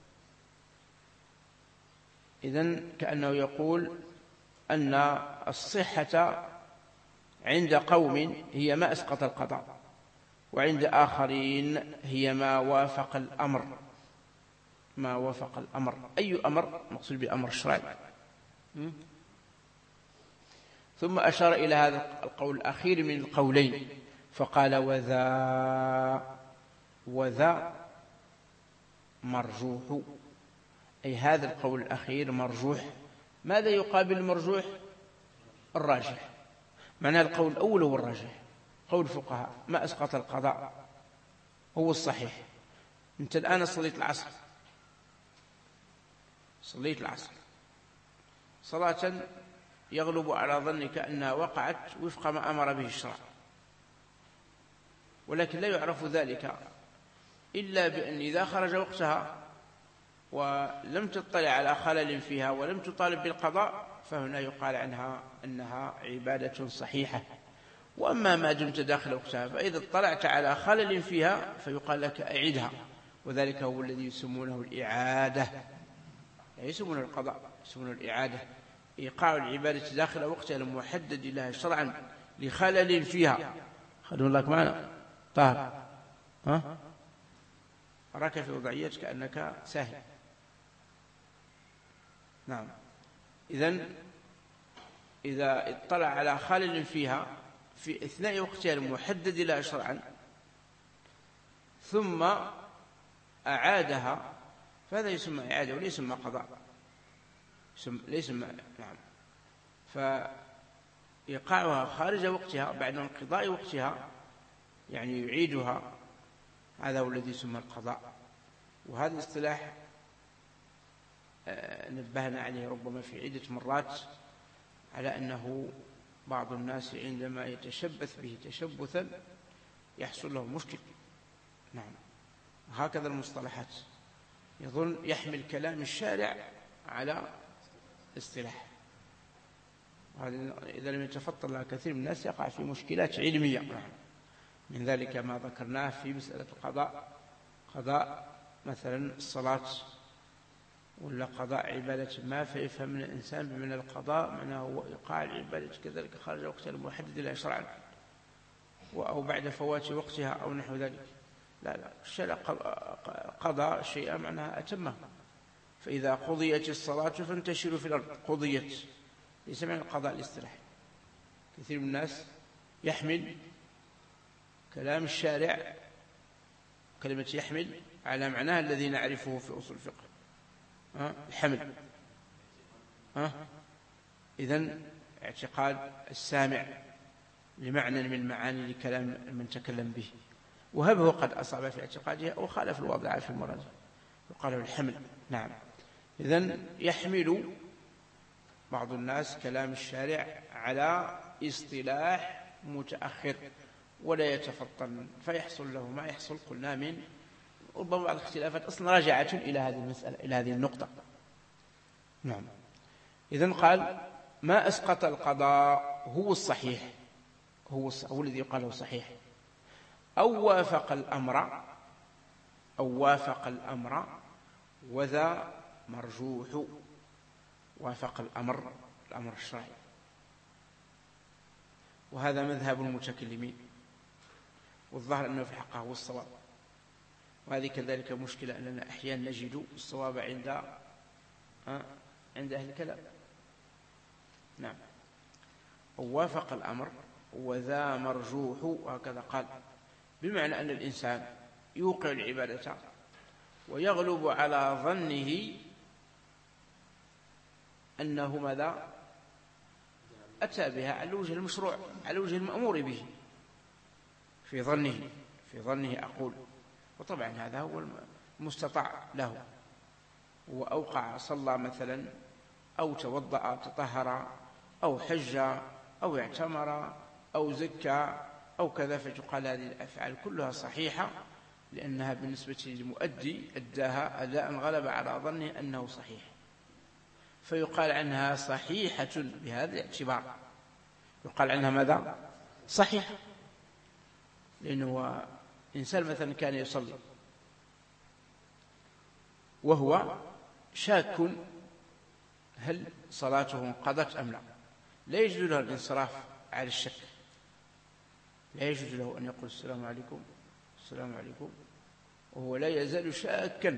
إذن كأنه يقول أن الصحة عند قوم هي ما أسقط القضاء، وعند آخرين هي ما وافق الأمر. ما وافق الأمر، أي أمر؟ مقصود بأمر الشرعي. ثم أشار إلى هذا القول الأخير من القولين فقال وذا مرجوح، أي هذا القول الأخير مرجوح. ماذا يقابل المرجوح؟ الراجح. معنى القول الأول هو الراجح، قول الفقهاء ما أسقط القضاء هو الصحيح. أنت الآن صليت العصر، صلاة يغلب على ظنك أنها وقعت وفق ما أمر به الشرع، ولكن لا يعرف ذلك إلا بأن إذا خرج وقتها ولم تطلع على خلل فيها ولم تطالب بالقضاء فهنا يقال عنها أنها عبادة صحيحة. وأما ما دمت داخل وقتها فإذا اطلعت على خلل فيها فيقال لك أعيدها، وذلك هو الذي يسمونه الإعادة، لا يسمونه القضاء، يسمونه الإعادة، إيقاع العبادة داخل وقتها المحدد لها شرعا لخلل فيها. خلوا لك معنا طاهر، أراك في وضعيتك كأنك ساهل. نعم. إذا اطلع على خلل فيها في أثناء وقتها المحدد لها شرعا ثم أعادها فهذا يسمى إعادة وليس يسمى قضاء، ليس نعم. فإيقاعها خارج وقتها بعد انقضاء وقتها يعني يعيدها، هذا هو الذي يسمى القضاء. وهذا الاصطلاح نبهنا عليه ربما في عدة مرات على أنه بعض الناس عندما يتشبث به تشبثا يحصل له مشكل. نعم، هكذا المصطلحات يظن يحمل كلام الشارع على اصطلاح، إذا لم يتفطن لها كثير من الناس يقع في مشكلات علمية. من ذلك ما ذكرناه في مسألة القضاء، قضاء مثلا الصلاة ولا قضاء عبادة ما، فيفهم الإنسان بمن القضاء معناه هو إيقاع العبادة كذلك خارج وقتها المحدد لها شرعا أو بعد فوات وقتها أو نحو ذلك. لا، الشرع قضى شيئا معناها أتمه. فإذا قضيت الصلاة فانتشروا في الأرض، قضيت ليس معنى القضاء الاصطلاحي. كثير من الناس يحمل كلام الشارع كلمة يحمل على معناها الذي نعرفه في أصول الفقه، الحمل. إذن اعتقاد السامع لمعنى من المعاني لكلام من تكلم به، وهبه قد أصاب في اعتقاده أو خالف الواضع في المراجع يقال له الحمل. نعم. إذن يحمل بعض الناس كلام الشارع على اصطلاح متأخر ولا يتفطن فيحصل له ما يحصل. قلنا من ربما بعض الاختلافات أصلا راجعة إلى هذه المسألة، إلى هذه النقطة. نعم. إذن قال ما أسقط القضاء هو الصحيح، هو الذي يقال له صحيح، أو وافق الأمر وذا مرجوح. وافق الأمر الشرعي، وهذا مذهب المتكلمين، والظاهر أنه في الحقيقة هو الصواب. وهذه كذلك مشكلة أننا أحيانا نجد الصواب عند أهل الكلام. نعم. ووافق الأمر وذا مرجوح، وهكذا قال، بمعنى أن الإنسان يوقع العبادة ويغلب على ظنه أنه ماذا أتى بها على الوجه المشروع، على الوجه المأمور به، في ظنه أقول. وطبعا هذا هو المستطاع له. هو أوقع صلى مثلا أو توضأ تطهر أو حج أو اعتمر أو زكى أو كذا، فتقال هذه الأفعال كلها صحيحة لأنها بالنسبة للمؤدي أداها أداء غلب على ظنه أنه صحيح، فيقال عنها صحيحة بهذا الاعتبار. يقال عنها ماذا؟ صحيحة، لأنه إنسان مثلا كان يصلي وهو شاك هل صلاته انقضت أم لا، لا يجوز له الانصراف على الشك، لا يجوز له أن يقول السلام عليكم السلام عليكم وهو لا يزال شاكا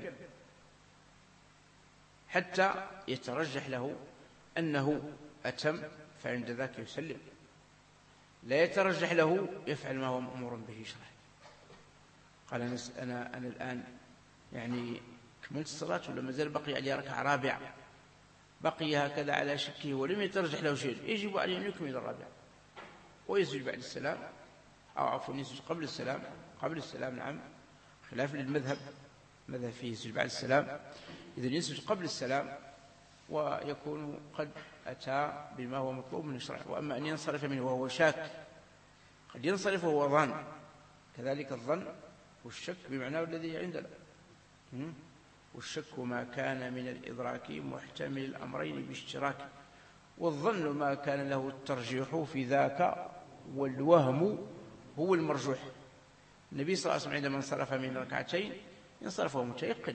حتى يترجح له أنه أتم، فعند ذاك يسلم. لا يترجح له يفعل ما هو مأمور به شرعا. قال أنا الآن يعني كملت الصلاة ولا ما زال بقي علي ركعة رابعة، بقي هكذا على شكه ولم يترجح له شيء، يجب عليه أن يكمل الرابعة ويسجد بعد السلام، أو عفوا يسجد قبل السلام نعم، خلاف للمذهب، مذهب فيه يسجد بعد السلام. إذن يسجد قبل السلام ويكون قد أتى بما هو مطلوب من الشرع. وأما أن ينصرف منه وهو شاك، قد ينصرف وهو ظن، كذلك الظن والشك بمعناه الذي عندنا. والشك ما كان من الإدراك محتمل الأمرين باشتراك، والظن ما كان له الترجيح في ذاك، والوهم هو المرجوح. النبي صلى الله عليه وسلم عندما انصرف من ركعتين انصرف وهو متيقن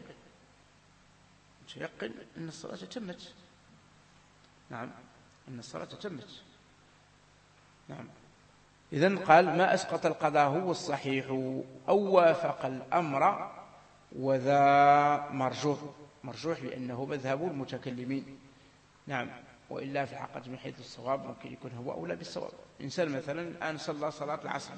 أن الصلاة تمت. نعم، أن الصلاة تمت. نعم. إذن قال ما أسقط القضاء هو الصحيح أو وافق الأمر وذا مرجوح لأنه مذهب المتكلمين. نعم، وإلا في الحقيقة من حيث الصواب ممكن يكون هو أولى بالصواب. إنسان مثلا الآن صلى صلاة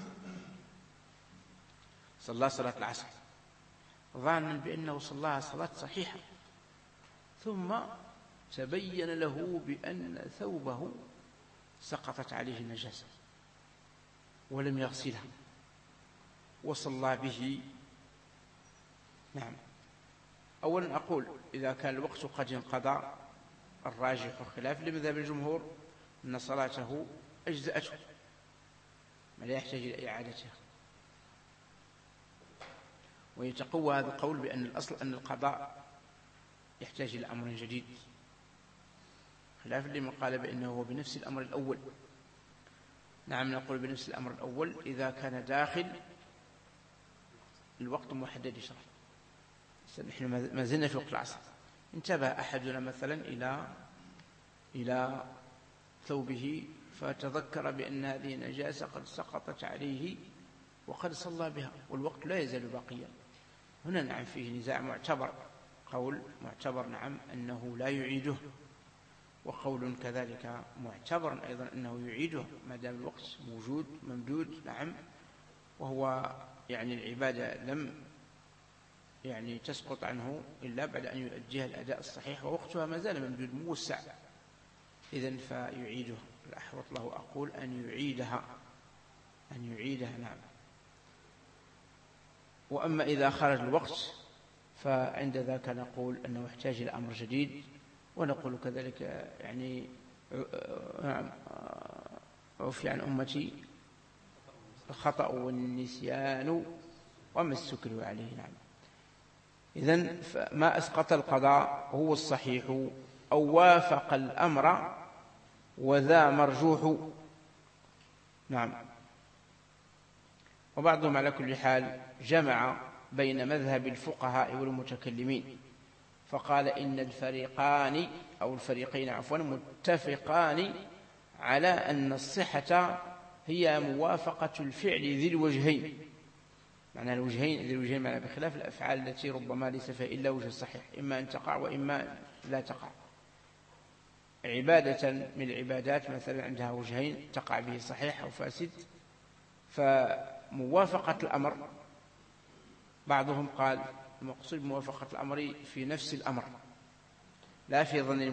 العصر ظانا بأنه صلاها صلاة صحيحة، ثم تبين له بأن ثوبه سقطت عليه النجاسة ولم يغسلها وصلى به. نعم، أولا أقول إذا كان الوقت قد انقضى، الراجح خلاف لمذهب الجمهور أن صلاته أجزأته ما لا يحتاج إلى إعادتها. ويتقوى هذا القول بأن الأصل أن القضاء يحتاج إلى أمر جديد، خلاف لمن قال بأنه هو بنفس الأمر الأول. نعم، نقول بنفس الأمر الأول إذا كان داخل الوقت محدد شرعا. نحن ما زلنا في وقت العصر، انتبه أحدنا مثلا إلى ثوبه فتذكر بأن هذه النجاسة قد سقطت عليه وقد صلى بها والوقت لا يزال باقيا. هنا نعم فيه نزاع معتبر، قول معتبر نعم أنه لا يعيده، وقول كذلك معتبر أيضا أنه يعيده ما دام الوقت موجود ممدود. نعم، وهو يعني العبادة لم يعني تسقط عنه إلا بعد أن يؤديها الأداء الصحيح ووقتها ما زال ممدود موسع، إذن فيعيده. الأحوط له أقول أن يعيدها. نعم. وأما إذا خرج الوقت فعند ذاك نقول أنه يحتاج إلى أمر جديد، ونقول كذلك يعني عفي عن أمتي الخطأ والنسيان وما استكروا عليه. نعم. إذن ما أسقط القضاء هو الصحيح أو وافق الأمر وذا مرجوح. نعم. وبعضهم على كل حال جمع بين مذهب الفقهاء والمتكلمين فقال إن الفريقين متفقان على أن الصحة هي موافقة الفعل ذي الوجهين. معنى الوجهين معنى بخلاف الأفعال التي ربما ليس فيها إلا وجه صحيح، إما أن تقع وإما لا تقع. عبادة من العبادات مثلا عندها وجهين تقع به صحيح أو فاسد، فموافقة الأمر بعضهم قال المقصود موافقة الأمر في نفس الأمر لا في ظن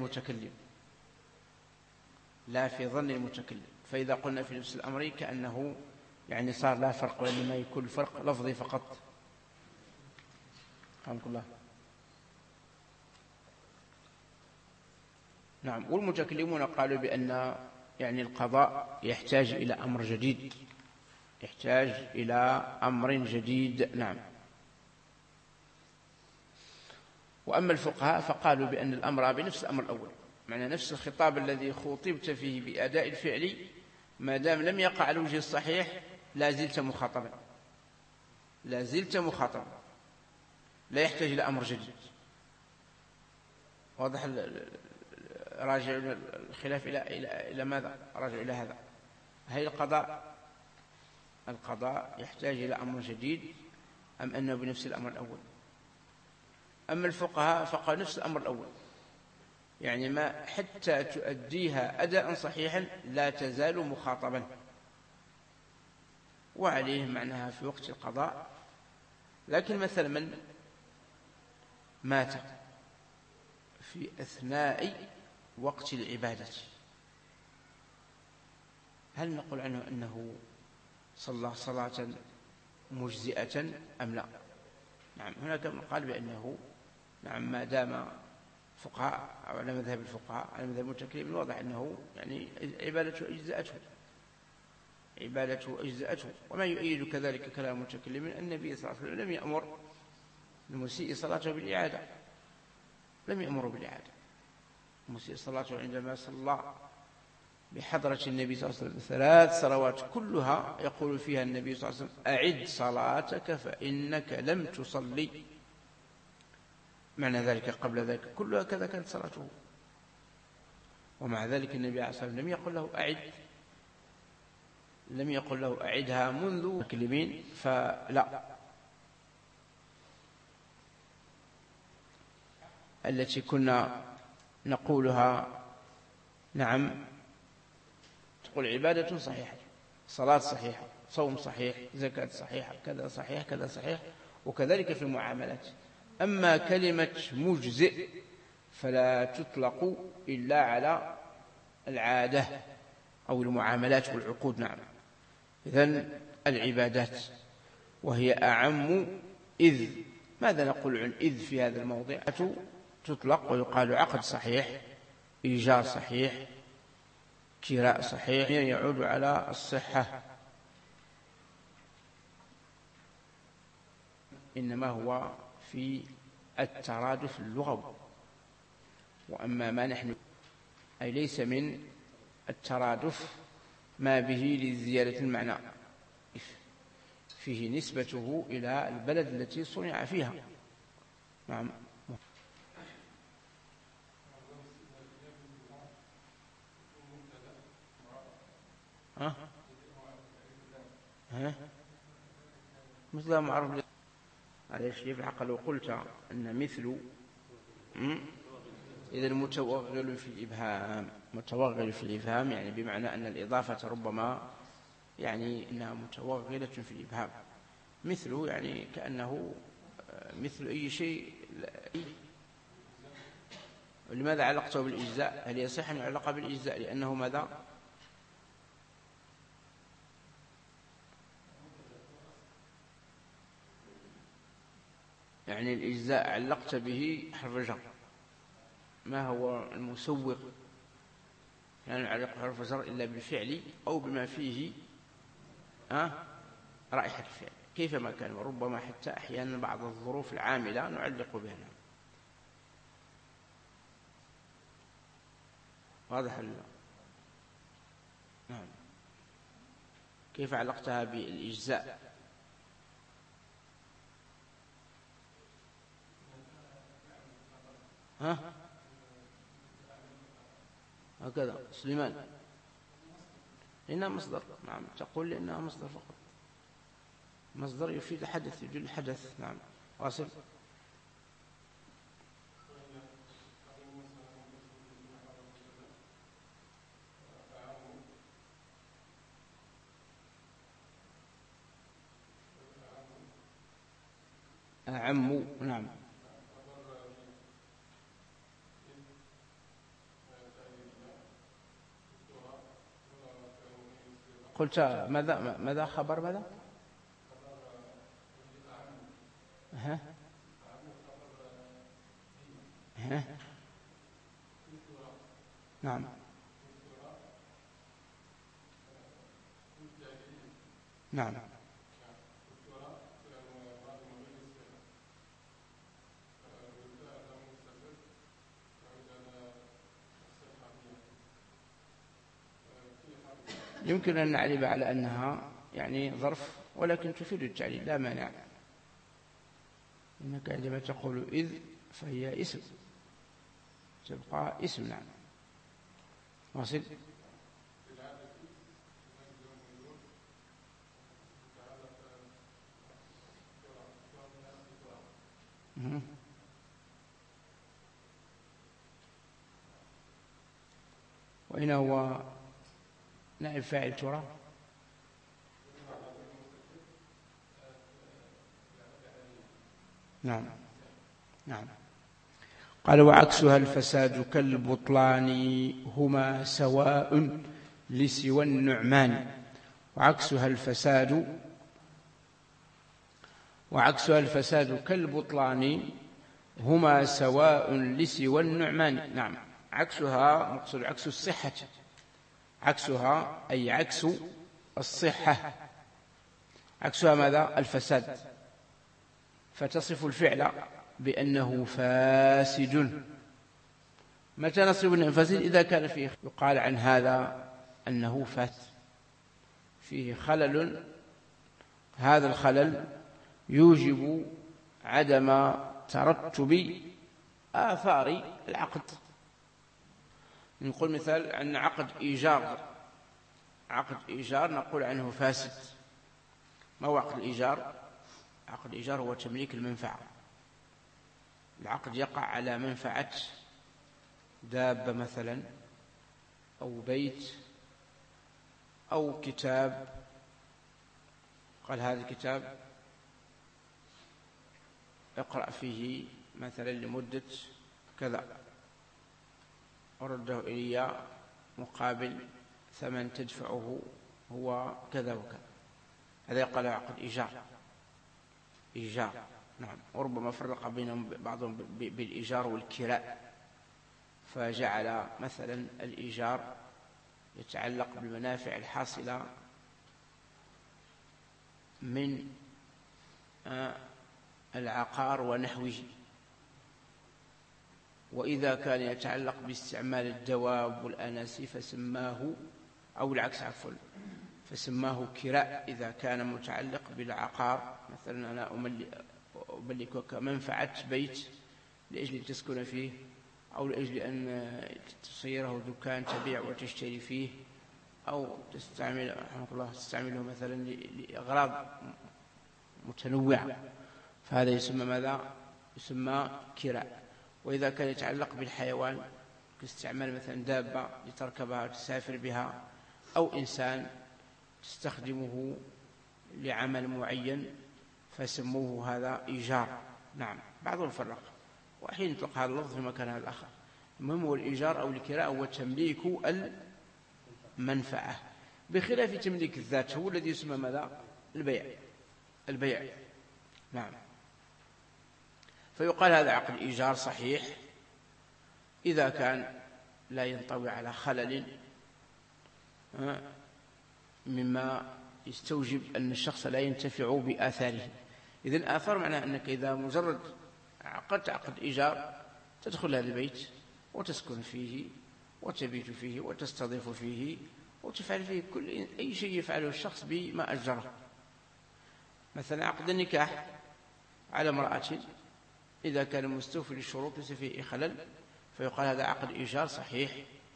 المتكلم. فإذا قلنا في نفس الأمر كأنه يعني صار لا فرق، وإنما يكون فرق لفظي فقط. رحمك الله. نعم. والمتكلمون قالوا بأن يعني القضاء يحتاج إلى أمر جديد. نعم. وأما الفقهاء فقالوا بأن الأمر بنفس الأمر الأول، معنى نفس الخطاب الذي خطبت فيه بأداء الفعل ما دام لم يقع على الوجه الصحيح لا زلت مخاطبا. لا زلت مخاطبا، لا يحتاج إلى أمر جديد. واضح؟ راجع الخلاف إلى ماذا؟ راجع إلى هذا. هل القضاء يحتاج إلى أمر جديد أم أنه بنفس الأمر الأول؟ أما الفقهاء فقال نفس الأمر الأول، يعني ما حتى تؤديها أداء صحيحا لا تزال مخاطبا، وعليه معناها في وقت القضاء. لكن مثلا من مات في أثناء وقت العبادة، هل نقول عنه أنه صلى صلاة مجزئة أم لا؟ نعم، هناك من قال بأنه نعم ما دام فقهاء أو على مذهب الفقهاء على مذهب المتكلمين واضح أنه يعني عبادته أجزأته. وما يؤيد كذلك كلام المتكلمين أن النبي صلى الله عليه وسلم لم يأمر المسيء صلاته بالإعادة، لم يأمر بالإعادة. المسيء صلاته عندما صلى بحضرة النبي صلى الله عليه وسلم 3 صلوات كلها يقول فيها النبي صلى الله عليه وسلم أعد صلاتك فإنك لم تصلي، معنى ذلك قبل ذلك كلها كذا كانت صلاته، ومع ذلك النبي عليه الصلاة والسلام لم يقل له أعدها منذ المتكلمين، فلا. التي كنا نقولها نعم تقول عبادة صحيحة، صلاة صحيحة، صوم صحيح، زكاة صحيحة، كذا صحيح كذا صحيح، وكذلك في المعاملات. أما كلمة مجزئ فلا تطلق إلا على العادة أو المعاملات والعقود. نعم، إذن العبادات وهي أعم. إذ ماذا نقول عن إذ في هذا الموضع؟ تطلق ويقال عقد صحيح، إيجار صحيح، كراء صحيح، يعود على الصحة. إنما هو في الترادف اللغوي. وأما ما نحن أي ليس من الترادف ما به لزيادة المعنى، فيه نسبته إلى البلد التي صنع فيها. نعم. مثل معروف على الشيء في الحق. لو قلت أن مثل إذا المتوغل في الإبهام، متوغل في الإبهام يعني بمعنى أن الإضافة ربما يعني أنها متوغلة في الإبهام، مثل يعني كأنه مثل أي شيء. لماذا علقته بالإجزاء؟ هل يصح أن يعلق بالإجزاء؟ لأنه ماذا؟ يعني الإجزاء علقت به حرف جر، ما هو المسوق؟ يعني نعلق حرف جر إلا بالفعل أو بما فيه رائحة الفعل كيفما كان، وربما حتى أحيانا بعض الظروف العاملة نعلق بها. واضح؟ نعم. كيف علقتها بالإجزاء؟ هكذا سليمان إنها مصدر. نعم، تقول لأنها مصدر فقط، مصدر يفيد الحدث، يدل الحدث. نعم، واصل. أعم. نعم. قلت ماذا خبر ماذا؟ نعم. نعم. يمكن أن نعرب على أنها يعني ظرف، ولكن تفيد التعليل لا مانع. إنك عندما تقول إذ فهي اسم، تبقى اسم. نعم. واصل. وإن هو نائب فاعل ترى؟ نعم. نعم. قال وعكسها الفساد كالبطلان هما سواء لسوى النعمان. وعكسها الفساد كالبطلان هما سواء لسوى النعمان. نعم. عكسها مقصود عكس الصحة، عكسها أي عكس الصحة. عكسها ماذا؟ الفساد. فتصف الفعل بأنه فاسد. متى نصف أنه فاسد؟ إذا كان فيه يقال عن هذا أنه فاسد، فيه خلل، هذا الخلل يوجب عدم ترتب آثار العقد. نقول مثال عن عقد إيجار نقول عنه فاسد. ما هو عقد الإيجار؟ عقد الإيجار هو تمليك المنفعة. العقد يقع على منفعة دابة مثلا، أو بيت، أو كتاب. قال هذا الكتاب اقرأ فيه مثلا لمدة كذا، ورده إلي مقابل ثمن تدفعه هو كذا وكذا. هذا يقال عقد إيجار. نعم. وربما فرق بينهم بعضهم بالإيجار والكراء، فجعل مثلا الإيجار يتعلق بالمنافع الحاصلة من العقار ونحوه، وإذا كان يتعلق باستعمال الدواب والأناسي فسماه، أو العكس عفوا، فسماه كراء إذا كان متعلق بالعقار. مثلا أنا أملكك منفعة بيت لأجل تسكن فيه، أو لأجل أن تصيره دكان تبيع وتشتري فيه، أو تستعمله مثلا لأغراض متنوعة، فهذا يسمى ماذا؟ يسمى كراء. وإذا كان يتعلق بالحيوان كاستعمال مثلا دابة لتركبها وتسافر بها، أو إنسان تستخدمه لعمل معين فسموه هذا إيجار. نعم. بعضهم فرق، وحين يطلق هذا اللفظ في مكان الآخر. المهم هو الإيجار أو الكراء هو تمليك المنفعة، بخلاف تمليك الذات هو الذي يسمى ماذا؟ البيع. نعم. فيقال هذا عقد إيجار صحيح إذا كان لا ينطوي على خلل مما يستوجب أن الشخص لا ينتفع بآثاره. إذن آثار معناه أنك إذا مجرد عقدت عقد إيجار تدخل هذا البيت وتسكن فيه وتبيت فيه وتستضيف فيه وتفعل فيه كل أي شيء يفعله الشخص بما أجره. مثلا عقد النكاح على امرأة إذا كان مستوفي للشروط ليس فيه خلل فيقال هذا عقد إيجار صحيح،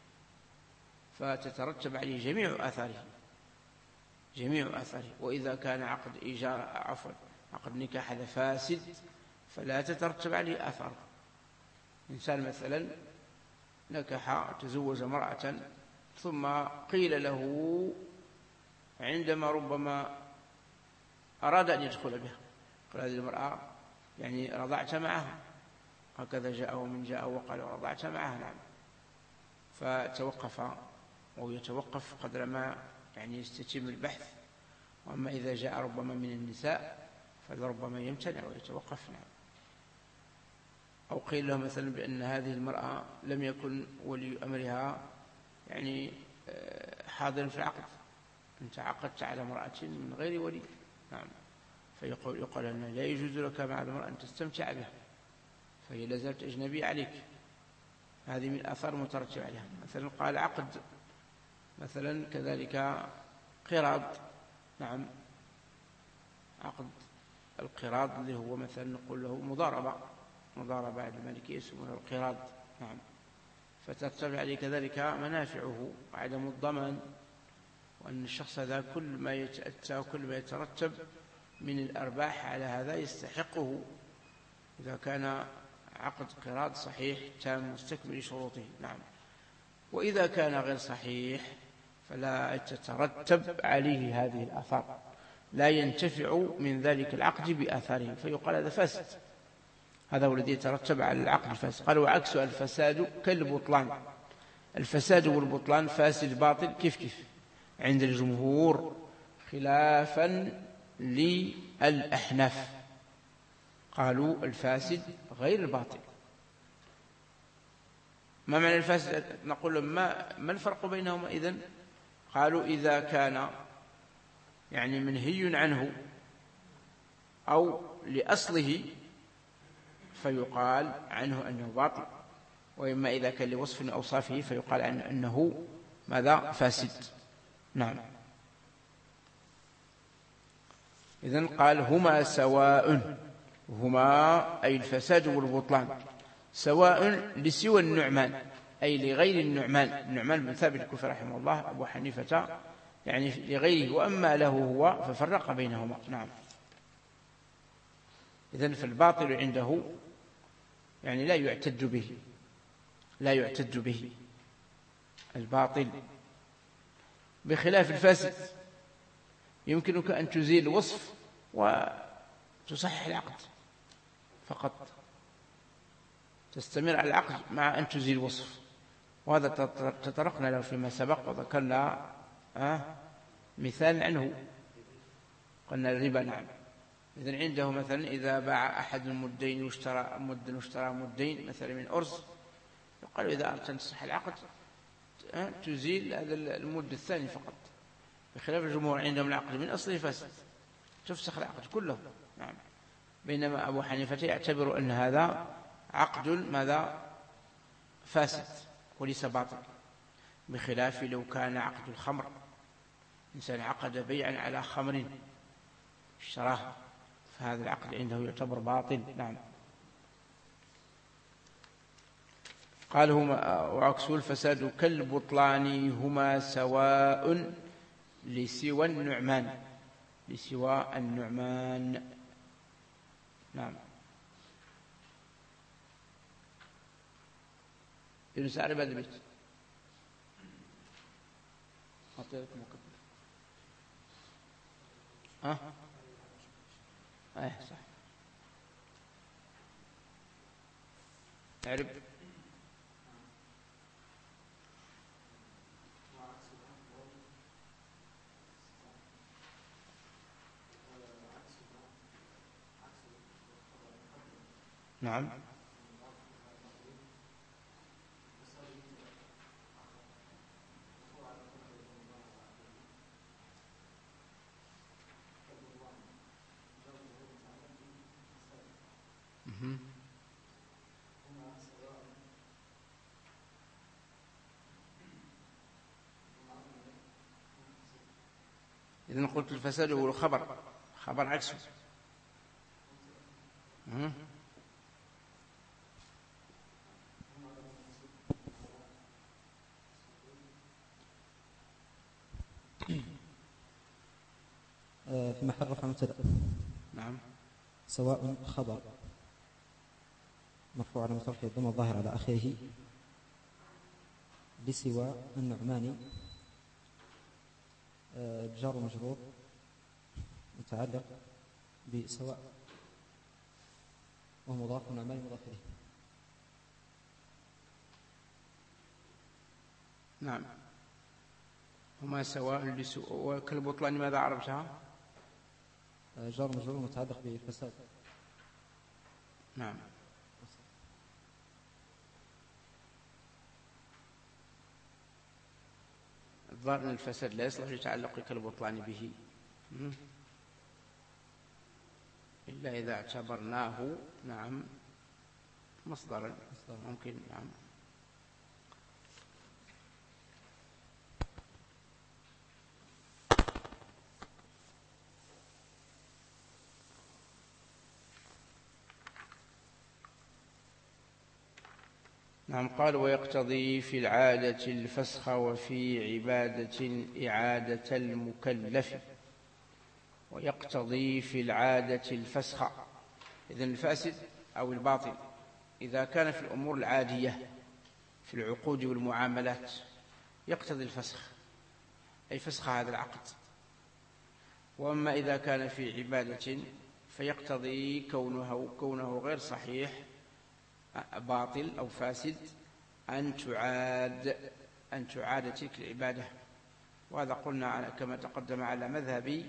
فتترتب عليه جميع آثاره. وإذا كان عقد نكاح هذا فاسد فلا تترتب عليه آثار. إنسان مثلا تزوج امرأة ثم قيل له عندما ربما أراد أن يدخل بها، قال هذه المرأة يعني رضعت معها، هكذا جاءه من جاء وقال رضعت معها. نعم. فتوقف أو يتوقف قدر ما يعني يستتم البحث. وأما إذا جاء ربما من النساء فلربما يمتنع ويتوقف. نعم. أو قيل له مثلا بأن هذه المرأة لم يكن ولي أمرها يعني حاضرا في العقد، أنت عقدت على امرأة من غير ولي. نعم. يقول أنه لا يجوز لك مع المرأة أن تستمتع بها، فهي لازالت أجنبية عليك. هذه من آثار مترتب عليها. مثلا قال عقد مثلا كذلك قراض. نعم. عقد القراض اللي هو مثلا نقول له مضاربة عند المالكية يسمونه القراض. نعم. فترتفع عليه كذلك منافعه وعدم الضمان، وأن الشخص هذا كل ما يتأتى وكل ما يترتب من الأرباح على هذا يستحقه إذا كان عقد قراض صحيح تام مستكمل شروطه. نعم. وإذا كان غير صحيح فلا تترتب عليه هذه الآثار، لا ينتفع من ذلك العقد بآثاره، فيقال هذا فاسد. هذا هو الذي يترتب على العقد الفاسد. قال وعكس الفساد كالبطلان. الفساد والبطلان فاسد باطل كيف عند الجمهور، خلافا للأحناف، قالوا الفاسد غير الباطل. ما معنى الفاسد؟ نقول لهم ما الفرق بينهما إذن؟ قالوا إذا كان يعني منهي عنه أو لأصله فيقال عنه أنه باطل، وإما إذا كان لوصف من أوصافه فيقال عنه أنه ماذا؟ فاسد. نعم. إذن قال هما سواء، هما أي الفساد والبطلان سواء لسوى النعمان أي لغير النعمان بن ثابت الكوفي رحمه الله أبو حنيفة، يعني لغيره، وأما له هو ففرق بينهما. نعم. إذن فالباطل عنده يعني لا يعتد به الباطل، بخلاف الفاسد يمكنك أن تزيل الوصف وتصحح العقد فقط، تستمر على العقد مع أن تزيل الوصف، وهذا تطرقنا له فيما سبق وذكرنا مثال عنه، قلنا الربا. نعم. إذن عنده مثلا إذا باع أحد المدين واشترى مدين مثلا من أرز، يقال إذا أردت أن تصحح العقد تزيل هذا المد الثاني فقط، بخلاف الجمهور عندهم العقد من أصله فاسد، تفسخ العقد كله. نعم. بينما أبو حنيفة يعتبر أن هذا عقد ماذا؟ فاسد وليس باطل، بخلاف لو كان عقد الخمر، إنسان عقد بيعا على خمر اشتراه، فهذا العقد عنده يعتبر باطل. نعم. قال هما وعكس الفساد كالبطلان هما سواء لسوى النعمان. نعم. ابن سعد بعد البيت أعطيكم صح. اعرب. نعم. إذن قلت الفساد هو الخبر عكسه. في محل رفع مبتدأ. نعم. سواء خبر مرفوع على رفعه الضمة الظاهر على آخره لسوى النعمان جار ومجرور متعلق بسواء وهو مضاف ونعمان مضاف إليه. نعم. هما سواء وكالبطلان ماذا عرفتها؟ جار ومجرور متعلق بالفساد. نعم. الظاهر أن الفساد لا يصلح لتعلق كالبطلان به إلا إذا اعتبرناه نعم مصدرا ممكن. نعم. نعم. قال ويقتضي في العادة الفسخ وفي عبادة إعادة المكلف. ويقتضي في العادة الفسخ، إذن الفاسد أو الباطل إذا كان في الأمور العادية في العقود والمعاملات يقتضي الفسخ، أي فسخ هذا العقد. وأما إذا كان في عبادة فيقتضي كونه غير صحيح باطل أو فاسد أن تعاد تلك العبادة. وهذا قلنا كما تقدم على مذهب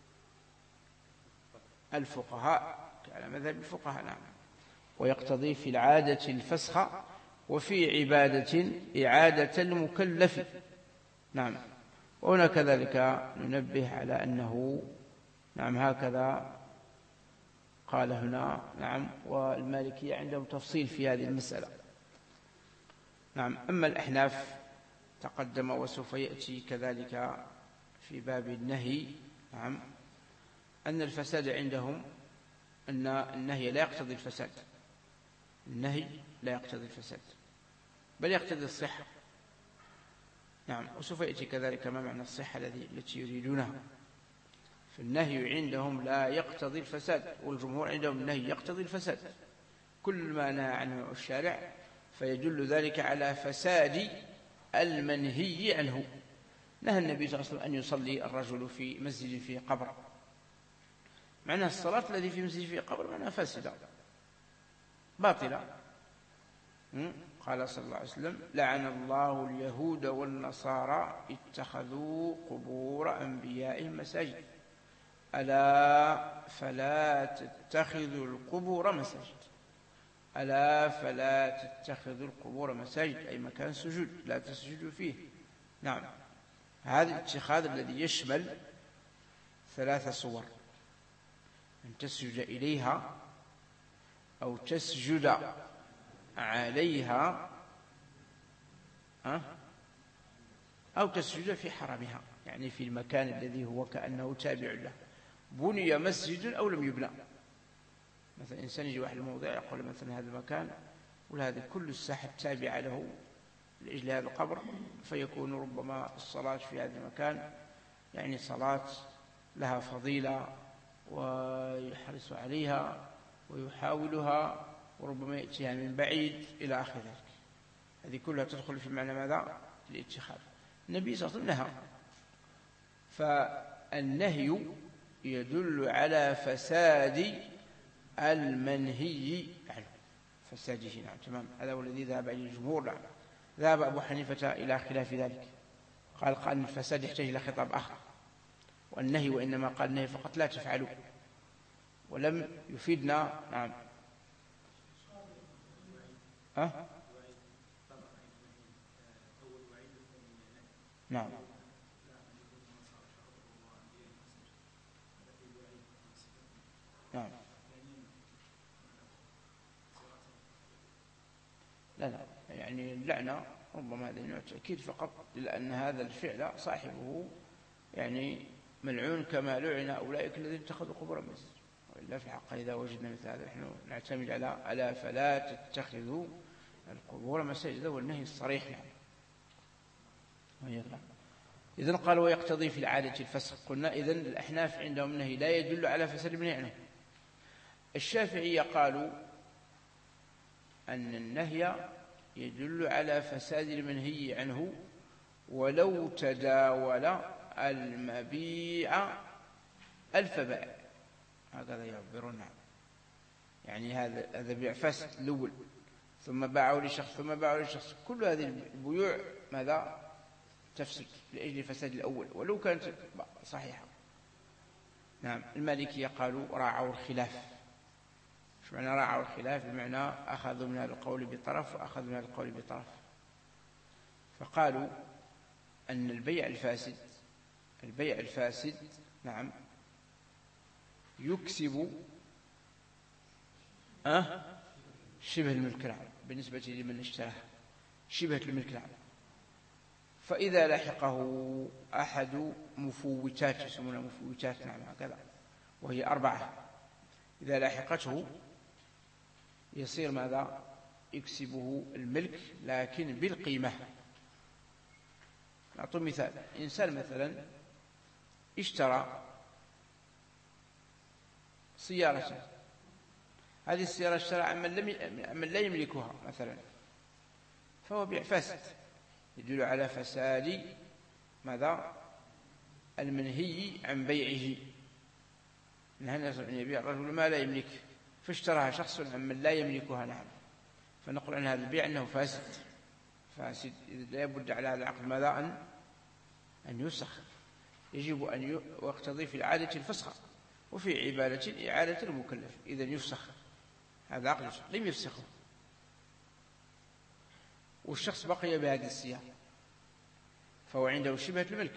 الفقهاء، نعم. ويقتضي في العادة الفسخ وفي عبادة إعادة المكلف. نعم. وهنا كذلك ننبه على أنه نعم هكذا قال هنا. نعم. والمالكية عندهم تفصيل في هذه المسألة. نعم. أما الأحناف تقدم وسوف يأتي كذلك في باب النهي. نعم. أن الفساد عندهم أن النهي لا يقتضي الفساد، النهي لا يقتضي الفساد بل يقتضي الصحة. نعم. وسوف يأتي كذلك ما معنى الصحة التي يريدونها. فالنهي عندهم لا يقتضي الفساد، والجمهور عندهم النهي يقتضي الفساد. كل ما نهى عنه الشارع فيدل ذلك على فساد المنهي عنه. نهى النبي صلى الله عليه وسلم أن يصلي الرجل في مسجد فيه قبر، معنى الصلاة الذي في مسجد فيه قبر معناها فاسدة باطلة. قال صلى الله عليه وسلم لعن الله اليهود والنصارى اتخذوا قبور أنبيائهم مساجد ألا فلا تتخذوا القبور مساجد. ألا فلا تتخذوا القبور مساجد أي مكان سجود لا تسجدوا فيه. نعم. هذا الاتخاذ الذي يشمل 3 صور: أن تسجد إليها أو تسجد عليها أو تسجد في حرمها، يعني في المكان الذي هو كأنه تابع له، بني مسجد أو لم يبنى. مثلا إنسان يجي واحد الموضع يقول مثلا هذا المكان وهذا كل الساحة تابعة له لأجل هذا القبر، فيكون ربما الصلاة في هذا المكان يعني صلاة لها فضيلة ويحرص عليها ويحاولها، وربما يأتيها من بعيد إلى آخر ذلك. هذه كلها تدخل في معنى ماذا؟ الاتخاذ. النبي صلى الله عليه وسلم نهى، فالنهي يدل على فساد المنهي عنه، فساده. نعم. تمام. هذا هو الذي ذهب إليه الجمهور. نعم. ذهب أبو حنيفة إلى خلاف ذلك، قال أن الفساد يحتاج إلى خطاب آخر، والنهي وإنما قال النهي فقط لا تفعلوا، ولم يفيدنا. نعم. نعم. نعم. لا يعني اللعنة ربما هذا نوع تأكيد فقط، لأن هذا الفعل صاحبه يعني ملعون كما لعن أولئك الذين اتخذوا قبور مسجد. وإلا في الحق إذا وجدنا مثل هذا نحن نعتمد على ألا فلا تتخذوا القبور مساجد، والنهي الصريح. إذن قال ويقتضي في العادة الفسخ. قلنا إذن الأحناف عندهم النهي لا يدل على فساد المنهي عنه. الشافعية قالوا أن النهي يدل على فساد المنهي عنه ولو تداول المبيع 1000 بائع، هكذا يعبرون عنه. يعني هذا بيع فاسد الأول، ثم باعه لشخص، ثم باعه لشخص، كل هذه البيوع ماذا؟ تفسد لأجل فساد الأول ولو كانت صحيحة. نعم. المالكية قالوا راعوا الخلاف. ايش معنى راعوا الخلاف؟ بمعنى أخذوا من هذا القول بطرف وأخذوا من هذا القول بطرف. فقالوا أن البيع الفاسد نعم يكسب شبه الملك العام بالنسبة لمن اشتراه، شبه الملك العام. فإذا لحقه أحد مفوتات، يسمونها مفوتات، نعم هكذا، وهي 4، إذا لحقته يصير ماذا؟ يكسبه الملك لكن بالقيمة. نعطي مثال. إنسان مثلا اشترى سيارة، هذه السيارة اشترى عمن لا يملكها مثلا، فهو بيع فاسد يدل على فساد ماذا؟ المنهي عن بيعه. نهى الناس أن يبيع الرجل ما لا يملك، فاشتراها شخص عمن لا يملكها. نعم، فنقول عن هذا البيع أنه فاسد. لا يبد على هذا العقد ماذا؟ أن يفسخ. يجب أن يقتضي في العادة الفسخ، وفي عبادة إعادة المكلف. إذن يفسخ هذا عقد، لم يفسخه، والشخص بقي بهذه السيارة، فهو عنده شبهة الملك،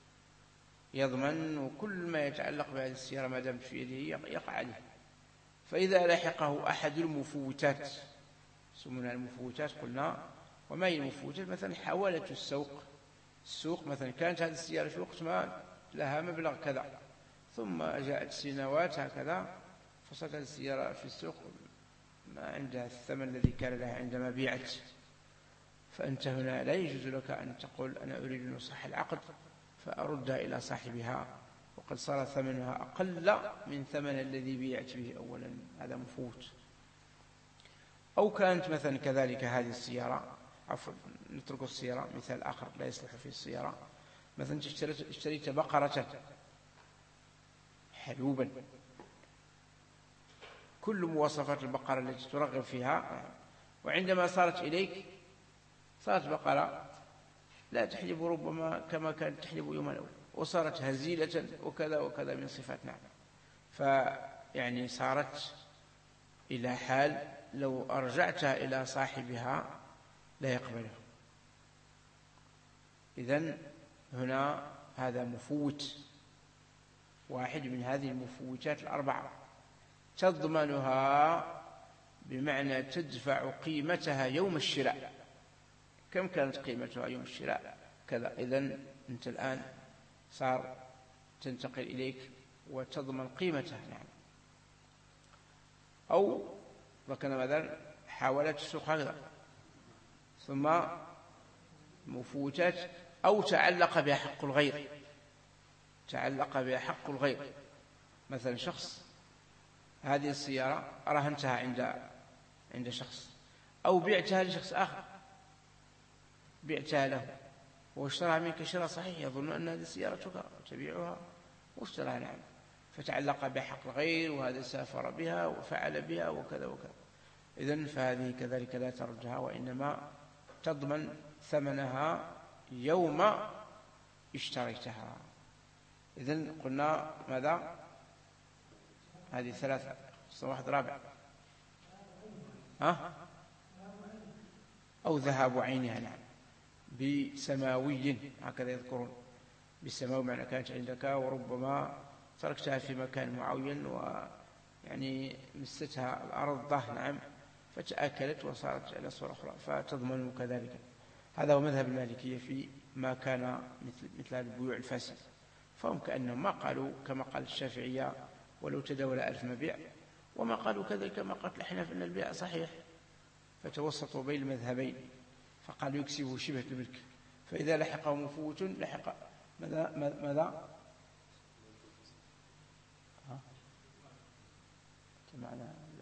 يضمن كل ما يتعلق بهذه السيارة ما دامت في يده يقع عليه. فإذا لحقه أحد المفوتات، سمونا المفوتات، قلنا وما هي المفوتات؟ مثلا حوالة السوق مثلا، كانت هذه السيارة في وقت ما لها مبلغ كذا، ثم جاءت سنوات هكذا فصارت هذه السيارة في السوق ما عندها الثمن الذي كان لها عندما بيعت، فأنت هنا لا يجوز لك أن تقول أنا أريد أن أصح العقد فأردها إلى صاحبها وقد صار ثمنها أقل من ثمن الذي بيعت به أولا، هذا مفوت. أو كانت مثلا كذلك هذه السيارة، عفوا نترك السيارة، مثال آخر لا يصلح في السيارة. مثلا اشتريت بقرة حلوبا، كل مواصفات البقرة التي ترغب فيها، وعندما صارت إليك صارت بقرة لا تحلب ربما كما كانت تحلب يوم الأول، وصارت هزيلة وكذا وكذا من صفات. نعم، فيعني صارت إلى حال لو أرجعتها إلى صاحبها لا يقبله. إذن هنا هذا مفوت، واحد من هذه المفوتات الأربعة، تضمنها بمعنى تدفع قيمتها يوم الشراء. كم كانت قيمتها يوم الشراء؟ كذا. إذن أنت الآن صار تنتقل إليك وتضمن قيمتها. نعم. أو وكان مثلا حاولت السوق هكذا، ثم مفوتات، أو تعلق بها حق الغير، تعلق بها حق الغير. مثلا شخص هذه السيارة رهنتها عند شخص، أو بعتها لشخص آخر، بعتها له واشتراها منك شراء صحيح، يظن أن هذه سيارتك تبيعها واشتراها. نعم، فتعلق بحق الغير، وهذا سافر بها وفعل بها وكذا وكذا. إذن فهذه كذلك لا تردها، وإنما تضمن ثمنها يوم اشتريتها. إذن قلنا ماذا؟ هذه ثلاثة. واحد رابع، أو ذهاب عينها. نعم، بسماوي، هكذا يذكرون، بالسماوي معنى كانت عندك وربما تركتها في مكان معين ويعني مستها الأرض. نعم، فتأكلت وصارت على صورة أخرى، فتضمن كذلك. هذا هو مذهب المالكية في ما كان مثل البيوع الفاسد. فهم كأنهم ما قالوا كما قال الشافعية ولو تداول 1000 مبيع، وما قالوا كذلك ما قالت الأحناف أن البيع صحيح، فتوسطوا بين المذهبين فقالوا يكسبه شبهة الملك. فإذا لحقه مفوت لحق ماذا؟ معنى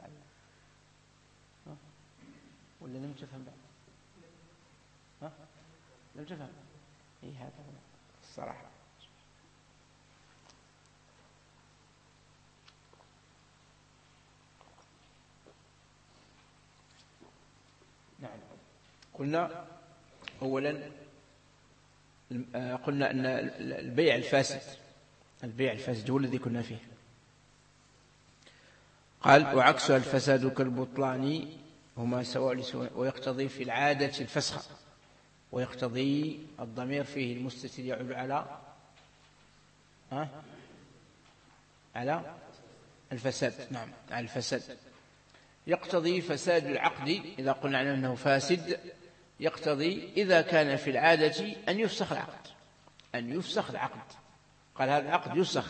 ولا لم تفهم بعد؟ لم تفهم؟ إيه هذا الصراحة. نعم، قلنا أولا قلنا أن البيع الفاسد هو الذي كنا فيه. قال وعكسها الفساد كالبطلان هما سواء ويقتضي في العادة الفسخ، ويقتضي الضمير فيه المستتر يعود على الفساد. نعم، على الفساد. يقتضي فساد العقد إذا قلنا عنه أنه فاسد، يقتضي إذا كان في العادة أن يفسخ العقد. قال هذا العقد يفسخ.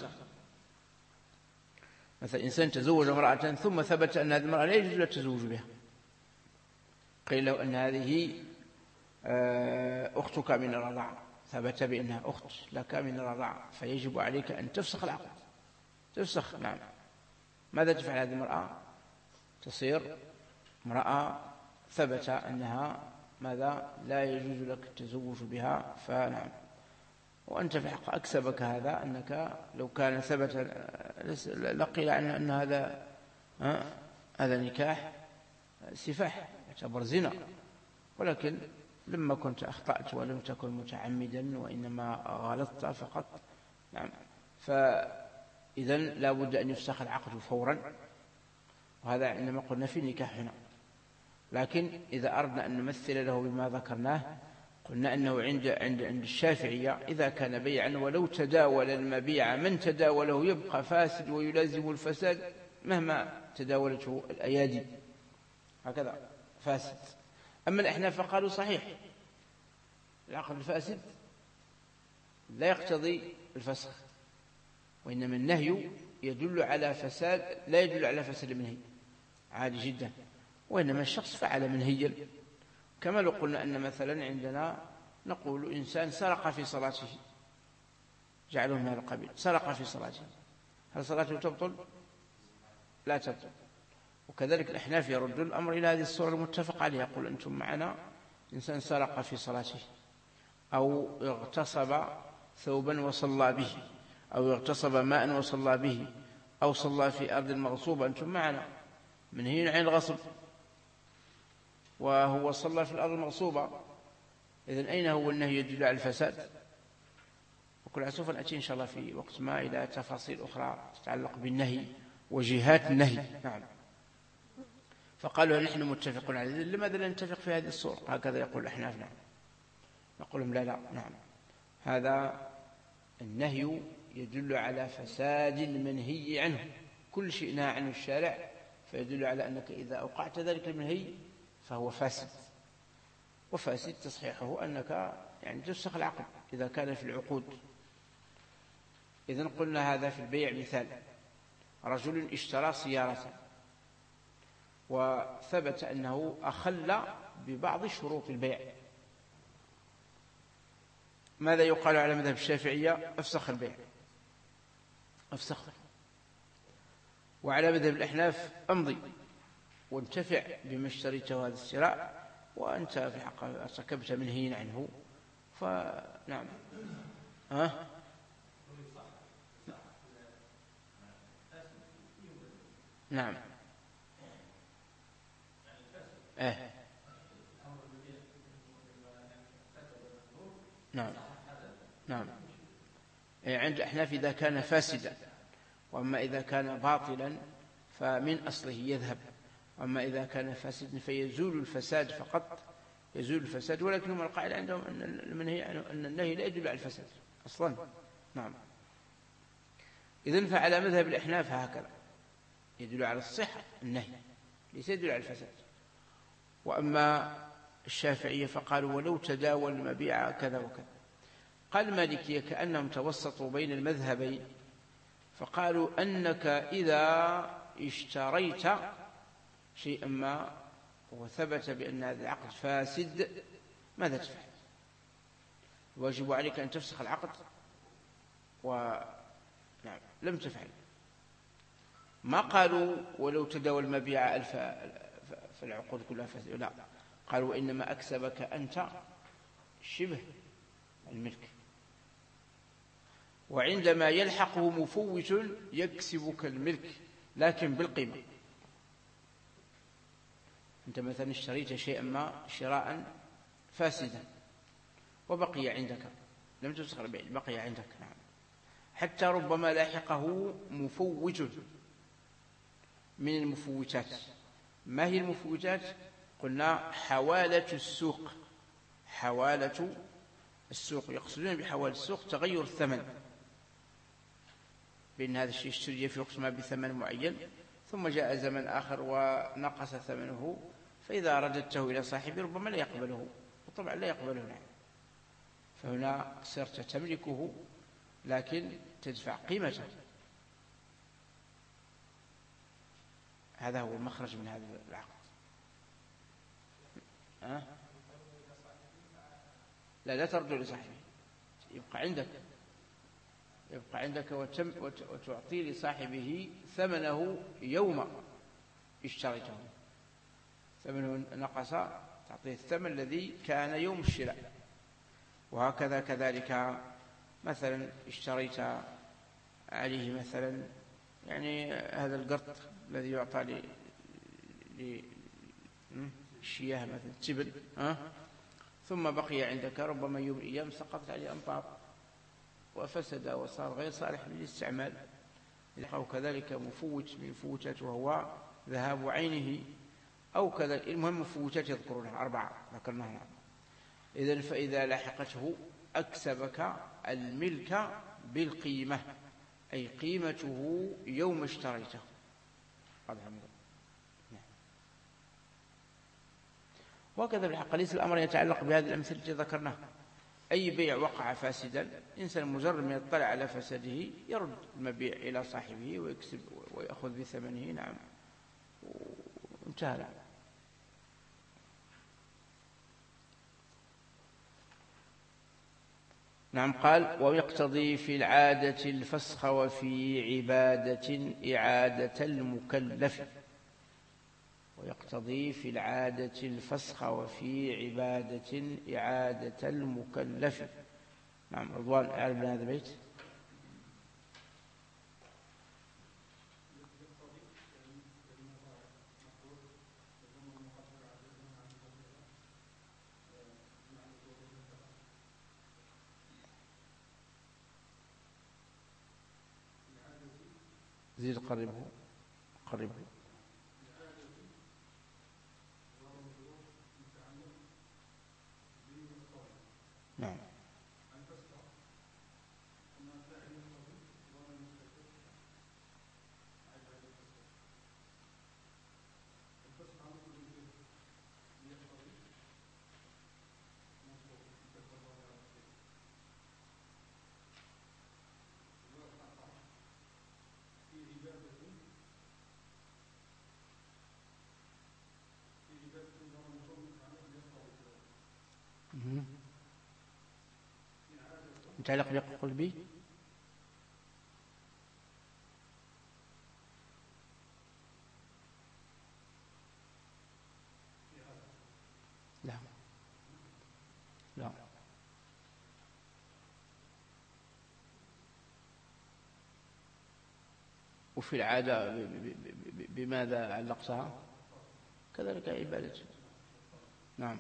مثلا إنسان تزوج امرأة ثم ثبت أن هذه المرأة لا يجوز له التزوج بها، قيل له أن هذه أختك من الرضاعة، ثبت بأنها أخت لك من الرضاعة، فيجب عليك أن تفسخ العقد، تفسخ. نعم. ماذا تفعل هذه المرأة؟ تصير امرأة ثبت أنها ماذا لا يجوز لك التزوج بها، فنعم. وأنت في حق أكسبك هذا أنك لو كان ثبت لقيل أن هذا نكاح سفاح يعتبر زنا، ولكن لما كنت أخطأت ولم تكن متعمدا وإنما غلطت فقط. نعم. فإذا لا بد أن يفسخ العقد فورا، وهذا إنما قلنا في النكاح هنا. لكن إذا أردنا أن نمثل له بما ذكرناه قلنا أنه عند الشافعية إذا كان بيعا ولو تداول المبيع من تداوله يبقى فاسد ويلازم الفساد مهما تداولته الأيادي، هكذا فاسد. أما الأحناف فقالوا صحيح العقد الفاسد لا يقتضي الفسخ، وإنما النهي يدل على فساد، لا يدل على فساد المنهي عادي جدا، وإنما الشخص فعل منهيا. كما لو قلنا أن مثلا عندنا نقول إنسان سرق في صلاته، جعله من هذا القبيل، سرق في صلاته، هل صلاته تبطل؟ لا تبطل. وكذلك الأحناف يردون الأمر إلى هذه الصورة المتفق عليها، يقول أنتم معنا إنسان سرق في صلاته، أو اغتصب ثوبا وصلى به، أو اغتصب ماء وصلى به، أو صلى في أرض مغصوبة، أنتم معنا منهي عن الغصب وهو صلى في الأرض المغصوبة، إذن أين هو النهي يدل على الفساد؟ وكل سوف نأتي إن شاء الله في وقت ما إلى تفاصيل أخرى تتعلق بالنهي وجهات النهي. نعم. فقالوا نحن متفقون على ذلك، لماذا لا نتفق في هذه الصورة؟ هكذا يقول الأحناف. نعم. نقول لهم لا. نعم، هذا النهي يدل على فساد المنهي عنه، كل شيء نهى عنه الشارع فيدل على أنك إذا أوقعت ذلك المنهي فهو فاسد، وفاسد تصحيحه أنك يعني تفسخ العقد إذا كان في العقود. إذن قلنا هذا في البيع مثال، رجل اشترى سيارة وثبت أنه أخل ببعض شروط البيع، ماذا يقال على مذهب الشافعية؟ أفسخ البيع، أفسخ. وعلى مذهب الأحناف أمضي وانتفع بما اشتريته هذا الشراء، وأنت في حق ارتكبت منهي عنه، فنعم. نعم. نعم. نعم. عند الأحناف إذا كان فاسدا، وأما إذا كان باطلا فمن أصله يذهب، وأما إذا كان فاسدا فيزول الفساد فقط، يزول الفساد. ولكنهم القاعدة عندهم أن المنهي أن النهي لا يدل على الفساد أصلا. نعم. إذن فعلى مذهب الأحناف هكذا يدل على الصحة النهي، ليس يدل على الفساد. وأما الشافعية فقالوا ولو تداول المبيع كذا وكذا. قال المالكية كأنهم توسطوا بين المذهبين، فقالوا أنك إذا اشتريت شيئا ما وثبت بأن هذا العقد فاسد ماذا تفعل؟ واجب عليك أن تفسخ العقد، ونعم لم تفعل. ما قالوا ولو تداول المبيع فالعقود كلها فاسدة، لا، قالوا إنما أكسبك أنت شبه الملك، وعندما يلحقه مفوت يكسبك الملك لكن بالقيمة. أنت مثلا اشتريت شيئا ما شراء فاسدا وبقي عندك، لم تفسخ البيع، بقي عندك. نعم. حتى ربما لاحقه مفوت من المفوتات. ما هي المفوتات؟ قلنا حوالة السوق. حوالة السوق، يقصدون بحوالة السوق تغير الثمن، بأن هذا الشيء اشتري في وقت ما بثمن معين ثم جاء زمن آخر ونقص ثمنه، فإذا رددته إلى صاحبه ربما لا يقبله، وطبعا لا يقبله. نعم. فهنا صرت تملكه لكن تدفع قيمته. هذا هو المخرج من هذا العقد. لا ترجع لصاحبه، يبقى عندك وتعطي لصاحبه ثمنه يوم اشتريته، ثمنه نقص تعطيه الثمن الذي كان يوم الشراء. وهكذا كذلك مثلا اشتريت عليه مثلا يعني هذا القرط الذي يعطى للشياه مثلا تبن، ثم بقي عندك ربما يوم أيام سقطت عليه أمطار وفسد وصار غير صالح للاستعمال، أو كذلك مفوت من الفوتات وهو ذهاب عينه أو كذا، المهم مفوتات يذكرونها 4 ذكرناها. إذن فإذا لحقته أكسبك الملك بالقيمة، أي قيمته يوم اشتريته. وكذا في الحق ليس الأمر يتعلق بهذه الأمثلة التي ذكرناها. أي بيع وقع فاسدا، إنسان مجرد من يطلع على فساده يرد المبيع إلى صاحبه ويكسب ويأخذ بثمنه، نعم، وانتهى. نعم. قال ويقتضي في العادة الفسخ وفي عبادة إعادة المكلف. ويقتضي في العادة الفسخ وفي عبادة إعادة المكلف. نعم. رضوان أعرف هذا البيت. زيد قربه. نعم. متعلق بقلبي. لا وفي العادة بماذا علقتها؟ كذلك عبادة. نعم.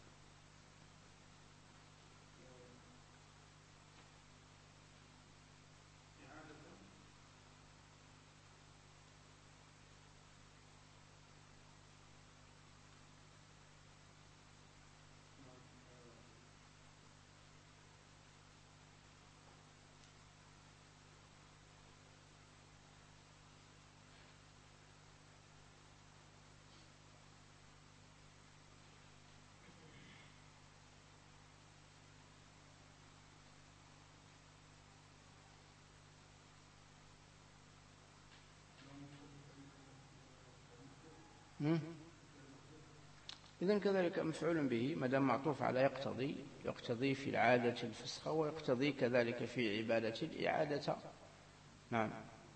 إذن كذلك مفعول به ما دام معطوف على يقتضي في العادة الفسخ، ويقتضي كذلك في عبادة الإعادة. نعم.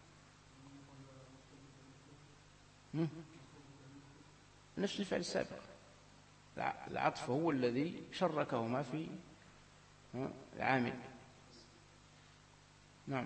نفس الفعل السابق، العطف هو الذي شركهما في العامل. نعم.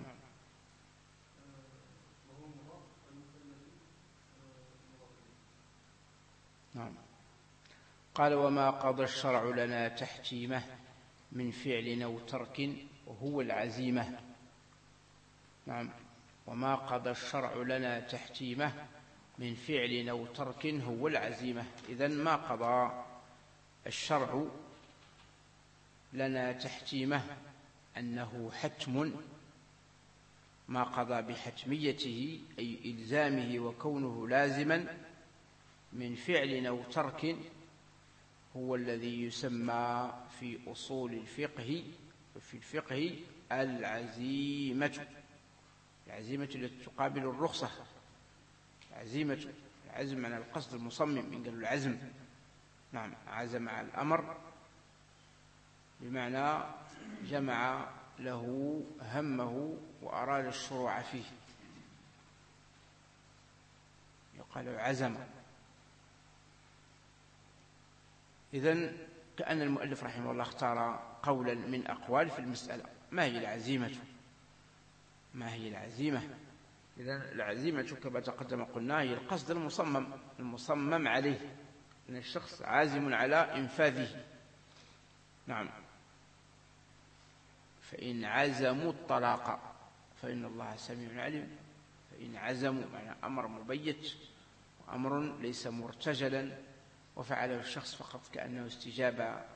نعم. قال وما قضى الشرع لنا تحتيمه من فعل أو ترك وهو العزيمة. نعم. وما قضى الشرع لنا تحتيمه من فعل أو ترك هو العزيمة. إذن ما قضى الشرع لنا تحتيمه أنه حتم، ما قضى بحتميته أي إلزامه وكونه لازما من فعل أو ترك هو الذي يسمى في أصول الفقه العزيمة. العزيمة التي تقابل الرخصة. العزم عن القصد المصمم، من قالوا العزم. نعم، عزم على الأمر بمعنى جمع له همه وأراد الشروع فيه، يقال عزم. إذن كأن المؤلف رحمه الله اختار قولا من أقوال في المسألة. ما هي العزيمة؟ ما هي العزيمة؟ إذن العزيمة كما تقدم قلنا هي القصد المصمم عليه، أن الشخص عازم على إنفاذه. نعم. فإن عزموا الطلاق فإن الله سميع عليم. فإن عزموا معنى أمر مبيت وأمر ليس مرتجلا وفعله الشخص فقط كأنه استجاب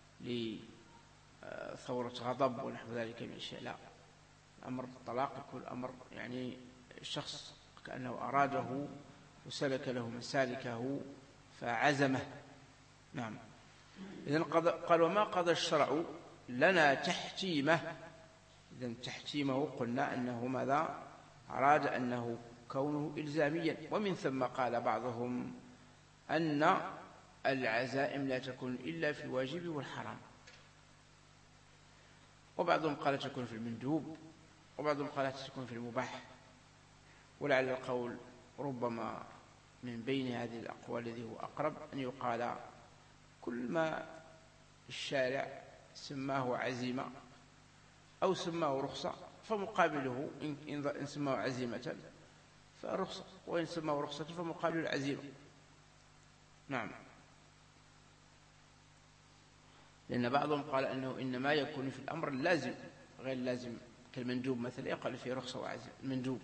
لثورة غضب ونحو ذلك من الشيء. لا، الأمر بالطلاق يكون أمر يعني الشخص كأنه أراده وسلك له مسالكه فعزمه. نعم. إذن قال وما قضى الشرع لنا تحتيمه. إذن تحتيمه قلنا أنه ماذا؟ أراد أنه كونه إلزاميا. ومن ثم قال بعضهم أن العزائم لا تكون إلا في الواجب والحرام، وبعضهم قال تكون في المندوب، وبعضهم قال تكون في المباح. ولعل القول ربما من بين هذه الأقوال الذي هو أقرب أن يقال كل ما الشارع سماه عزيمة أو سماه رخصة فمقابله إن سماه عزيمة فرخصة، وإن سماه رخصة فمقابل العزيمة. نعم. لأن بعضهم قال أنه إنما يكون في الأمر اللازم غير اللازم، كالمندوب مثلا يقال فيه رخصة وعزيمة. المندوب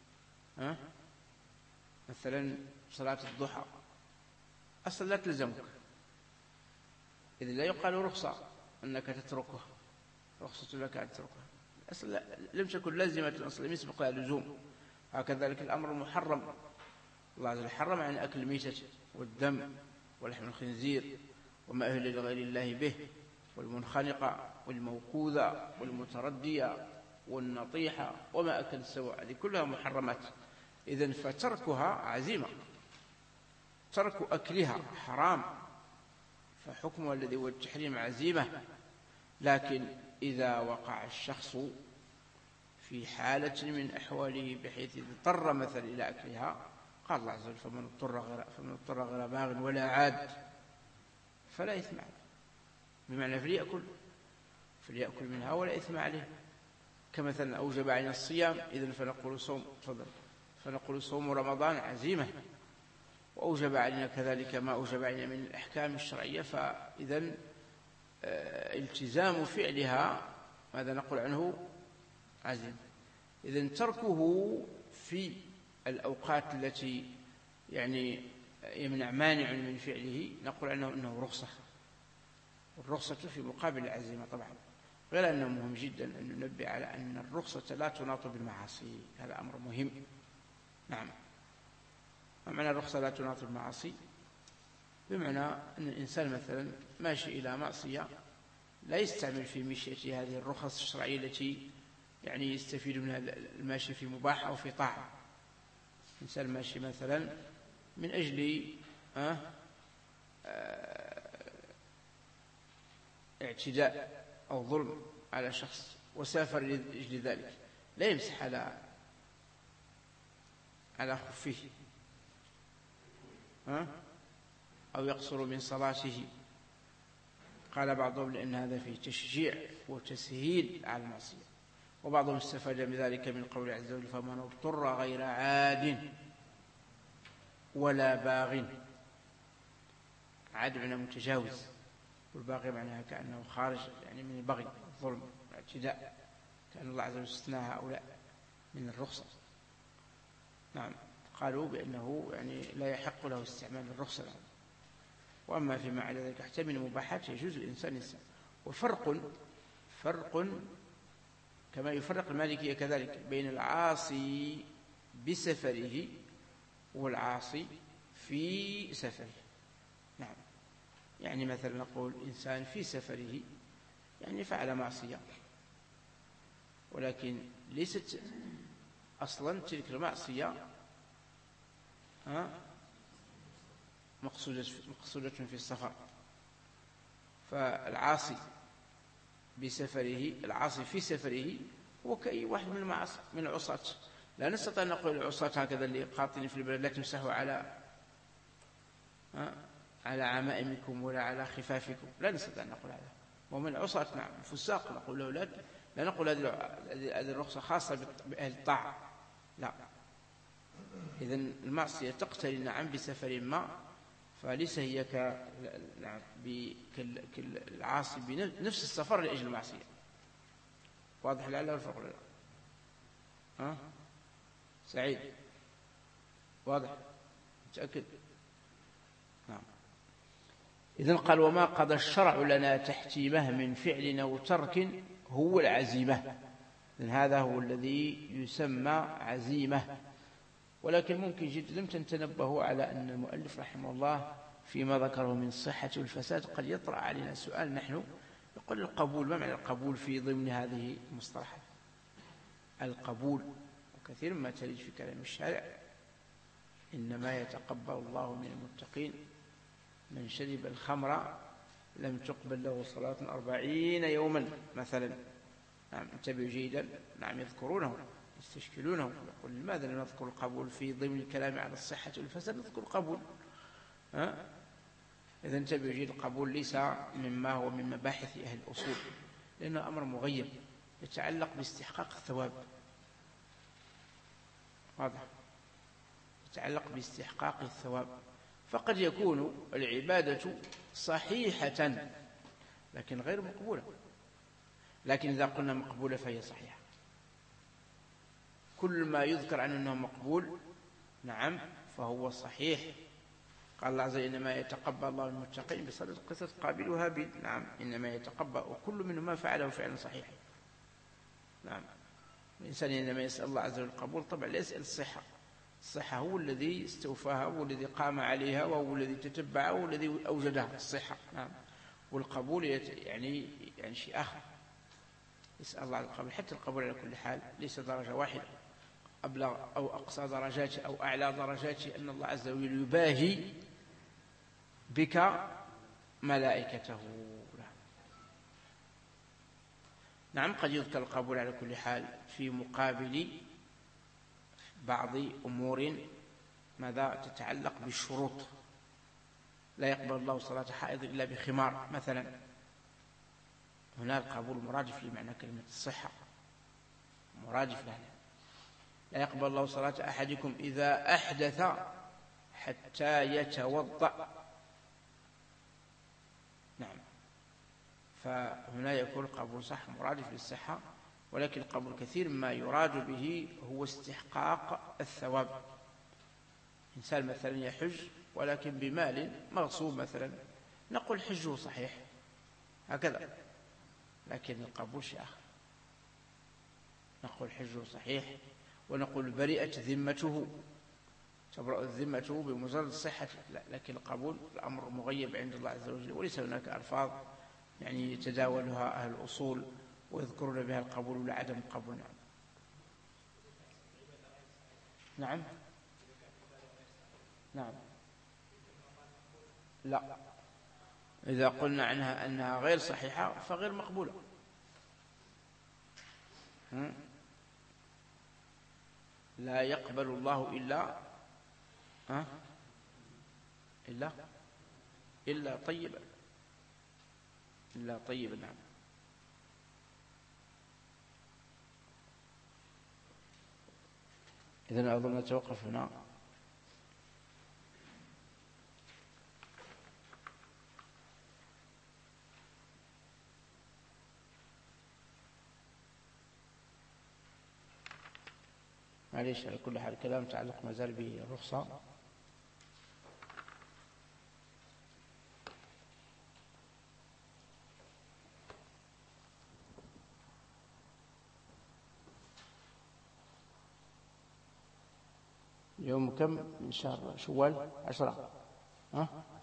مثلا صلاة الضحى أصلا لا تلزمك، إذن لا يقال رخصة أنك تتركها، رخصة لك أن تتركها، أصلا لم تكن لازمة، أصلا لم يسبق لها لزوم. هكذلك الأمر المحرم، الله عز وجل حرم عن أكل الميتة والدم ولحم الخنزير وما أهل لغير الله به والمنخنقة والموقوذة والمتردية والنطيحة وما أكل السبع، هذه كلها محرمات. إذن فتركها عزيمة، ترك أكلها حرام فحكمها الذي هو التحريم عزيمة. لكن إذا وقع الشخص في حالة من أحواله بحيث اضطر مثلا إلى أكلها، قال الله عز وجل فمن اضطر غير باغ ولا عاد فلا إثم عليه، بمعنى فليأكل منها ولا إثم عليه. كمثلا أوجب علينا الصيام إذن فنقول صوم رمضان عزيمة، وأوجب علينا كذلك ما أوجب علينا من الأحكام الشرعية، فإذن التزام فعلها ماذا نقول عنه؟ عزيمة. إذن تركه في الأوقات التي يعني يمنع مانع من فعله نقول عنه إنه رخصة، والرخصة في مقابل العزيمة طبعا. غير أنه مهم جدا أن ننبه على أن الرخصة لا تناط بالمعاصي، هذا أمر مهم. نعم. معنى الرخصة لا تناط بالمعاصي بمعنى أن الإنسان مثلا ماشي إلى معصية لا يستعمل في مشيته هذه الرخص الشرعية التي يعني يستفيد منها الماشي في مباح أو في طاعة. إنسان ماشي مثلا من أجل اعتداء أو ظلم على شخص وسافر لأجل ذلك، لا يمسح على خفه أو يقصر من صلاته. قال بعضهم لأن هذا فيه تشجيع وتسهيل على المعصية، وبعضهم استفاد بذلك من قول عز وجل فمن اضطر غير عاد ولا باغ. عاد معناه متجاوز، والباغي معناها كأنه خارج يعني من البغي الظلم والاعتداء، كأن الله عز وجل استثنى هؤلاء من الرخصة. نعم. قالوا بأنه يعني لا يحق له استعمال الرخصة، وأما فيما على ذلك يحتمل المباحات يجوز الإنسان. فرق كما يفرق المالكية كذلك بين العاصي بسفره والعاصي في سفره. نعم. يعني مثلا نقول إنسان في سفره يعني فعل معصية، ولكن ليست أصلا تلك المعصية مقصودة في السفر، فالعاصي بسفره، العاصي في سفره هو كأي واحد من العصاة. لا نستطيع أن نقول العصاة هكذا اللي قاطنين في البلد لا تمسحوا على عمائمكم ولا على خفافكم، لا نستطيع أن نقول هذا. ومن العصاة نعم الفساق نقول له لا نقول هذه الرخصة خاصة بأهل الطاعة، لا. إذن المعصية تقترن نعم بسفر ما، فليس هي كالعاصي بنفس السفر لأجل المعصية. واضح لعله الفرق ولا لا؟ سعيد واضح متأكد؟ نعم. إذن قال وما قضى الشرع لنا تحتيمه من فعل أو ترك هو العزيمة. إذن هذا هو الذي يسمى عزيمة. ولكن ممكن جدا لم تنتبهوا على أن المؤلف رحمه الله فيما ذكره من الصحة والفساد قد يطرأ علينا سؤال نحن يقول القبول، ما معنى القبول في ضمن هذه المصطلحات؟ القبول وكثير ما تلج في كلام الشارع إنما يتقبل الله من المتقين، من شرب الخمر لم تقبل له صلاة 40 يوما مثلا. نعم انتبهوا جيدا، نعم يذكرونه يستشكلونه، يقول لماذا لا نذكر القبول في ضمن الكلام على الصحة والفساد؟ نذكر القبول. إذا انتبهوا جيدا، القبول ليس مما هو من مباحث أهل الأصول، لأنه أمر مغيب يتعلق باستحقاق الثواب. واضح؟ يتعلق باستحقاق الثواب. فقد يكون العبادة صحيحة لكن غير مقبولة، لكن إذا قلنا مقبولة فهي صحيحة. كل ما يذكر عنه أنه مقبول نعم فهو صحيح. قال الله عز وجل إنما يتقبل الله المتقين بصدد قصة قابل وهابيل. نعم إنما يتقبل، وكل منهم ما فعله فعلا صحيح. نعم الإنسان إنما يسأل الله عز وجل القبول، طبعا لا يسأل الصحة. الصحة هو الذي استوفاها والذي قام عليها وهو الذي تتبعها والذي أوجدها الصحة. نعم والقبول يعني شيء آخر. يسأل الله القبول، حتى القبول على كل حال ليس درجة واحدة، أبلغ أو أقصى درجات أو أعلى درجات أن الله عز وجل يباهي بك ملائكته. نعم قد يذكر القبول على كل حال في مقابل بعض أمور ماذا تتعلق بالشروط. لا يقبل الله صلاة حائض إلا بخمار مثلا، هنا القبول مرادف لمعنى كلمة الصحة، مرادف لها. لا يقبل الله صلاة أحدكم إذا أحدث حتى يتوضأ. نعم فهنا يكون القبول صح مرادف للصحة، ولكن القبول كثير ما يراد به هو استحقاق الثواب. إنسان مثلا يحج ولكن بمال مغصوب مثلا، نقول حجه صحيح هكذا، لكن القبول شيء آخر. نقول حجه صحيح ونقول برئت ذمته، تبرأ ذمته بمجرد الصحة، لكن القبول الأمر مغيب عند الله عز وجل، وليس هناك ألفاظ يعني يتداولها أهل الأصول ويذكرون بها القبول ولا عدم القبول. نعم نعم لا، إذا قلنا عنها أنها غير صحيحة فغير مقبولة. لا يقبل الله إلا طيبا، إلا طيبا. نعم إذن أظن نتوقف هنا. معليش على كل حال كلام تعلق ما زال بالرخصة. يوم كم من شهر شوال 10